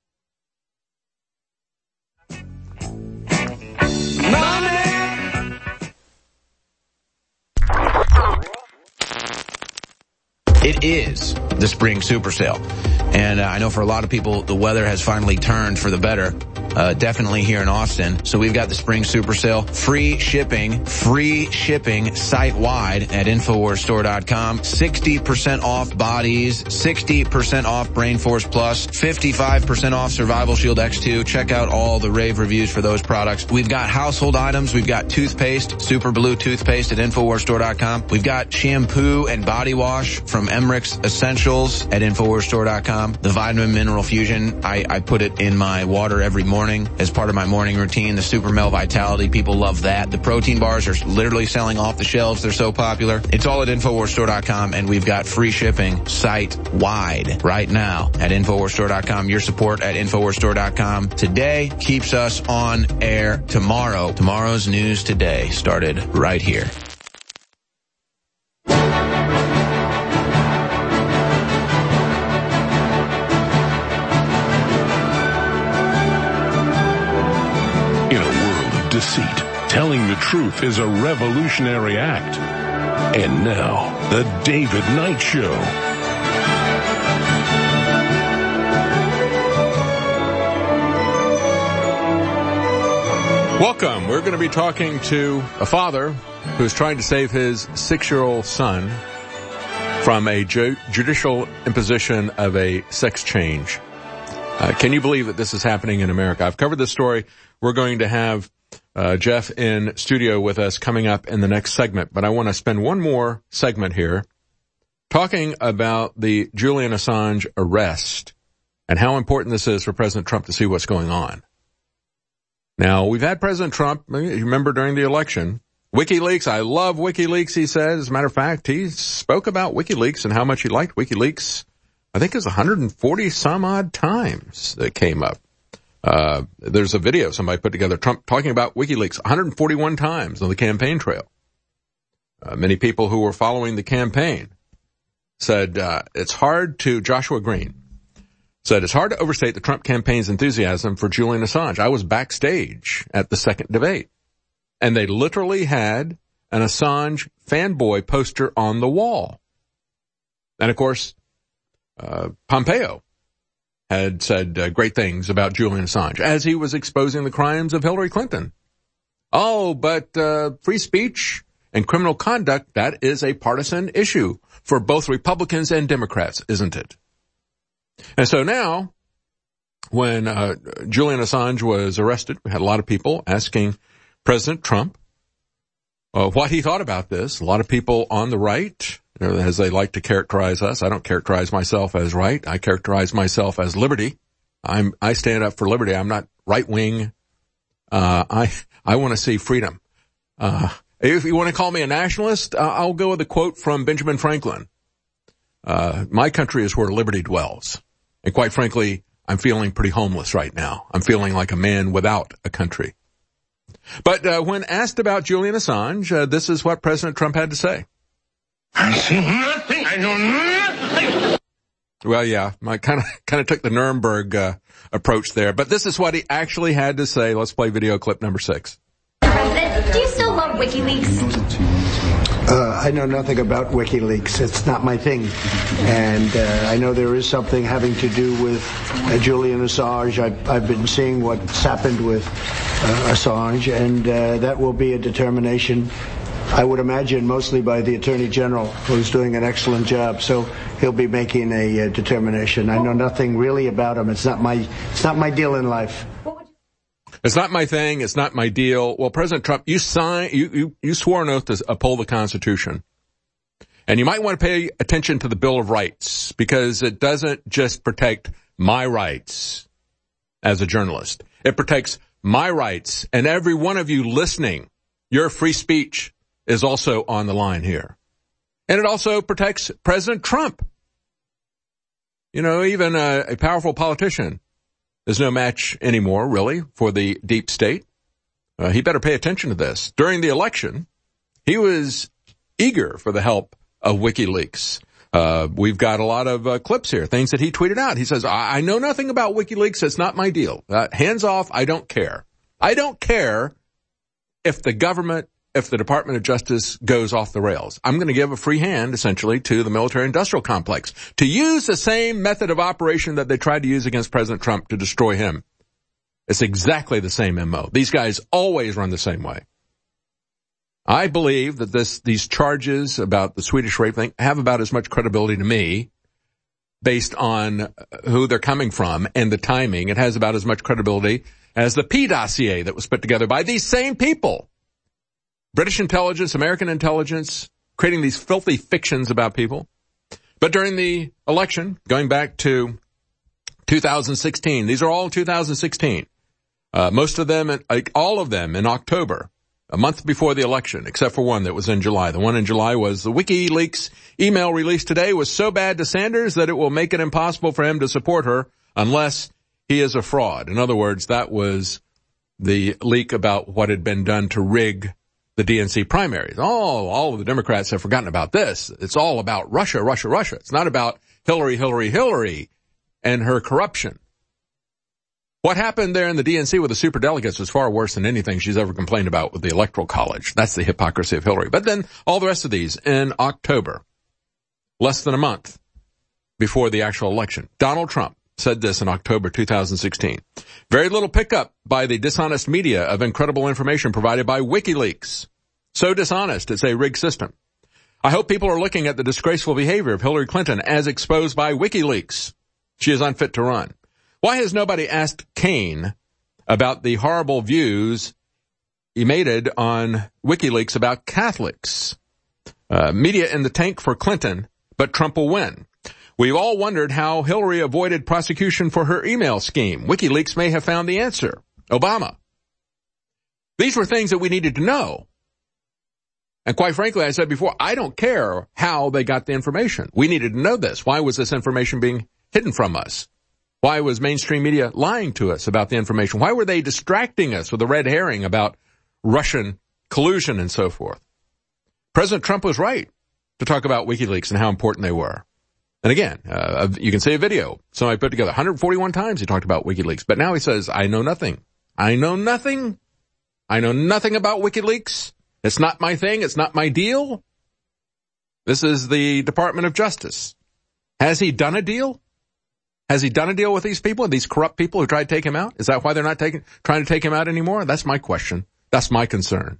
It is the spring super sale. And uh, I know for a lot of people, the weather has finally turned for the better. Uh, definitely here in Austin. So we've got the spring super sale. Free shipping, free shipping site-wide at Infowars Store dot com. sixty percent off bodies, sixty percent off Brain Force Plus, fifty-five percent off Survival Shield X two. Check out all the rave reviews for those products. We've got household items. We've got toothpaste, Super Blue toothpaste at Infowars Store dot com. We've got shampoo and body wash from Emmerich's Essentials at Infowars Store dot com. The Vitamin Mineral Fusion, I, I put it in my water every morning as part of my morning routine. The Super Male Vitality, people love that. The protein bars are literally selling off the shelves. They're so popular. It's all at Infowars Store dot com, and we've got free shipping site-wide right now at Infowars Store dot com. Your support at Infowars Store dot com today keeps us on air tomorrow. Tomorrow's news today started right here.
Deceit. Telling the truth is a revolutionary act. And now, the David Knight Show.
Welcome. We're going to be talking to a father who's trying to save his six-year-old son from a ju- judicial imposition of a sex change. Uh, can you believe that this is happening in America? I've covered this story. We're going to have Uh, Jeff in studio with us coming up in the next segment, but I want to spend one more segment here talking about the Julian Assange arrest and how important this is for President Trump to see what's going on. Now, we've had President Trump, you remember during the election, WikiLeaks, I love WikiLeaks, he said. As a matter of fact, he spoke about WikiLeaks and how much he liked WikiLeaks. I think it was one hundred forty some odd times that came up. Uh, there's a video somebody put together, Trump talking about WikiLeaks one hundred forty-one times on the campaign trail. Uh, many people who were following the campaign said, uh, it's hard to, Joshua Green said, it's hard to overstate the Trump campaign's enthusiasm for Julian Assange. I was backstage at the second debate, and they literally had an Assange fanboy poster on the wall. And of course, uh, Pompeo had said uh, great things about Julian Assange as he was exposing the crimes of Hillary Clinton. Oh, but uh, free speech and criminal conduct, that is a partisan issue for both Republicans and Democrats, isn't it? And so now, when uh, Julian Assange was arrested, we had a lot of people asking President Trump uh, what he thought about this. A lot of people on the right, as they like to characterize us. I don't characterize myself as right. I characterize myself as liberty. I'm, I stand up for liberty. I'm not right wing. Uh, I, I want to see freedom. Uh, if you want to call me a nationalist, uh, I'll go with a quote from Benjamin Franklin. Uh, my country is where liberty dwells. And quite frankly, I'm feeling pretty homeless right now. I'm feeling like a man without a country. But, uh, when asked about Julian Assange, uh, this is what President Trump had to say.
I see nothing. I know nothing.
Well, yeah, I kind of kind of took the Nuremberg uh, approach there, but this is what he actually had to say. Let's play video clip number six.
President, do you still love WikiLeaks?
Uh, I know nothing about WikiLeaks. It's not my thing. And uh, I know there is something having to do with uh, Julian Assange. I've, I've been seeing what's happened with uh, Assange, and uh, that will be a determination, I would imagine, mostly by the Attorney General, who's doing an excellent job. So he'll be making a uh, determination. I know nothing really about him. It's not my, it's not my deal in life.
It's not my thing. It's not my deal. Well, President Trump, you signed, you, you, you swore an oath to uphold the Constitution. And you might want to pay attention to the Bill of Rights, because it doesn't just protect my rights as a journalist. It protects my rights, and every one of you listening. Your free speech is also on the line here. And it also protects President Trump. You know, even a, a powerful politician is no match anymore, really, for the deep state. Uh, he better pay attention to this. During the election, he was eager for the help of WikiLeaks. Uh, we've got a lot of uh, clips here, things that he tweeted out. He says, I, I know nothing about WikiLeaks. It's not my deal. Uh, hands off. I don't care. I don't care if the government, if the Department of Justice goes off the rails. I'm going to give a free hand, essentially, to the military-industrial complex to use the same method of operation that they tried to use against President Trump to destroy him. It's exactly the same M O. These guys always run the same way. I believe that this, these charges about the Swedish rape thing have about as much credibility to me based on who they're coming from and the timing. It has about as much credibility as the P dossier that was put together by these same people. British intelligence, American intelligence, creating these filthy fictions about people. But during the election, going back to two thousand sixteen, these are all two thousand sixteen. Uh, most of them, like all of them in October. A month before the election, except for one that was in July. The one in July was the WikiLeaks email released today was so bad to Sanders that it will make it impossible for him to support her unless he is a fraud. In other words, that was the leak about what had been done to rig the D N C primaries. Oh, all of the Democrats have forgotten about this. It's all about Russia, Russia, Russia. It's not about Hillary, Hillary, Hillary and her corruption. What happened there in the D N C with the superdelegates was far worse than anything she's ever complained about with the Electoral College. That's the hypocrisy of Hillary. But then all the rest of these in October, less than a month before the actual election. Donald Trump said this in October two thousand sixteen. Very little pickup by the dishonest media of incredible information provided by WikiLeaks. So dishonest, it's a rigged system. I hope people are looking at the disgraceful behavior of Hillary Clinton as exposed by WikiLeaks. She is unfit to run. Why has nobody asked Kaine about the horrible views he made on WikiLeaks about Catholics? Uh, media in the tank for Clinton, but Trump will win. We've all wondered how Hillary avoided prosecution for her email scheme. WikiLeaks may have found the answer. Obama. These were things that we needed to know. And quite frankly, I said before, I don't care how they got the information. We needed to know this. Why was this information being hidden from us? Why was mainstream media lying to us about the information? Why were they distracting us with a red herring about Russian collusion and so forth? President Trump was right to talk about WikiLeaks and how important they were. And again, uh, you can see a video somebody put together. one hundred forty-one times he talked about WikiLeaks. But now he says, I know nothing. I know nothing. I know nothing about WikiLeaks. It's not my thing. It's not my deal. This is the Department of Justice. Has he done a deal? Has he done a deal with these people, these corrupt people who tried to take him out? Is that why they're not taking, trying to take him out anymore? That's my question. That's my concern.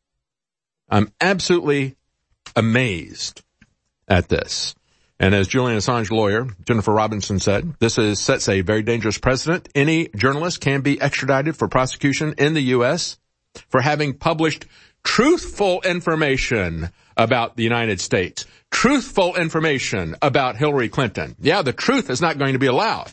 I'm absolutely amazed at this. And as Julian Assange lawyer, Jennifer Robinson said, this is, sets a very dangerous precedent. Any journalist can be extradited for prosecution in the U S for having published truthful information about the United States. Truthful information about Hillary Clinton. Yeah, the truth is not going to be allowed.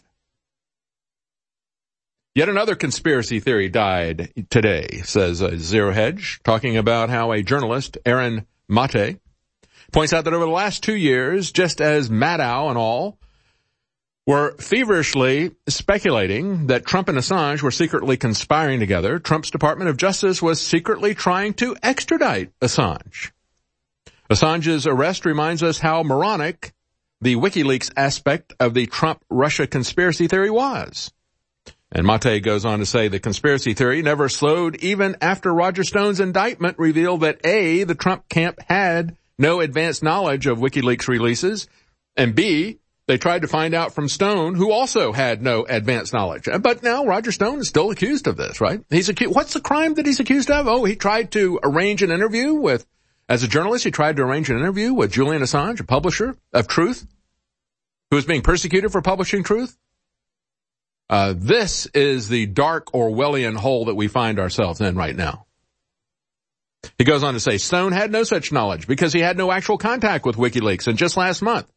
Yet another conspiracy theory died today, says uh, Zero Hedge, talking about how a journalist, Aaron Mate, points out that over the last two years, just as Maddow and all were feverishly speculating that Trump and Assange were secretly conspiring together, Trump's Department of Justice was secretly trying to extradite Assange. Assange's arrest reminds us how moronic the WikiLeaks aspect of the Trump-Russia conspiracy theory was. And Mate goes on to say the conspiracy theory never slowed even after Roger Stone's indictment revealed that A, the Trump camp had no advanced knowledge of WikiLeaks releases, and B, they tried to find out from Stone, who also had no advanced knowledge. But now Roger Stone is still accused of this, right? He's accused. What's the crime that he's accused of? Oh, he tried to arrange an interview with, as a journalist, he tried to arrange an interview with Julian Assange, a publisher of Truth, who is being persecuted for publishing Truth. Uh, this is the dark Orwellian hole that we find ourselves in right now. He goes on to say, Stone had no such knowledge because he had no actual contact with WikiLeaks. And just last month,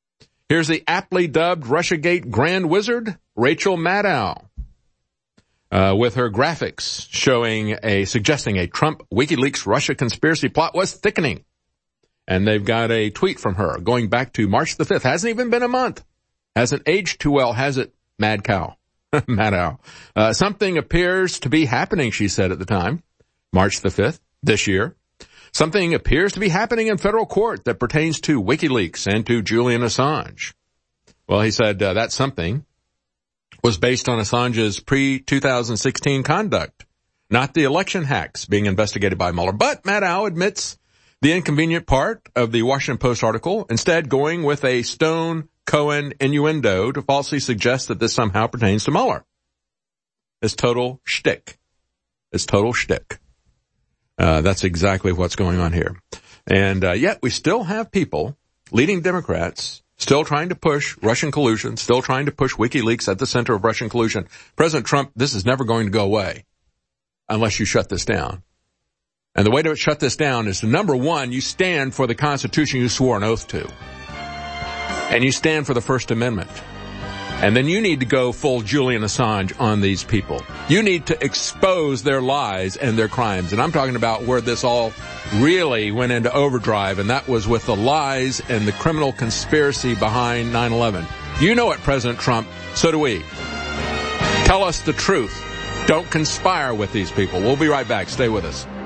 here's the aptly dubbed Russiagate Grand Wizard, Rachel Maddow. Uh, uh, with her graphics showing a, suggesting a Trump WikiLeaks Russia conspiracy plot was thickening. And they've got a tweet from her going back to March the fifth. Hasn't even been a month. Hasn't aged too well, has it, Mad Cow? Mad Owl. Uh, something appears to be happening, she said at the time, March the fifth, this year. Something appears to be happening in federal court that pertains to WikiLeaks and to Julian Assange. Well, he said uh, that something was based on Assange's pre two thousand sixteen conduct, not the election hacks being investigated by Mueller. But Matt Au admits the inconvenient part of the Washington Post article, instead going with a Stone-Cohen innuendo to falsely suggest that this somehow pertains to Mueller. It's total shtick. It's total shtick. Uh, that's exactly what's going on here. And uh, yet we still have people, leading Democrats, still trying to push Russian collusion, still trying to push WikiLeaks at the center of Russian collusion. President Trump, this is never going to go away unless you shut this down. And the way to shut this down is to, number one, you stand for the Constitution you swore an oath to. And you stand for the First Amendment. And then you need to go full Julian Assange on these people. You need to expose their lies and their crimes. And I'm talking about where this all really went into overdrive, and that was with the lies and the criminal conspiracy behind nine eleven. You know it, President Trump. So do we. Tell us the truth. Don't conspire with these people. We'll be right back. Stay with us.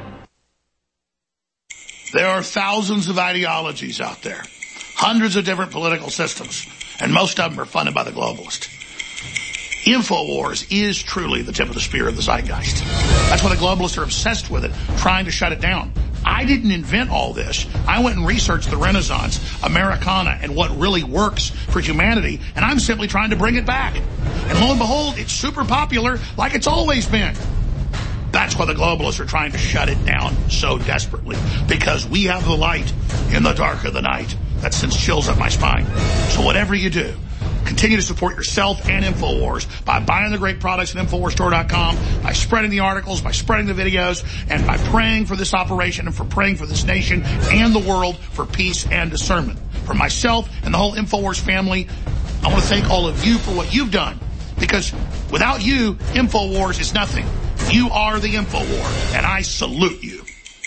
There are thousands of ideologies out there, hundreds of different political systems, and most of them are funded by the globalist. InfoWars is truly the tip of the spear of the zeitgeist. That's why the globalists are obsessed with it, trying to shut it down. I didn't invent all this. I went and researched the Renaissance, Americana, and what really works for humanity, and I'm simply trying to bring it back. And lo and behold, it's super popular like it's always been. That's why the globalists are trying to shut it down so desperately, because we have the light in the dark of the night. That sends chills up my spine. So whatever you do, continue to support yourself and InfoWars by buying the great products at Infowars Store dot com, by spreading the articles, by spreading the videos, and by praying for this operation and for praying for this nation and the world for peace and discernment. For myself and the whole InfoWars family, I want to thank all of you for what you've done, because without you, InfoWars is nothing. You are the InfoWar, and I salute you.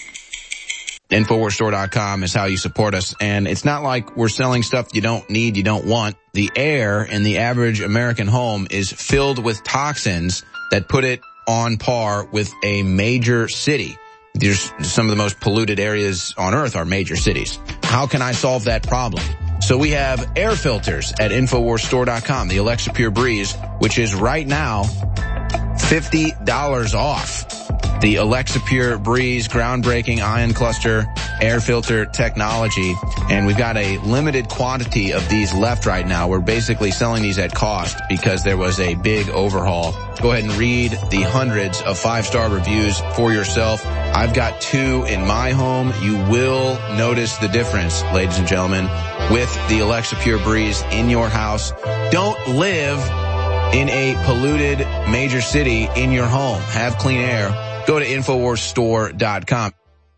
Infowars Store dot com is how you support us, and it's not like we're selling stuff you don't need, you don't want. The air in the average American home is filled with toxins that put it on par with a major city. There's some of the most polluted areas on Earth are major cities. How can I solve that problem? So we have air filters at Infowars Store dot com, the Alexa Pure Breeze, which is right now fifty dollars off. The Alexa Pure Breeze groundbreaking ion cluster air filter technology. And we've got a limited quantity of these left right now. We're basically selling these at cost because there was a big overhaul. Go ahead and read the hundreds of five-star reviews for yourself. I've got two in my home. You will notice the difference, ladies and gentlemen, with the Alexa Pure Breeze in your house. Don't live in a polluted major city in your home. Have clean air. Go to Infowars Store dot com.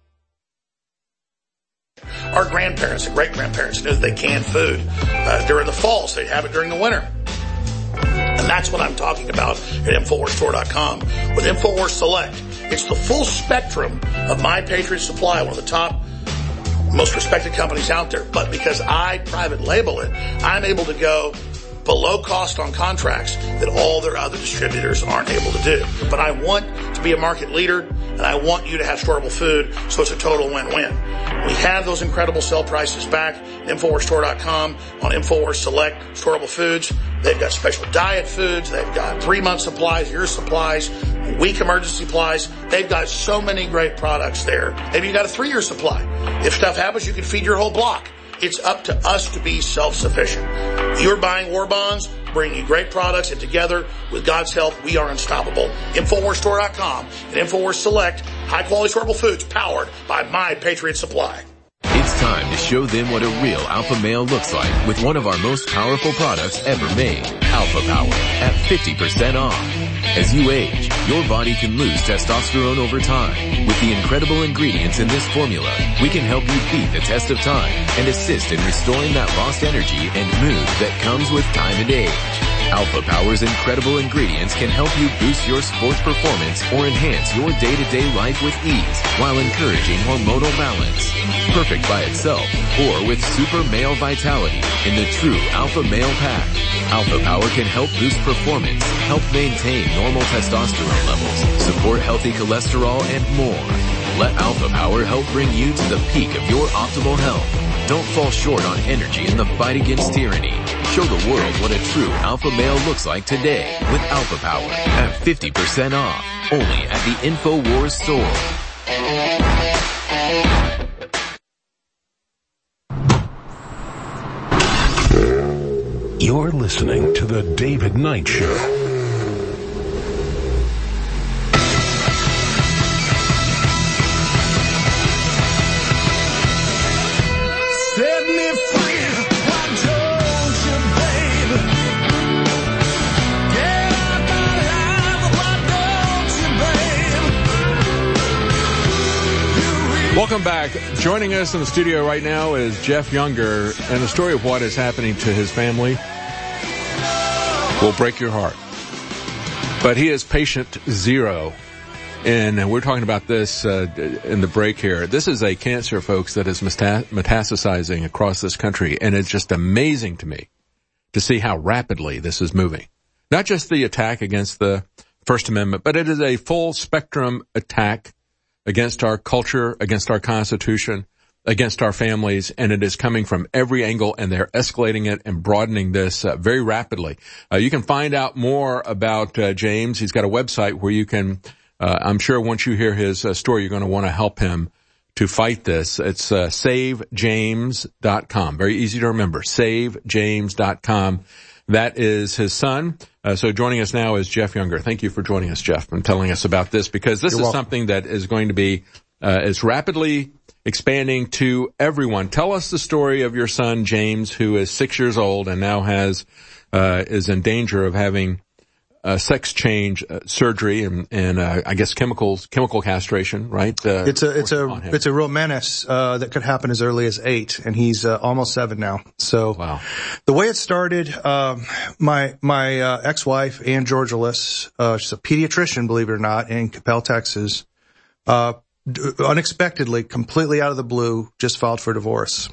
Our grandparents and great-grandparents knew that they canned food uh, during the fall, so they'd have it during the winter. And that's what I'm talking about at Infowars Store dot com. With InfoWars Select, it's the full spectrum of My Patriot Supply, one of the top, most respected companies out there. But because I private label it, I'm able to go below cost on contracts that all their other distributors aren't able to do. But I want to be a market leader, and I want you to have storable food, so it's a total win-win. We have those incredible sale prices back at Infowars Store dot com on InfoWars Select Storable Foods. They've got special diet foods. They've got three-month supplies, year supplies, week emergency supplies. They've got so many great products there. Maybe you got a three-year supply. If stuff happens, you can feed your whole block. It's up to us to be self-sufficient. You're buying war bonds, bringing you great products, and together, with God's help, we are unstoppable. Infowars Store dot com and InfoWars Select, high-quality storable foods powered by My Patriot Supply.
It's time to show them what a real alpha male looks like with one of our most powerful products ever made, Alpha Power, at fifty percent off. As you age, your body can lose testosterone over time. With the incredible ingredients in this formula, we can help you beat the test of time and assist in restoring that lost energy and mood that comes with time and age. Alpha Power's incredible ingredients can help you boost your sports performance or enhance your day-to-day life with ease while encouraging hormonal balance. Perfect by itself or with Super Male Vitality in the true Alpha Male Pack. Alpha Power can help boost performance, help maintain normal testosterone levels, support healthy cholesterol, and more. Let Alpha Power help bring you to the peak of your optimal health. Don't fall short on energy in the fight against tyranny. Show the world what a true alpha male looks like today with Alpha Power at fifty percent off. Only at the InfoWars store.
You're listening to The David Knight Show.
Set me free, why don't you, babe? Get out my life, why don't you, babe?
Welcome back. Joining us in the studio right now is Jeff Younger, and the story of what is happening to his family will break your heart. But he is patient zero. And we're talking about this uh, in the break here. This is a cancer, folks, that is metastasizing across this country. And it's just amazing to me to see how rapidly this is moving. Not just the attack against the First Amendment, but it is a full spectrum attack against our culture, against our Constitution, against our families. And it is coming from every angle, and they're escalating it and broadening this uh, very rapidly. Uh, you can find out more about uh, James. He's got a website where you can... Uh, I'm sure once you hear his uh, story, you're going to want to help him to fight this. It's uh, save james dot com. Very easy to remember, save james dot com. That is his son. Uh, so joining us now is Jeff Younger. Thank you for joining us, Jeff, and telling us about this, because this
You're
is
welcome.
something that is going to be uh, is rapidly expanding to everyone. Tell us the story of your son, James, who is six years old and now has uh, is in danger of having Uh, sex change uh, surgery and, and uh, I guess chemicals, chemical castration, right? Uh,
it's a it's a it's a real menace uh, that could happen as early as eight, and he's uh, almost seven now. So,
wow. The
way it started, um, my my uh, ex-wife Ann Georgelis, uh, she's a pediatrician, believe it or not, in Capel, Texas, uh, d- unexpectedly, completely out of the blue, just filed for divorce,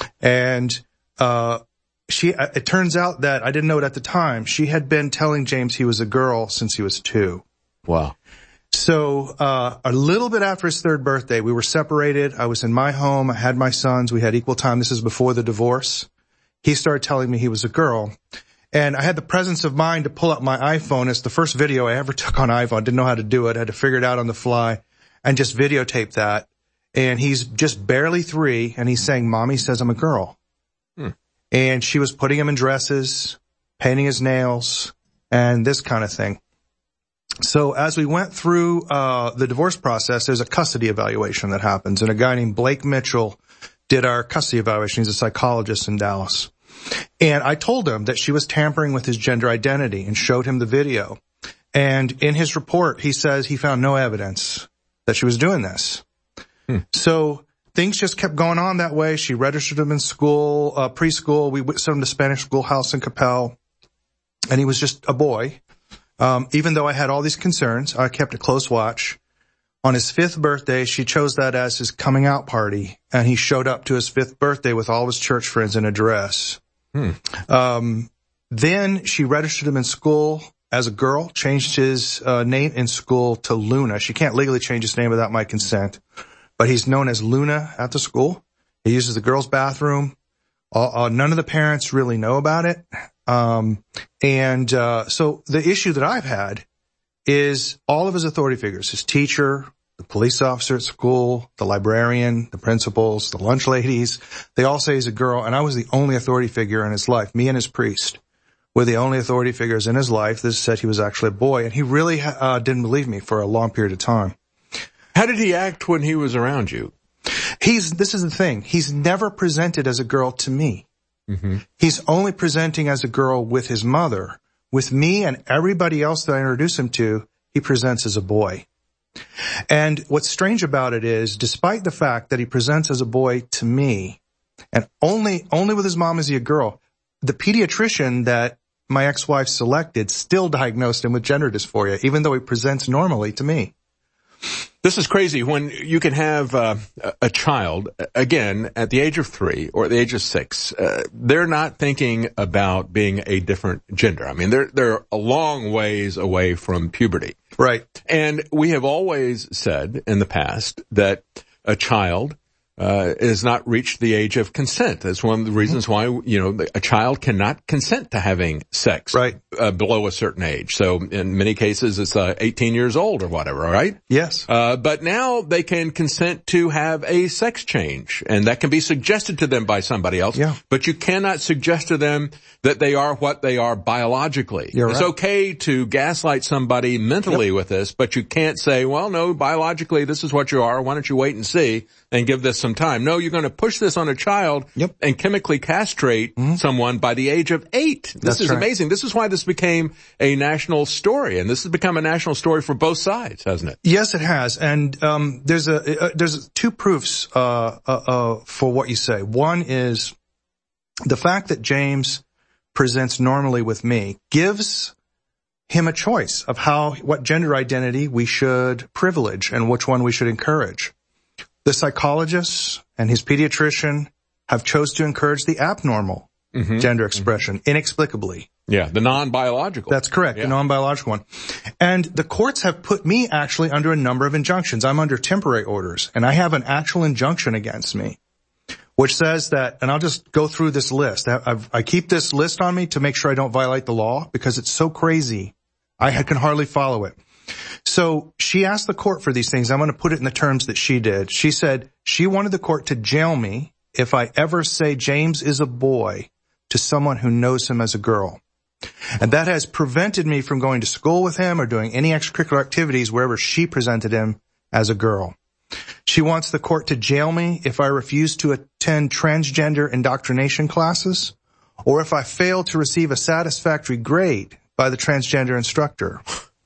and uh. She, it turns out that I didn't know it at the time. She had been telling James he was a girl since he was two.
Wow.
So, uh, a little bit after his third birthday, we were separated. I was in my home. I had my sons. We had equal time. This is before the divorce. He started telling me he was a girl. And I had the presence of mind to pull up my iPhone. It's the first video I ever took on iPhone. Didn't know how to do it. I had to figure it out on the fly and just videotape that. And he's just barely three, and he's saying, "Mommy says I'm a girl." Hmm. And she was putting him in dresses, painting his nails, and this kind of thing. So as we went through uh the divorce process, there's a custody evaluation that happens, and a guy named Blake Mitchell did our custody evaluation. He's a psychologist in Dallas. And I told him that she was tampering with his gender identity and showed him the video. And in his report, he says he found no evidence that she was doing this. Hmm. So things just kept going on that way. She registered him in school, uh, preschool. We sent him to Spanish schoolhouse in Capel, and he was just a boy. Um, even though I had all these concerns, I kept a close watch. On his fifth birthday, she chose that as his coming out party, and he showed up to his fifth birthday with all of his church friends in a dress. Hmm. Um, then she registered him in school as a girl, changed his uh, name in school to Luna. She can't legally change his name without my consent. But he's known as Luna at the school. He uses the girls' bathroom. Uh, uh, none of the parents really know about it. Um, and uh, so the issue that I've had is all of his authority figures, his teacher, the police officer at school, the librarian, the principals, the lunch ladies, they all say he's a girl. And I was the only authority figure in his life. Me and his priest were the only authority figures in his life that said he was actually a boy. And he really uh, didn't believe me for a long period of time.
How did he act when he was around you?
He's, this is the thing. He's never presented as a girl to me. Mm-hmm. He's only presenting as a girl with his mother. With me and everybody else that I introduce him to, he presents as a boy. And what's strange about it is, despite the fact that he presents as a boy to me, and only, only with his mom is he a girl, the pediatrician that my ex-wife selected still diagnosed him with gender dysphoria, even though he presents normally to me.
This is crazy when you can have uh, a child, again, at the age of three or at the age of six, uh, they're not thinking about being a different gender. I mean, they're, they're a long ways away from puberty.
Right.
And we have always said in the past that a child Uh, has not reached the age of consent. That's one of the reasons why, you know, a child cannot consent to having sex
right.
uh, below a certain age. So in many cases, it's uh, eighteen years old or whatever, right?
Yes.
Uh, but now they can consent to have a sex change, and that can be suggested to them by somebody else.
Yeah.
But you cannot suggest to them that they are what they are biologically.
You're
it's
right.
okay to gaslight somebody mentally
Yep.
with this, but you can't say, well, no, biologically, this is what you are. Why don't you wait and see and give this some time? No, you're going to push this on a child
yep.
and chemically castrate mm-hmm. someone by the age of eight. This
That's
is
right.
amazing. This is why this became a national story, and this has become a national story for both sides, hasn't it?
Yes, it has. And um there's a uh, there's two proofs uh, uh uh for what you say. One is the fact that James presents normally with me gives him a choice of how what gender identity we should privilege and which one we should encourage. The psychologists and his pediatrician have chose to encourage the abnormal mm-hmm. gender expression mm-hmm. inexplicably.
Yeah, the non-biological.
That's correct, yeah. the non-biological one. And the courts have put me actually under a number of injunctions. I'm under temporary orders, and I have an actual injunction against me, which says that, and I'll just go through this list. I, I've, I keep this list on me to make sure I don't violate the law because it's so crazy. I can hardly follow it. So she asked the court for these things. I'm going to put it in the terms that she did. She said she wanted the court to jail me if I ever say James is a boy to someone who knows him as a girl. And that has prevented me from going to school with him or doing any extracurricular activities wherever she presented him as a girl. She wants the court to jail me if I refuse to attend transgender indoctrination classes or if I fail to receive a satisfactory grade by the transgender instructor.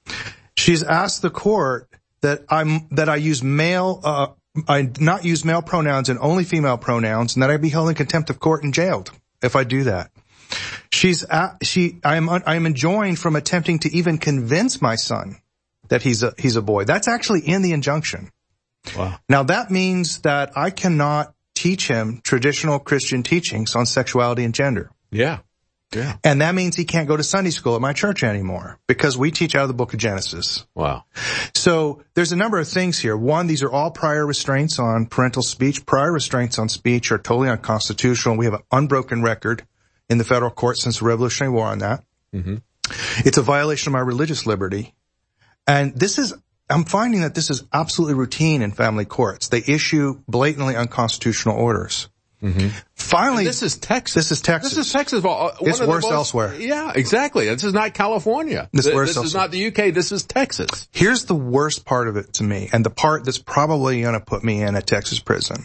She's asked the court that I'm, that I use male, uh, I not use male pronouns and only female pronouns, and that I be held in contempt of court and jailed if I do that. She's, uh, she, I am, I am enjoined from attempting to even convince my son that he's a, he's a boy. That's actually in the injunction.
Wow.
Now that means that I cannot teach him traditional Christian teachings on sexuality and gender.
Yeah. Yeah.
And that means he can't go to Sunday school at my church anymore because we teach out of the book of Genesis.
Wow.
So there's a number of things here. One, these are all prior restraints on parental speech. Prior restraints on speech are totally unconstitutional. We have an unbroken record in the federal court since the Revolutionary War on that.
Mm-hmm.
It's a violation of my religious liberty. And this is, I'm finding that this is absolutely routine in family courts. They issue blatantly unconstitutional orders.
Mm-hmm.
Finally,
and this is Texas.
This is Texas.
This is Texas. One
it's
of
worse
the most,
elsewhere.
Yeah, exactly. This is not California.
This,
this,
worse
this
elsewhere.
is not the U K. This is Texas.
Here's the worst part of it to me, and the part that's probably going to put me in a Texas prison.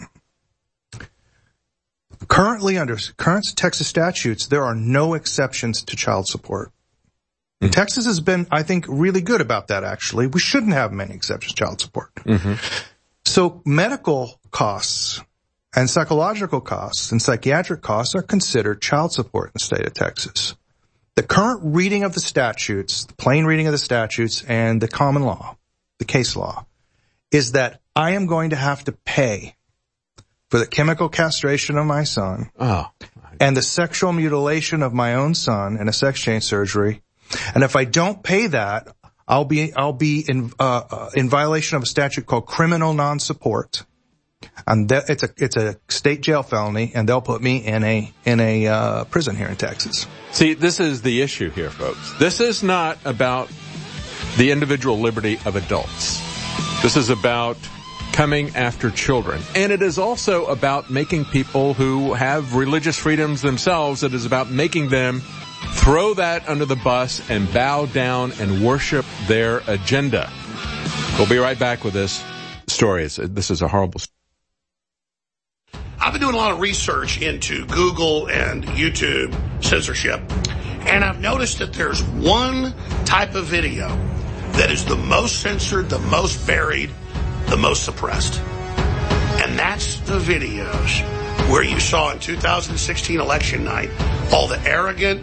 Currently, under current Texas statutes, there are no exceptions to child support. Mm-hmm. Texas has been, I think, really good about that, actually. We shouldn't have many exceptions to child support.
Mm-hmm.
So medical costs and psychological costs and psychiatric costs are considered child support in the state of Texas. The current reading of the statutes, the plain reading of the statutes and the common law, the case law, is that I am going to have to pay for the chemical castration of my son
oh.
and the sexual mutilation of my own son in a sex change surgery. And if I don't pay that, I'll be, I'll be in, uh, uh in violation of a statute called criminal non-support. And that, it's a, it's a state jail felony, and they'll put me in a, in a, uh, prison here in Texas.
See, this is the issue here, folks. This is not about the individual liberty of adults. This is about coming after children. And it is also about making people who have religious freedoms themselves, it is about making them throw that under the bus and bow down and worship their agenda. We'll be right back with this story. This is a horrible story.
I've been doing a lot of research into Google and YouTube censorship, and I've noticed that there's one type of video that is the most censored, the most buried, the most suppressed. And that's the videos where you saw in two thousand sixteen election night all the arrogant,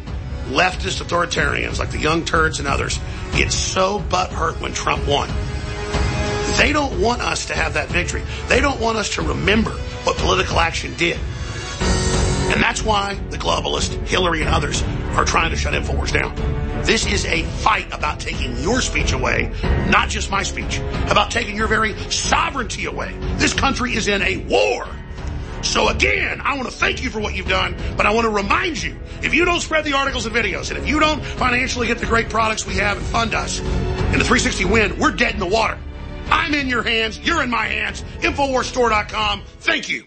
leftist authoritarians like the Young Turds and others get so butthurt when Trump won. They don't want us to have that victory. They don't want us to remember what political action did. And that's why the globalists, Hillary and others, are trying to shut InfoWars down. This is a fight about taking your speech away, not just my speech, about taking your very sovereignty away. This country is in a war. So again, I want to thank you for what you've done, but I want to remind you, if you don't spread the articles and videos, and if you don't financially get the great products we have and fund us in the three sixty Win, we're dead in the water. I'm in your hands. You're in my hands. Infowars Store dot com. Thank you.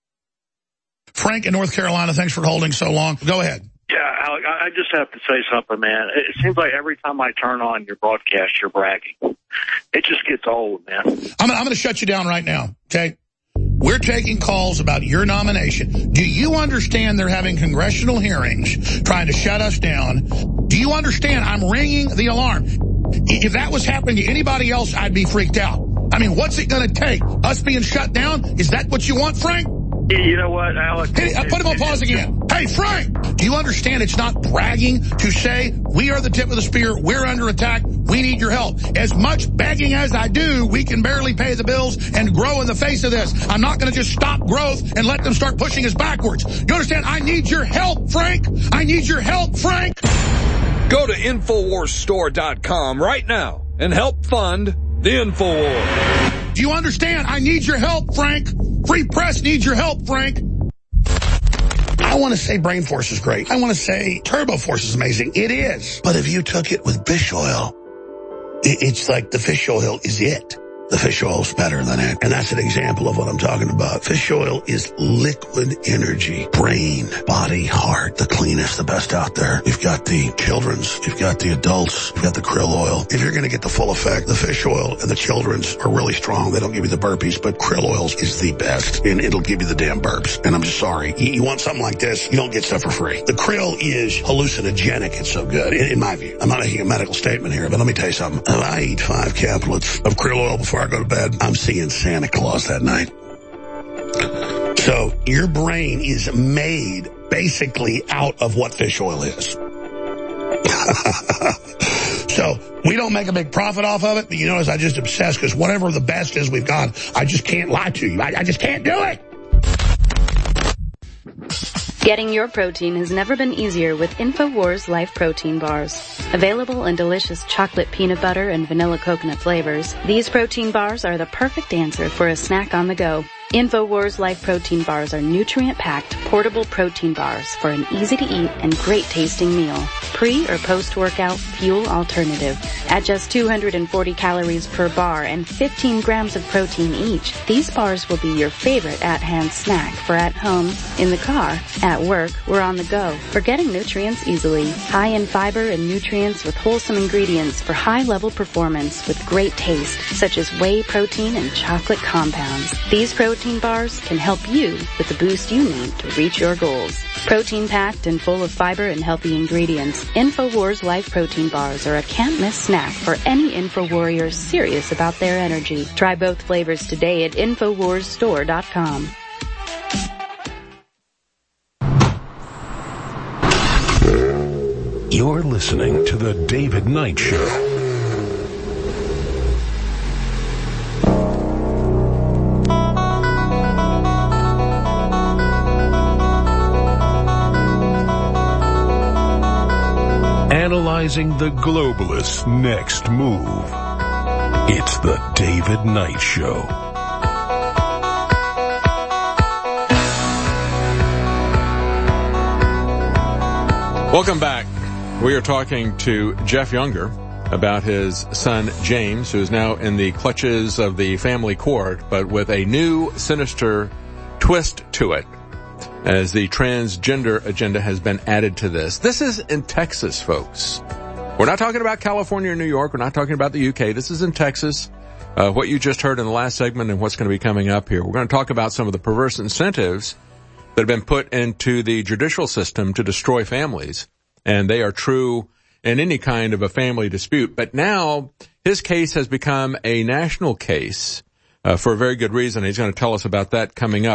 Frank in North Carolina, thanks for holding so long. Go ahead.
Yeah, Alec, I just have to say something, man. It seems like every time I turn on your broadcast, you're bragging. It just gets old, man.
I'm, I'm going to shut you down right now, okay? We're taking calls about your nomination. Do you understand they're having congressional hearings trying to shut us down? Do you understand I'm ringing the alarm? If that was happening to anybody else, I'd be freaked out. I mean, what's it going to take? Us being shut down? Is that what you want, Frank?
You know what, Alex?
Hey, put him on pause again. Hey, Frank, do you understand it's not bragging to say we are the tip of the spear, we're under attack, we need your help? As much begging as I do, we can barely pay the bills and grow in the face of this. I'm not going to just stop growth and let them start pushing us backwards. You understand? I need your help, Frank. I need your help, Frank.
Go to Infowars Store dot com right now and help fund the InfoWars.
Do you understand? I need your help, Frank. Free press needs your help, Frank. I want to say Brain Force is great. I want to say Turbo Force is amazing. It is. But if you took it with fish oil, it's like the fish oil is it. The fish oil is better than it. And that's an example of what I'm talking about. Fish oil is liquid energy. Brain, body, heart, the cleanest, the best out there. You've got the children's, you've got the adults, you've got the krill oil. If you're going to get the full effect, the fish oil and the children's are really strong. They don't give you the burpees, but krill oil is the best. And it'll give you the damn burps. And I'm just sorry. You, you want something like this, you don't get stuff for free. The krill is hallucinogenic. It's so good, in, in my view. I'm not making a medical statement here, but let me tell you something. If I eat five caplets of krill oil before I go to bed, I'm seeing Santa Claus that night. So your brain is made basically out of what fish oil is. So we don't make a big profit off of it, but you notice I just obsess because whatever the best is we've got, I just can't lie to you. I, I just can't do it.
Getting your protein has never been easier with InfoWars Life Protein Bars. Available in delicious chocolate peanut butter and vanilla coconut flavors, these protein bars are the perfect answer for a snack on the go. InfoWars Life Protein Bars are nutrient-packed, portable protein bars for an easy-to-eat and great-tasting meal. Pre- or post-workout fuel alternative. At just two hundred forty calories per bar and fifteen grams of protein each, these bars will be your favorite at-hand snack for at home, in the car, at work, or on the go. For getting nutrients easily. High in fiber and nutrients with wholesome ingredients for high-level performance with great taste, such as whey protein and chocolate compounds. These protein Protein bars can help you with the boost you need to reach your goals. Protein-packed and full of fiber and healthy ingredients, InfoWars Life Protein Bars are a can't-miss snack for any InfoWarrior serious about their energy. Try both flavors today at Infowars Store dot com.
You're listening to The David Knight Show. Analyzing the globalists' next move. It's the David Knight Show.
Welcome back. We are talking to Jeff Younger about his son James, who is now in the clutches of the family court, but with a new sinister twist to it, as the transgender agenda has been added to this. This is in Texas, folks. We're not talking about California or New York. We're not talking about the U K. This is in Texas. Uh, what you just heard in the last segment and what's going to be coming up here. We're going to talk about some of the perverse incentives that have been put into the judicial system to destroy families. And they are true in any kind of a family dispute. But now his case has become a national case uh, for a very good reason. He's going to tell us about that coming up.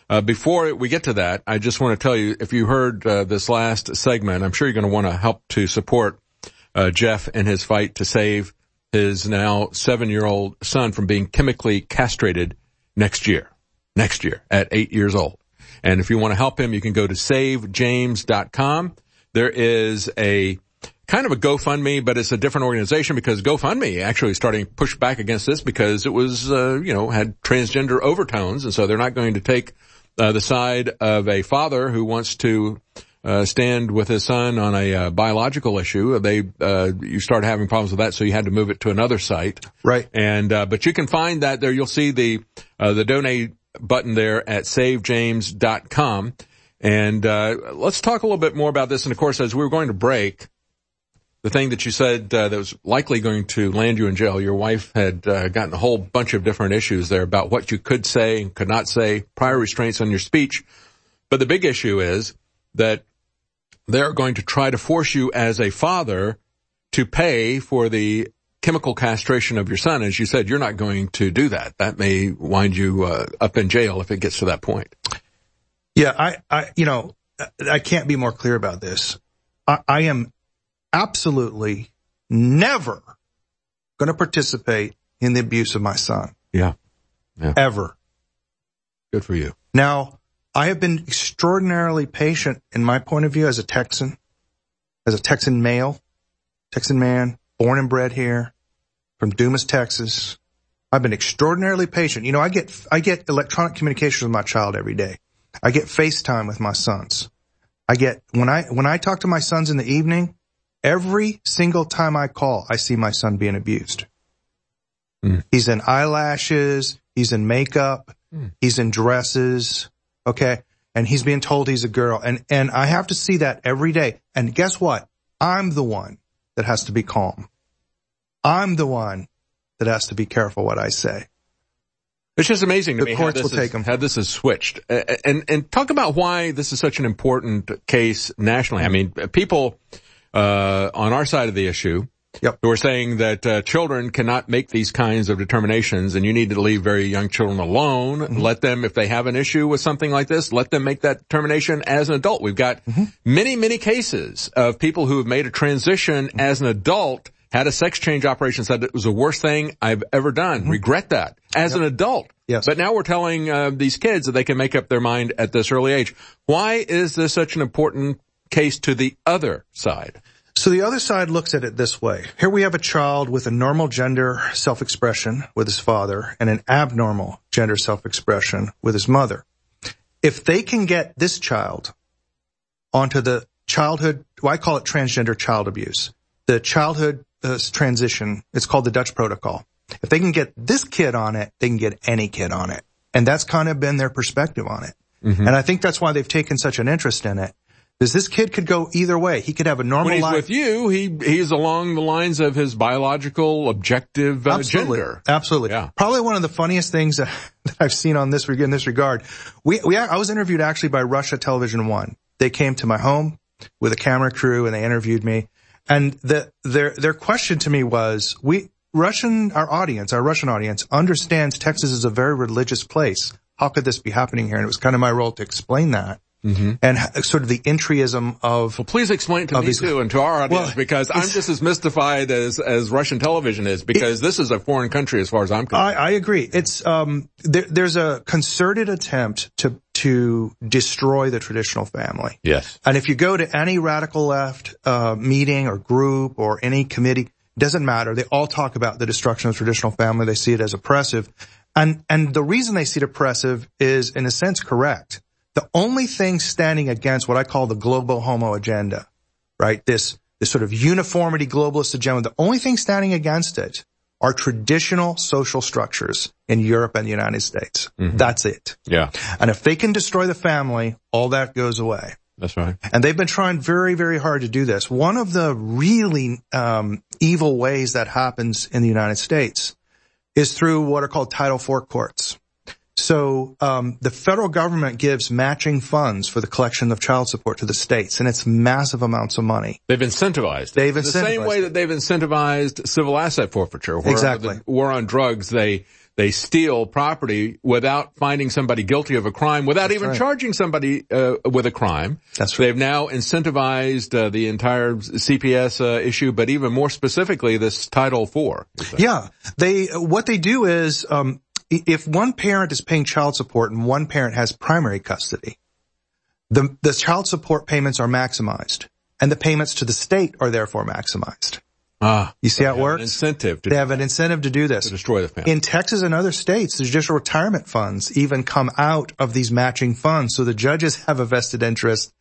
Uh, before we get to that, I just want to tell you, if you heard uh, this last segment, I'm sure you're going to want to help to support uh, Jeff in his fight to save his now seven-year-old son from being chemically castrated next year, next year at eight years old. And if you want to help him, you can go to save james dot com. There is a kind of a GoFundMe, but it's a different organization because GoFundMe actually is starting to push back against this because it was, uh, you know, had transgender overtones. And so they're not going to take uh, the side of a father who wants to uh, stand with his son on a uh, biological issue. They, uh, you start having problems with that, so you had to move it to another site.
Right.
And, uh, but you can find that there. You'll see the, uh, the donate button there at save james dot com. And, uh, let's talk a little bit more about this. And of course, as we were going to break, the thing that you said, uh, that was likely going to land you in jail, your wife had, uh, gotten a whole bunch of different issues there about what you could say and could not say, prior restraints on your speech. But the big issue is that they're going to try to force you as a father to pay for the chemical castration of your son. As you said, you're not going to do that. That may wind you uh, up in jail if it gets to that point.
Yeah, I, I, you know, I can't be more clear about this. I, I am absolutely never going to participate in the abuse of my son.
Yeah. yeah.
Ever.
Good for you.
Now, I have been extraordinarily patient in my point of view as a Texan, as a Texan male, Texan man, born and bred here from Dumas, Texas. I've been extraordinarily patient. You know, I get, I get electronic communication with my child every day. I get FaceTime with my sons. I get, when I, when I talk to my sons in the evening, every single time I call, I see my son being abused. Mm. He's in eyelashes. He's in makeup. Mm. He's in dresses. Okay. And he's being told he's a girl. And, and I have to see that every day. And guess what? I'm the one that has to be calm. I'm the one that has to be careful what I say.
It's just amazing to
the
me
courts
how, this
will
is,
take them.
how this is switched. Uh, and, and talk about why this is such an important case nationally. I mean, people, uh, on our side of the issue,
yep.
who are saying that, uh, children cannot make these kinds of determinations and you need to leave very young children alone. Mm-hmm. Let them, if they have an issue with something like this, let them make that determination as an adult. We've got mm-hmm. many, many cases of people who have made a transition mm-hmm. as an adult, had a sex change operation, said it was the worst thing I've ever done. Mm-hmm. Regret that as yep. an adult.
Yes.
But now we're telling uh, these kids that they can make up their mind at this early age. Why is this such an important case to the other side?
So the other side looks at it this way. Here we have a child with a normal gender self-expression with his father and an abnormal gender self-expression with his mother. If they can get this child onto the childhood, well, I call it transgender child abuse, the childhood uh, transition, it's called the Dutch Protocol. If they can get this kid on it, they can get any kid on it. And that's kind of been their perspective on it. Mm-hmm. And I think that's why they've taken such an interest in it. Because this kid could go either way. He could have a normal
when he's
life.
With you, he he's along the lines of his biological objective uh,
Absolutely.
gender.
Absolutely.
Yeah.
Probably one of the funniest things that, that I've seen on this in this regard. We we I was interviewed actually by Russia Television One. They came to my home with a camera crew and they interviewed me. And the their their question to me was, we Russian our audience, our Russian audience understands Texas is a very religious place. How could this be happening here? And it was kind of my role to explain that. Mm-hmm. And sort of the entryism of...
Well, please explain it to me these, too and to our audience, well, because I'm just as mystified as, as Russian television is, because it, this is a foreign country as far as I'm concerned.
I, I agree. It's, um, there, there's a concerted attempt to, to destroy the traditional family.
Yes.
And if you go to any radical left, uh, meeting or group or any committee, doesn't matter. They all talk about the destruction of the traditional family. They see it as oppressive. And, and the reason they see it oppressive is, in a sense, correct. The only thing standing against what I call the global homo agenda, right? This, this sort of uniformity globalist agenda, the only thing standing against it are traditional social structures in Europe and the United States. Mm-hmm. That's it.
Yeah.
And if they can destroy the family, all that goes away.
That's right.
And they've been trying very, very hard to do this. One of the really, um, evil ways that happens in the United States is through what are called Title four courts. So um the federal government gives matching funds for the collection of child support to the states, and it's massive amounts of money.
They've incentivized it.
They've
the
incentivized
same way
it.
that they've incentivized civil asset forfeiture. Where
Exactly.
The war on drugs, they they steal property without finding somebody guilty of a crime, without
That's
even
right.
charging somebody uh, with a crime.
That's right.
They've now incentivized uh, the entire C P S uh, issue, but even more specifically, this Title four.
Yeah. They, what they do is, um, if one parent is paying child support and one parent has primary custody, the, the child support payments are maximized, and the payments to the state are therefore maximized.
Ah,
you see how it works?
An incentive. To
they have an incentive to do this.
To destroy the family.
In Texas and other states, the judicial retirement funds even come out of these matching funds. So the judges have a vested interest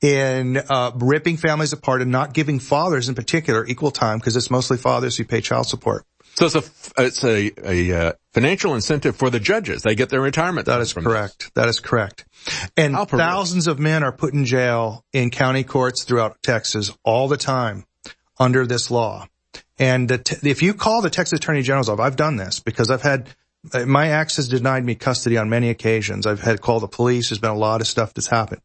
in uh ripping families apart and not giving fathers in particular equal time, because it's mostly fathers who pay child support.
So it's a, it's a, a uh, financial incentive for the judges. They get their retirement.
That is correct. This. That is correct. And thousands of men are put in jail in county courts throughout Texas all the time under this law. And the t- if you call the Texas Attorney General's office, I've done this because I've had, my ex has denied me custody on many occasions. I've had to call the police. There's been a lot of stuff that's happened.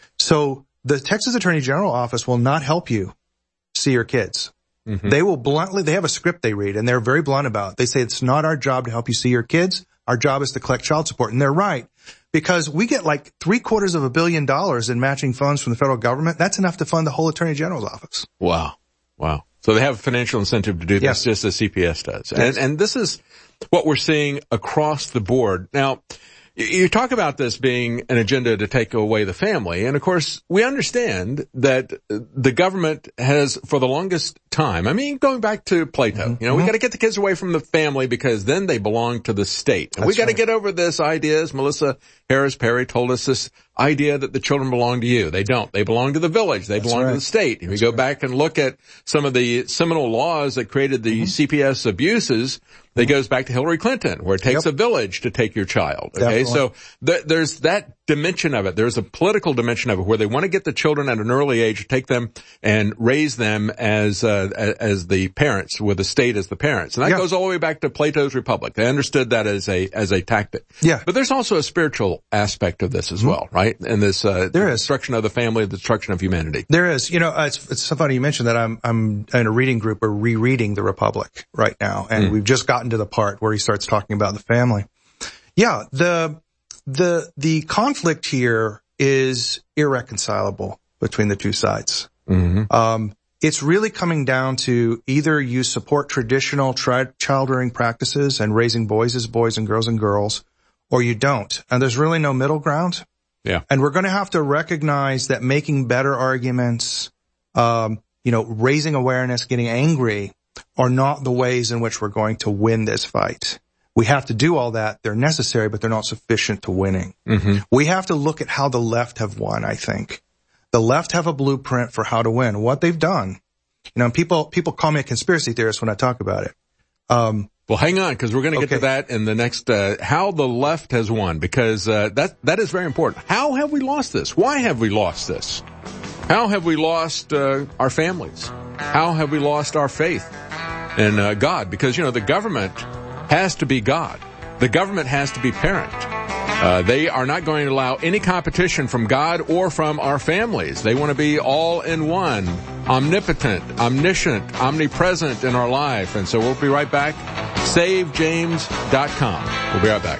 So the Texas Attorney General office will not help you see your kids. Mm-hmm. They will bluntly, they have a script they read, and they're very blunt about it. They say it's not our job to help you see your kids. Our job is to collect child support. And they're right, because we get like three quarters of a billion dollars in matching funds from the federal government. That's enough to fund the whole Attorney General's office.
Wow. Wow. So they have a financial incentive to do this,
yes.
just as C P S does.
Yes.
And, and this is what we're seeing across the board. Now, you talk about this being an agenda to take away the family. And of course, we understand that the government has, for the longest time, I mean, going back to Plato, mm-hmm. you know, we got to get the kids away from the family because then they belong to the state. And
That's
we got to
right.
get over this idea, as Melissa Harris Perry told us, this idea that the children belong to you. They don't. They belong to the village. They
That's
belong
right.
to the state. If we go right. back and look at some of the seminal laws that created the mm-hmm. C P S abuses, that goes back to Hillary Clinton, where it takes
yep.
a village to take your child. Okay,
Definitely.
so th- there's that dimension of it. There's a political dimension of it where they want to get the children at an early age, take them and raise them as uh, as the parents, with the state as the parents, and that
yeah.
goes all the way back to Plato's Republic. They understood that as a as a tactic.
Yeah,
but there's also a spiritual aspect of this as mm-hmm. well, right? And this uh,
there
the
is
destruction of the family, the destruction of humanity.
There is. You know, uh, it's, it's so funny you mentioned that. I'm I'm in a reading group, or rereading the Republic right now, and mm. we've just gotten to the part where he starts talking about the family. Yeah, the the the conflict here is irreconcilable between the two sides.
Mm-hmm.
Um, it's really coming down to either you support traditional tri- child rearing practices and raising boys as boys and girls and girls, or you don't. And there's really no middle ground.
Yeah.
And we're going to have to recognize that making better arguments, um, you know, raising awareness, getting angry, are not the ways in which we're going to win this fight. We have to do all that. They're necessary, but they're not sufficient to winning.
Mm-hmm.
We have to look at how the left have won, I think. The left have a blueprint for how to win. What they've done, you know, people, people call me a conspiracy theorist when I talk about it. Um,
well, hang on, because we're going to get
okay.
to that in the next, uh, how the left has won, because, uh, that, that is very important. How have we lost this? Why have we lost this? How have we lost, uh, our families? How have we lost our faith in, uh, God? Because, you know, the government has to be God. The government has to be parent. Uh, they are not going to allow any competition from God or from our families. They want to be all in one, omnipotent, omniscient, omnipresent in our life. And so we'll be right back. save james dot com. We'll be right back.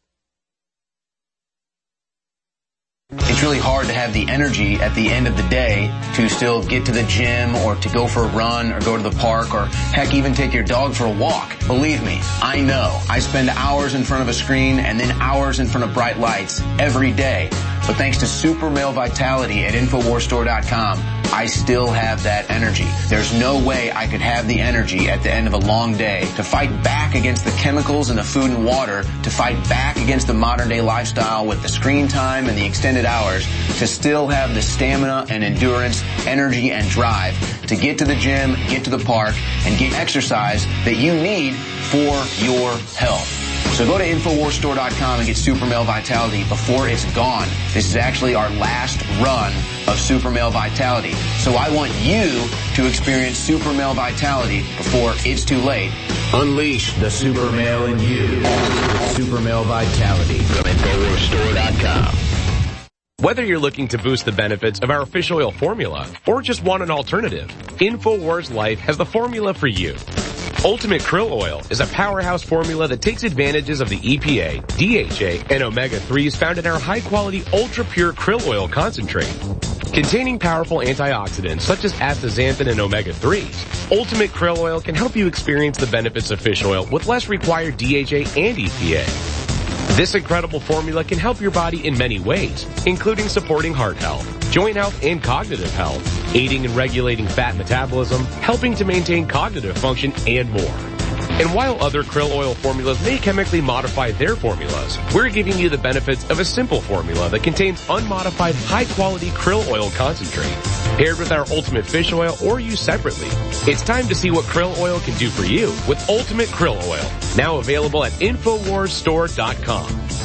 It's really hard to have the energy at the end of the day to still get to the gym or to go for a run or go to the park or heck, even take your dog for a walk. Believe me, I know. I spend hours in front of a screen and then hours in front of bright lights every day. But thanks to Super Male Vitality at Infowars Store dot com, I still have that energy. There's no way I could have the energy at the end of a long day to fight back against the chemicals in the food and water, to fight back against the modern day lifestyle with the screen time and the extended hours, to still have the stamina and endurance, energy and drive to get to the gym, get to the park, and get exercise that you need for your health. So go to Infowars Store dot com and get Super Male Vitality before it's gone. This is actually our last run of Super Male Vitality. So I want you to experience Super Male Vitality before it's too late.
Unleash the super male in you with Super Male Vitality from Infowars Store dot com.
Whether you're looking to boost the benefits of our fish oil formula or just want an alternative, InfoWars Life has the formula for you. Ultimate Krill Oil is a powerhouse formula that takes advantages of the E P A, D H A, and omega threes found in our high-quality, ultra-pure krill oil concentrate. Containing powerful antioxidants such as astaxanthin and omega threes, Ultimate Krill Oil can help you experience the benefits of fish oil with less required D H A and E P A. This incredible formula can help your body in many ways, including supporting heart health, joint health, and cognitive health, aiding in regulating fat metabolism, helping to maintain cognitive function, and more. And while other krill oil formulas may chemically modify their formulas, we're giving you the benefits of a simple formula that contains unmodified high-quality krill oil concentrate, paired with our Ultimate Fish Oil or used separately. It's time to see what krill oil can do for you with Ultimate Krill Oil, now available at Infowars Store dot com.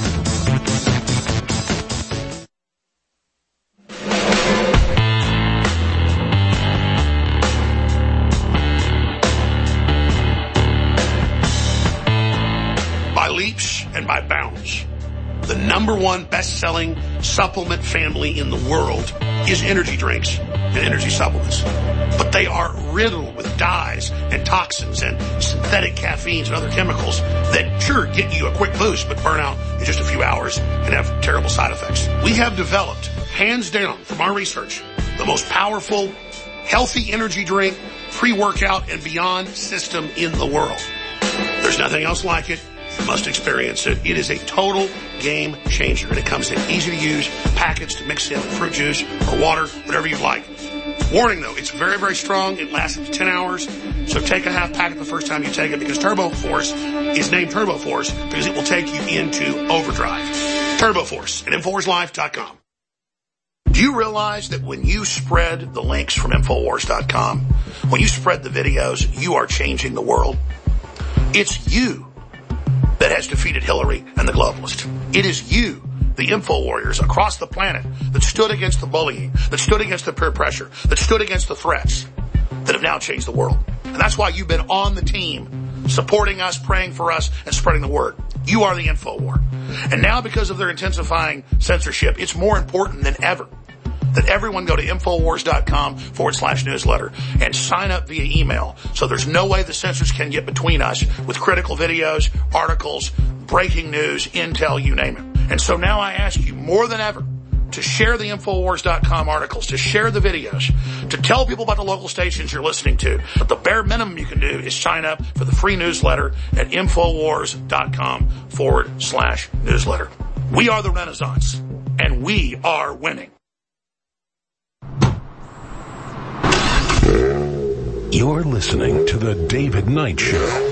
And by bounds. The number one best-selling supplement family in the world is energy drinks and energy supplements. But they are riddled with dyes and toxins and synthetic caffeines and other chemicals that sure get you a quick boost but burn out in just a few hours and have terrible side effects. We have developed, hands down from our research, the most powerful, healthy energy drink, pre-workout, and beyond system in the world. There's nothing else like it. You must experience it. It is a total game changer, and it comes in easy to use packets to mix in with fruit juice or water, whatever you like. Warning though, it's very, very strong. It lasts up to ten hours. So take a half packet the first time you take it, because Turbo Force is named Turbo Force because it will take you into overdrive. Turbo Force at Infowars Life dot com. Do you realize that when you spread the links from Infowars dot com, when you spread the videos, you are changing the world? It's you that has defeated Hillary and the globalists. It is you, the info warriors across the planet, that stood against the bullying, that stood against the peer pressure, that stood against the threats, that have now changed the world. And that's why you've been on the team, supporting us, praying for us, and spreading the word. You are the info war. And now, because of their intensifying censorship, it's more important than ever that everyone go to Infowars.com forward slash newsletter and sign up via email. So there's no way the censors can get between us with critical videos, articles, breaking news, intel, you name it. And so now I ask you more than ever to share the Infowars dot com articles, to share the videos, to tell people about the local stations you're listening to. But the bare minimum you can do is sign up for the free newsletter at Infowars.com forward slash newsletter. We are the Renaissance, and we are winning.
You're listening to The David Knight Show.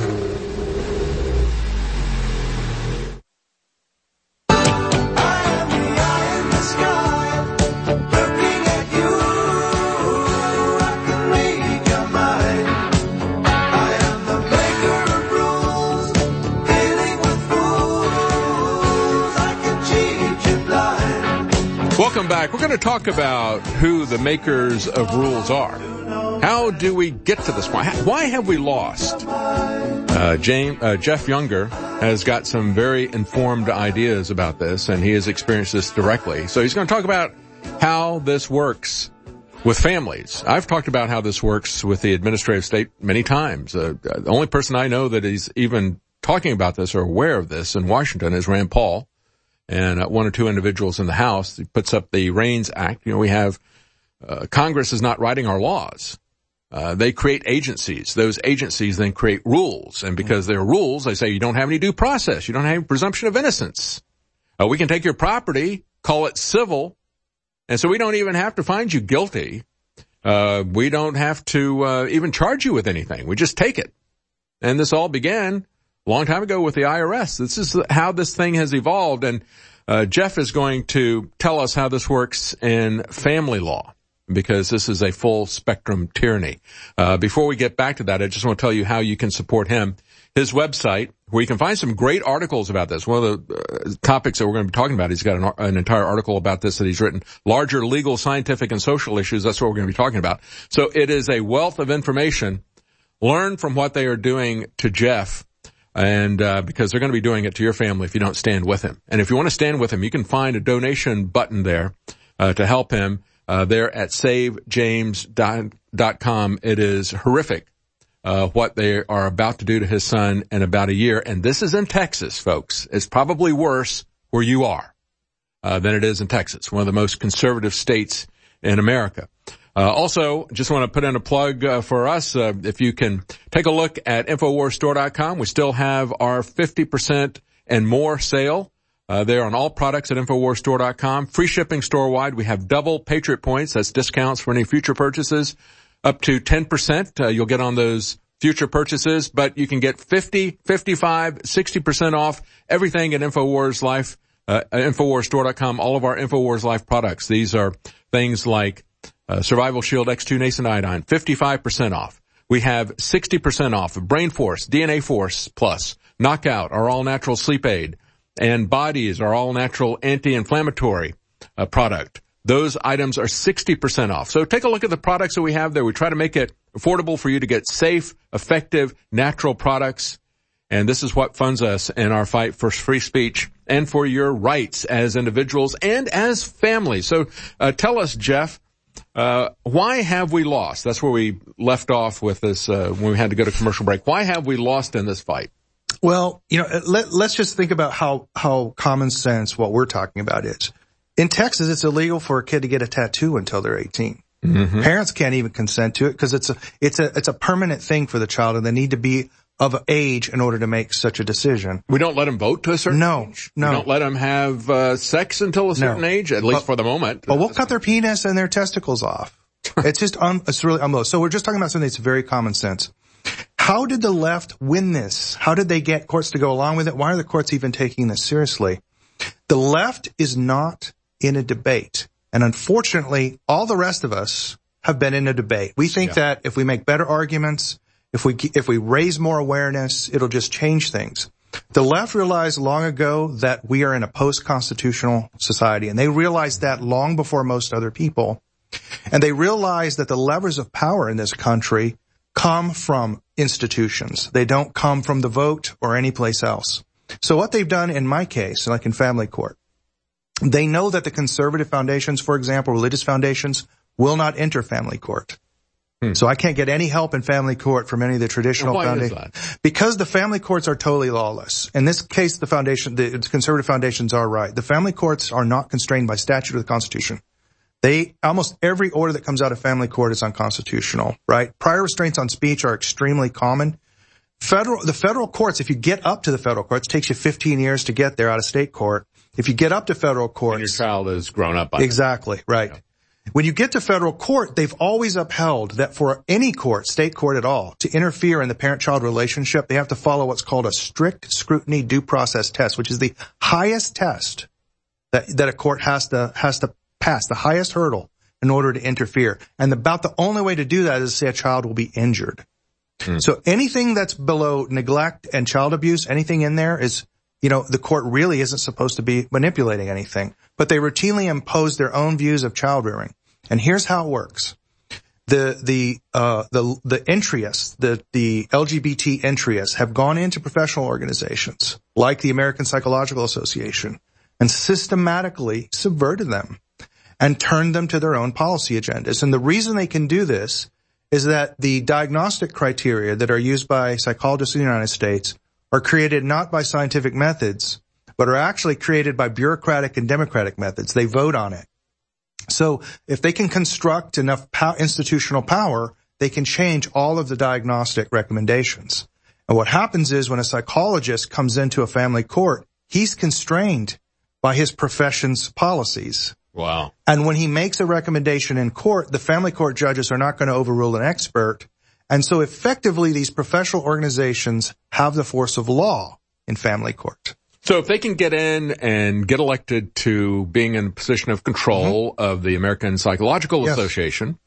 Welcome back. We're going to talk about who the makers of rules are. How do we get to this point? Why have we lost? Uh, James, uh, Jeff Younger has got some very informed ideas about this, and he has experienced this directly. So he's going to talk about how this works with families. I've talked about how this works with the administrative state many times. Uh, the only person I know that is even talking about this or aware of this in Washington is Rand Paul, and uh, one or two individuals in the House. He puts up the REINS Act. You know, we have uh, Congress is not writing our laws. Uh, they create agencies. Those agencies then create rules. And because they're rules, they say you don't have any due process. You don't have any presumption of innocence. Uh, we can take your property, call it civil, and so we don't even have to find you guilty. Uh, we don't have to uh, even charge you with anything. We just take it. And this all began a long time ago with the I R S. This is how this thing has evolved. And uh, Jeff is going to tell us how this works in family law, because this is a full spectrum tyranny. Uh, before we get back to that, I just want to tell you how you can support him. his website, where you can find some great articles about this. One of the uh, topics that we're going to be talking about, he's got an, an entire article about this that he's written, larger legal, scientific, and social issues. That's what we're going to be talking about. So it is a wealth of information. Learn from what they are doing to Jeff, and uh, because they're going to be doing it to your family if you don't stand with him. And if you want to stand with him, you can find a donation button there uh, to help him uh, there at save james dot com. It is horrific. Uh, what they are about to do to his son in about a year. And this is in Texas, folks. It's probably worse where you are, uh, than it is in Texas, one of the most conservative states in America. Uh, also, just want to put in a plug, uh, for us. Uh, if you can take a look at infowars store dot com, we still have our fifty percent and more sale, uh, there on all products at infowars store dot com. Free shipping store-wide. We have double Patriot points. That's discounts for any future purchases. Up to ten percent, uh, you'll get on those future purchases, but you can get fifty, fifty-five, sixty percent off everything at InfoWars Life, uh, infowars store dot com, all of our InfoWars Life products. These are things like, uh, Survival Shield X two Nascent Iodine, fifty-five percent off. We have sixty percent off of Brain Force, D N A Force Plus, Knockout, our all-natural sleep aid, and Bodies, our all-natural anti-inflammatory, uh, product. Those items are sixty percent off. So take a look at the products that we have there. We try to make it affordable for you to get safe, effective, natural products. And this is what funds us in our fight for free speech and for your rights as individuals and as families. So uh, tell us, Jeff, uh, why have we lost? That's where we left off with this uh, when we had to go to commercial break. Why have we lost in this fight?
Well, you know, let, let's just think about how, how common sense what we're talking about is. In Texas, it's illegal for a kid to get a tattoo until they're eighteen. Mm-hmm. Parents can't even consent to it because it's a, it's a, it's a permanent thing for the child, and they need to be of age in order to make such a decision.
We don't let them vote to a certain
no,
age?
No,
We don't let them have uh, sex until a certain
no.
age, at least
but,
for the moment.
But we'll cut their penis and their testicles off. It's just, un, it's really unbelievable. So we're just talking about something that's very common sense. How did the left win this? How did they get courts to go along with it? Why are the courts even taking this seriously? The left is not in a debate. And unfortunately, all the rest of us have been in a debate. We think yeah. that if we make better arguments, if we, if we raise more awareness, it'll just change things. The left realized long ago that we are in a post-constitutional society, and they realized that long before most other people. And they realized that the levers of power in this country come from institutions. They don't come from the vote or any place else. So what they've done in my case, like in family court, they know that the conservative foundations, for example, religious foundations, will not enter family court. Hmm. So I can't get any help in family court from any of the traditional
well, why
foundations.
Is that?
Because the family courts are totally lawless. In this case, the foundation, the conservative foundations are right. The family courts are not constrained by statute or the Constitution. They, almost every order that comes out of family court is unconstitutional, right? Prior restraints on speech are extremely common. Federal, the federal courts, if you get up to the federal courts, it takes you fifteen years to get there out of state court. If you get up to federal courts.
And your child is grown up by
Exactly, right.
Yeah.
When you get to federal court, they've always upheld that for any court, state court at all, to interfere in the parent-child relationship, they have to follow what's called a strict scrutiny due process test, which is the highest test that, that a court has to, has to pass, the highest hurdle in order to interfere. And about the only way to do that is to say a child will be injured. Hmm. So anything that's below neglect and child abuse, anything in there is, you know, the court really isn't supposed to be manipulating anything, but they routinely impose their own views of child rearing. And here's how it works. The, the, uh, the, the entryists, the, the L G B T entryists have gone into professional organizations like the American Psychological Association and systematically subverted them and turned them to their own policy agendas. And the reason they can do this is that the diagnostic criteria that are used by psychologists in the United States are created not by scientific methods, but are actually created by bureaucratic and democratic methods. They vote on it. So if they can construct enough pow- institutional power, they can change all of the diagnostic recommendations. And what happens is when a psychologist comes into a family court, he's constrained by his profession's policies.
Wow.
And when he makes a recommendation in court, the family court judges are not going to overrule an expert. And so effectively, these professional organizations have the force of law in family court.
So if they can get in and get elected to being in a position of control mm-hmm. of the American Psychological
yes.
Association,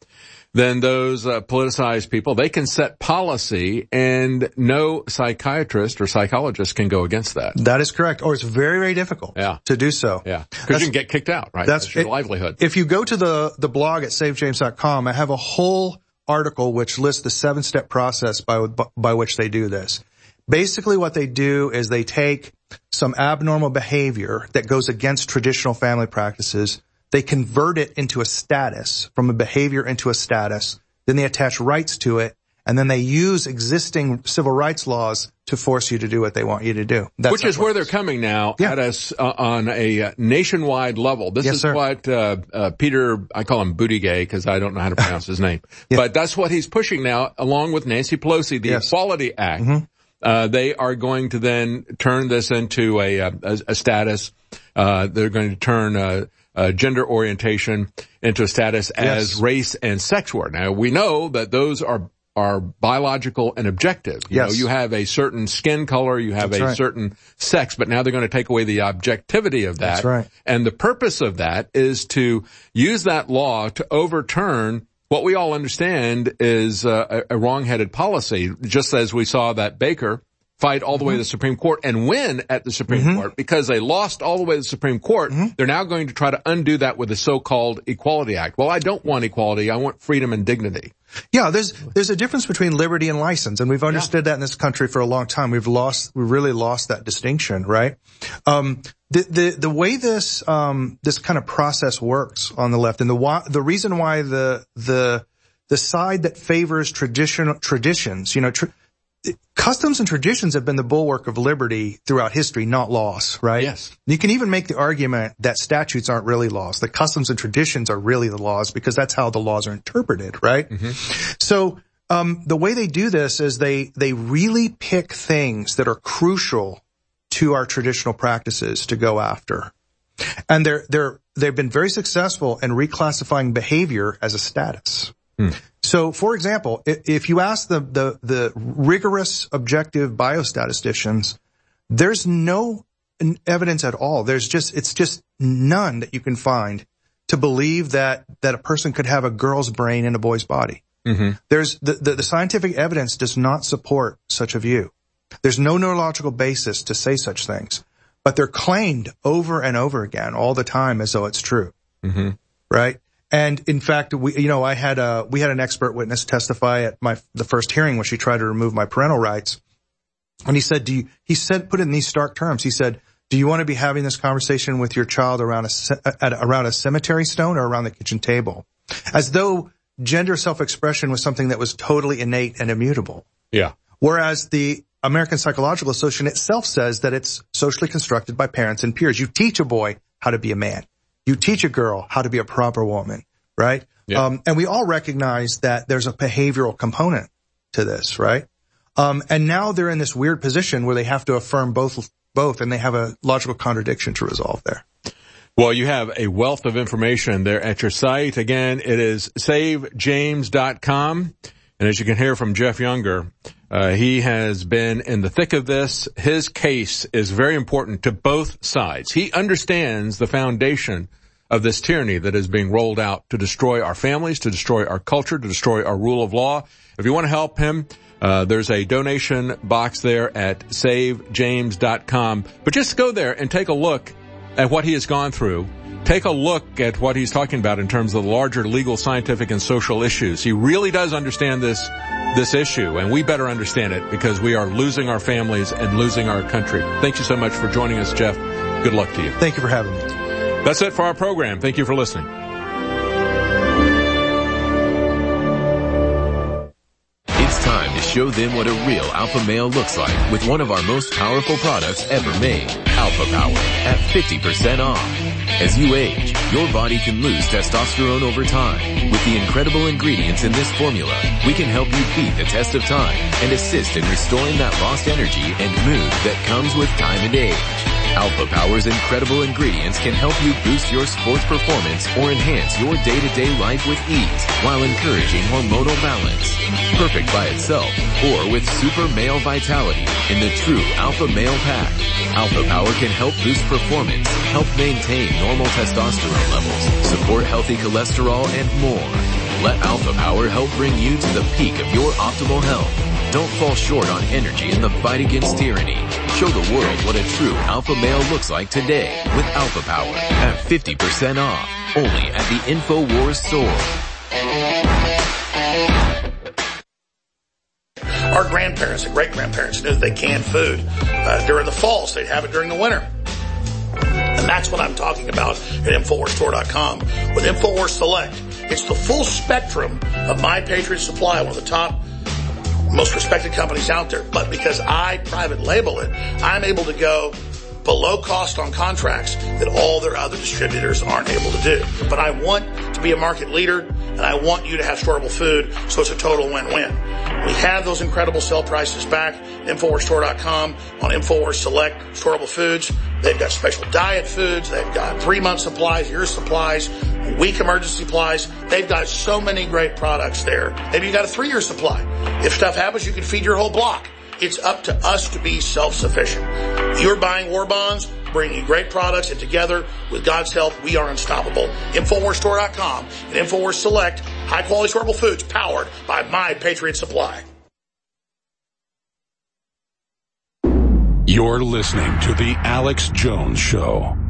then those uh, politicized people, they can set policy, and no psychiatrist or psychologist can go against that.
That is correct. Or it's very, very difficult
yeah.
to do so.
Yeah. Because you can get kicked out, right?
That's,
that's your
it,
livelihood.
If you go to the, the blog at save james dot com, I have a whole article which lists the seven-step process by, by which they do this. Basically what they do is they take some abnormal behavior that goes against traditional family practices. They convert it into a status, from a behavior into a status. Then they attach rights to it, and then they use existing civil rights laws to force you to do what they want you to do. That's
Which is where they're coming now yeah. at us uh, on a uh, nationwide level. This
yes,
is
sir.
what uh, uh, Peter, I call him Buttigieg because I don't know how to pronounce his name. Yeah. But that's what he's pushing now, along with Nancy Pelosi, the
yes.
Equality Act.
Mm-hmm.
Uh, they are going to then turn this into a, a, a status. Uh, they're going to turn uh, uh, gender orientation into a status as
yes.
race and sex war. Now, we know that those are are biological and objective. You
yes.
know, you have a certain skin color, you have
That's
a
right.
certain sex, but now they're going to take away the objectivity of that.
That's right.
And the purpose of that is to use that law to overturn what we all understand is uh, a, a wrong-headed policy, just as we saw that Baker fight all the way to the Supreme Court and win at the Supreme
Mm-hmm.
Court. Because they lost all the way to the Supreme Court,
Mm-hmm.
they're now going to try to undo that with the so-called Equality Act. Well, I don't want equality. I want freedom and dignity.
Yeah, there's there's a difference between liberty and license, and we've understood yeah. that in this country for a long time. We've lost, we really lost that distinction, right? Um, the the the way this um this kind of process works on the left, and the why, the reason why the the the side that favors traditional traditions, you know. Tr- Customs and traditions have been the bulwark of liberty throughout history, not laws, right?
Yes.
You can even make the argument that statutes aren't really laws. The customs and traditions are really the laws because that's how the laws are interpreted, right? Mm-hmm. So, um, the way they do this is they, they really pick things that are crucial to our traditional practices to go after. And they're, they're, they've been very successful in reclassifying behavior as a status. Hmm. So, for example, if you ask the, the, the rigorous, objective biostatisticians, there's no evidence at all. There's just, it's just none that you can find to believe that, that a person could have a girl's brain in a boy's body. Mm-hmm. There's, the, the, the scientific evidence does not support such a view. There's no neurological basis to say such things, but they're claimed over and over again all the time as though it's true. Mm-hmm. Right? And in fact, we, you know, I had a, we had an expert witness testify at my, the first hearing when she tried to remove my parental rights. And he said, do you, he said, put it in these stark terms. He said, do you want to be having this conversation with your child around a, at, around a cemetery stone or around the kitchen table? As though gender self-expression was something that was totally innate and immutable.
Yeah.
Whereas the American Psychological Association itself says that it's socially constructed by parents and peers. You teach a boy how to be a man. You teach a girl how to be a proper woman, right? Yeah. Um, and we all recognize that there's a behavioral component to this, right? Um, and now they're in this weird position where they have to affirm both, both, and they have a logical contradiction to resolve there.
Well, you have a wealth of information there at your site. Again, it is save james dot com. And as you can hear from Jeff Younger, uh, he has been in the thick of this. His case is very important to both sides. He understands the foundation of this tyranny that is being rolled out to destroy our families, to destroy our culture, to destroy our rule of law. If you want to help him, uh, there's a donation box there at save james dot com. But just go there and take a look at what he has gone through. Take a look at what he's talking about in terms of the larger legal, scientific, and social issues. He really does understand this, this issue, and we better understand it because we are losing our families and losing our country. Thank you so much for joining us, Jeff. Good luck to you.
Thank you for having me.
That's it for our program. Thank you for listening.
It's time to show them what a real alpha male looks like with one of our most powerful products ever made, Alpha Power, at fifty percent off. As you age, your body can lose testosterone over time. With the incredible ingredients in this formula, we can help you beat the test of time and assist in restoring that lost energy and mood that comes with time and age. Alpha Power's incredible ingredients can help you boost your sports performance or enhance your day-to-day life with ease while encouraging hormonal balance. Perfect by itself or with super male vitality in the true Alpha Male Pack. Alpha Power can help boost performance, help maintain normal testosterone levels, support healthy cholesterol, and more. Let Alpha Power help bring you to the peak of your optimal health. Don't fall short on energy in the fight against tyranny. Show the world what a true alpha male looks like today with Alpha Power at fifty percent off. Only at the InfoWars store.
Our grandparents and great-grandparents knew that they canned food uh, during the fall, so they'd have it during the winter. And that's what I'm talking about at InfoWars Store dot com. With InfoWars Select, it's the full spectrum of My Patriot Supply, one of the top, most respected companies out there. But because I private label it, I'm able to go below cost on contracts that all their other distributors aren't able to do. But I want to be a market leader, and I want you to have storable food, so it's a total win-win. We have those incredible sale prices back at InfoWars Store dot com on InfoWars Select storable foods. They've got special diet foods. They've got three-month supplies, year supplies, week emergency supplies. They've got so many great products there. Maybe you got a three-year supply. If stuff happens, you can feed your whole block. It's up to us to be self-sufficient. You're buying war bonds, bringing you great products, and together, with God's help, we are unstoppable. InfoWars Store dot com and InfoWars Select, high-quality storable foods powered by My Patriot Supply.
You're listening to The Alex Jones Show.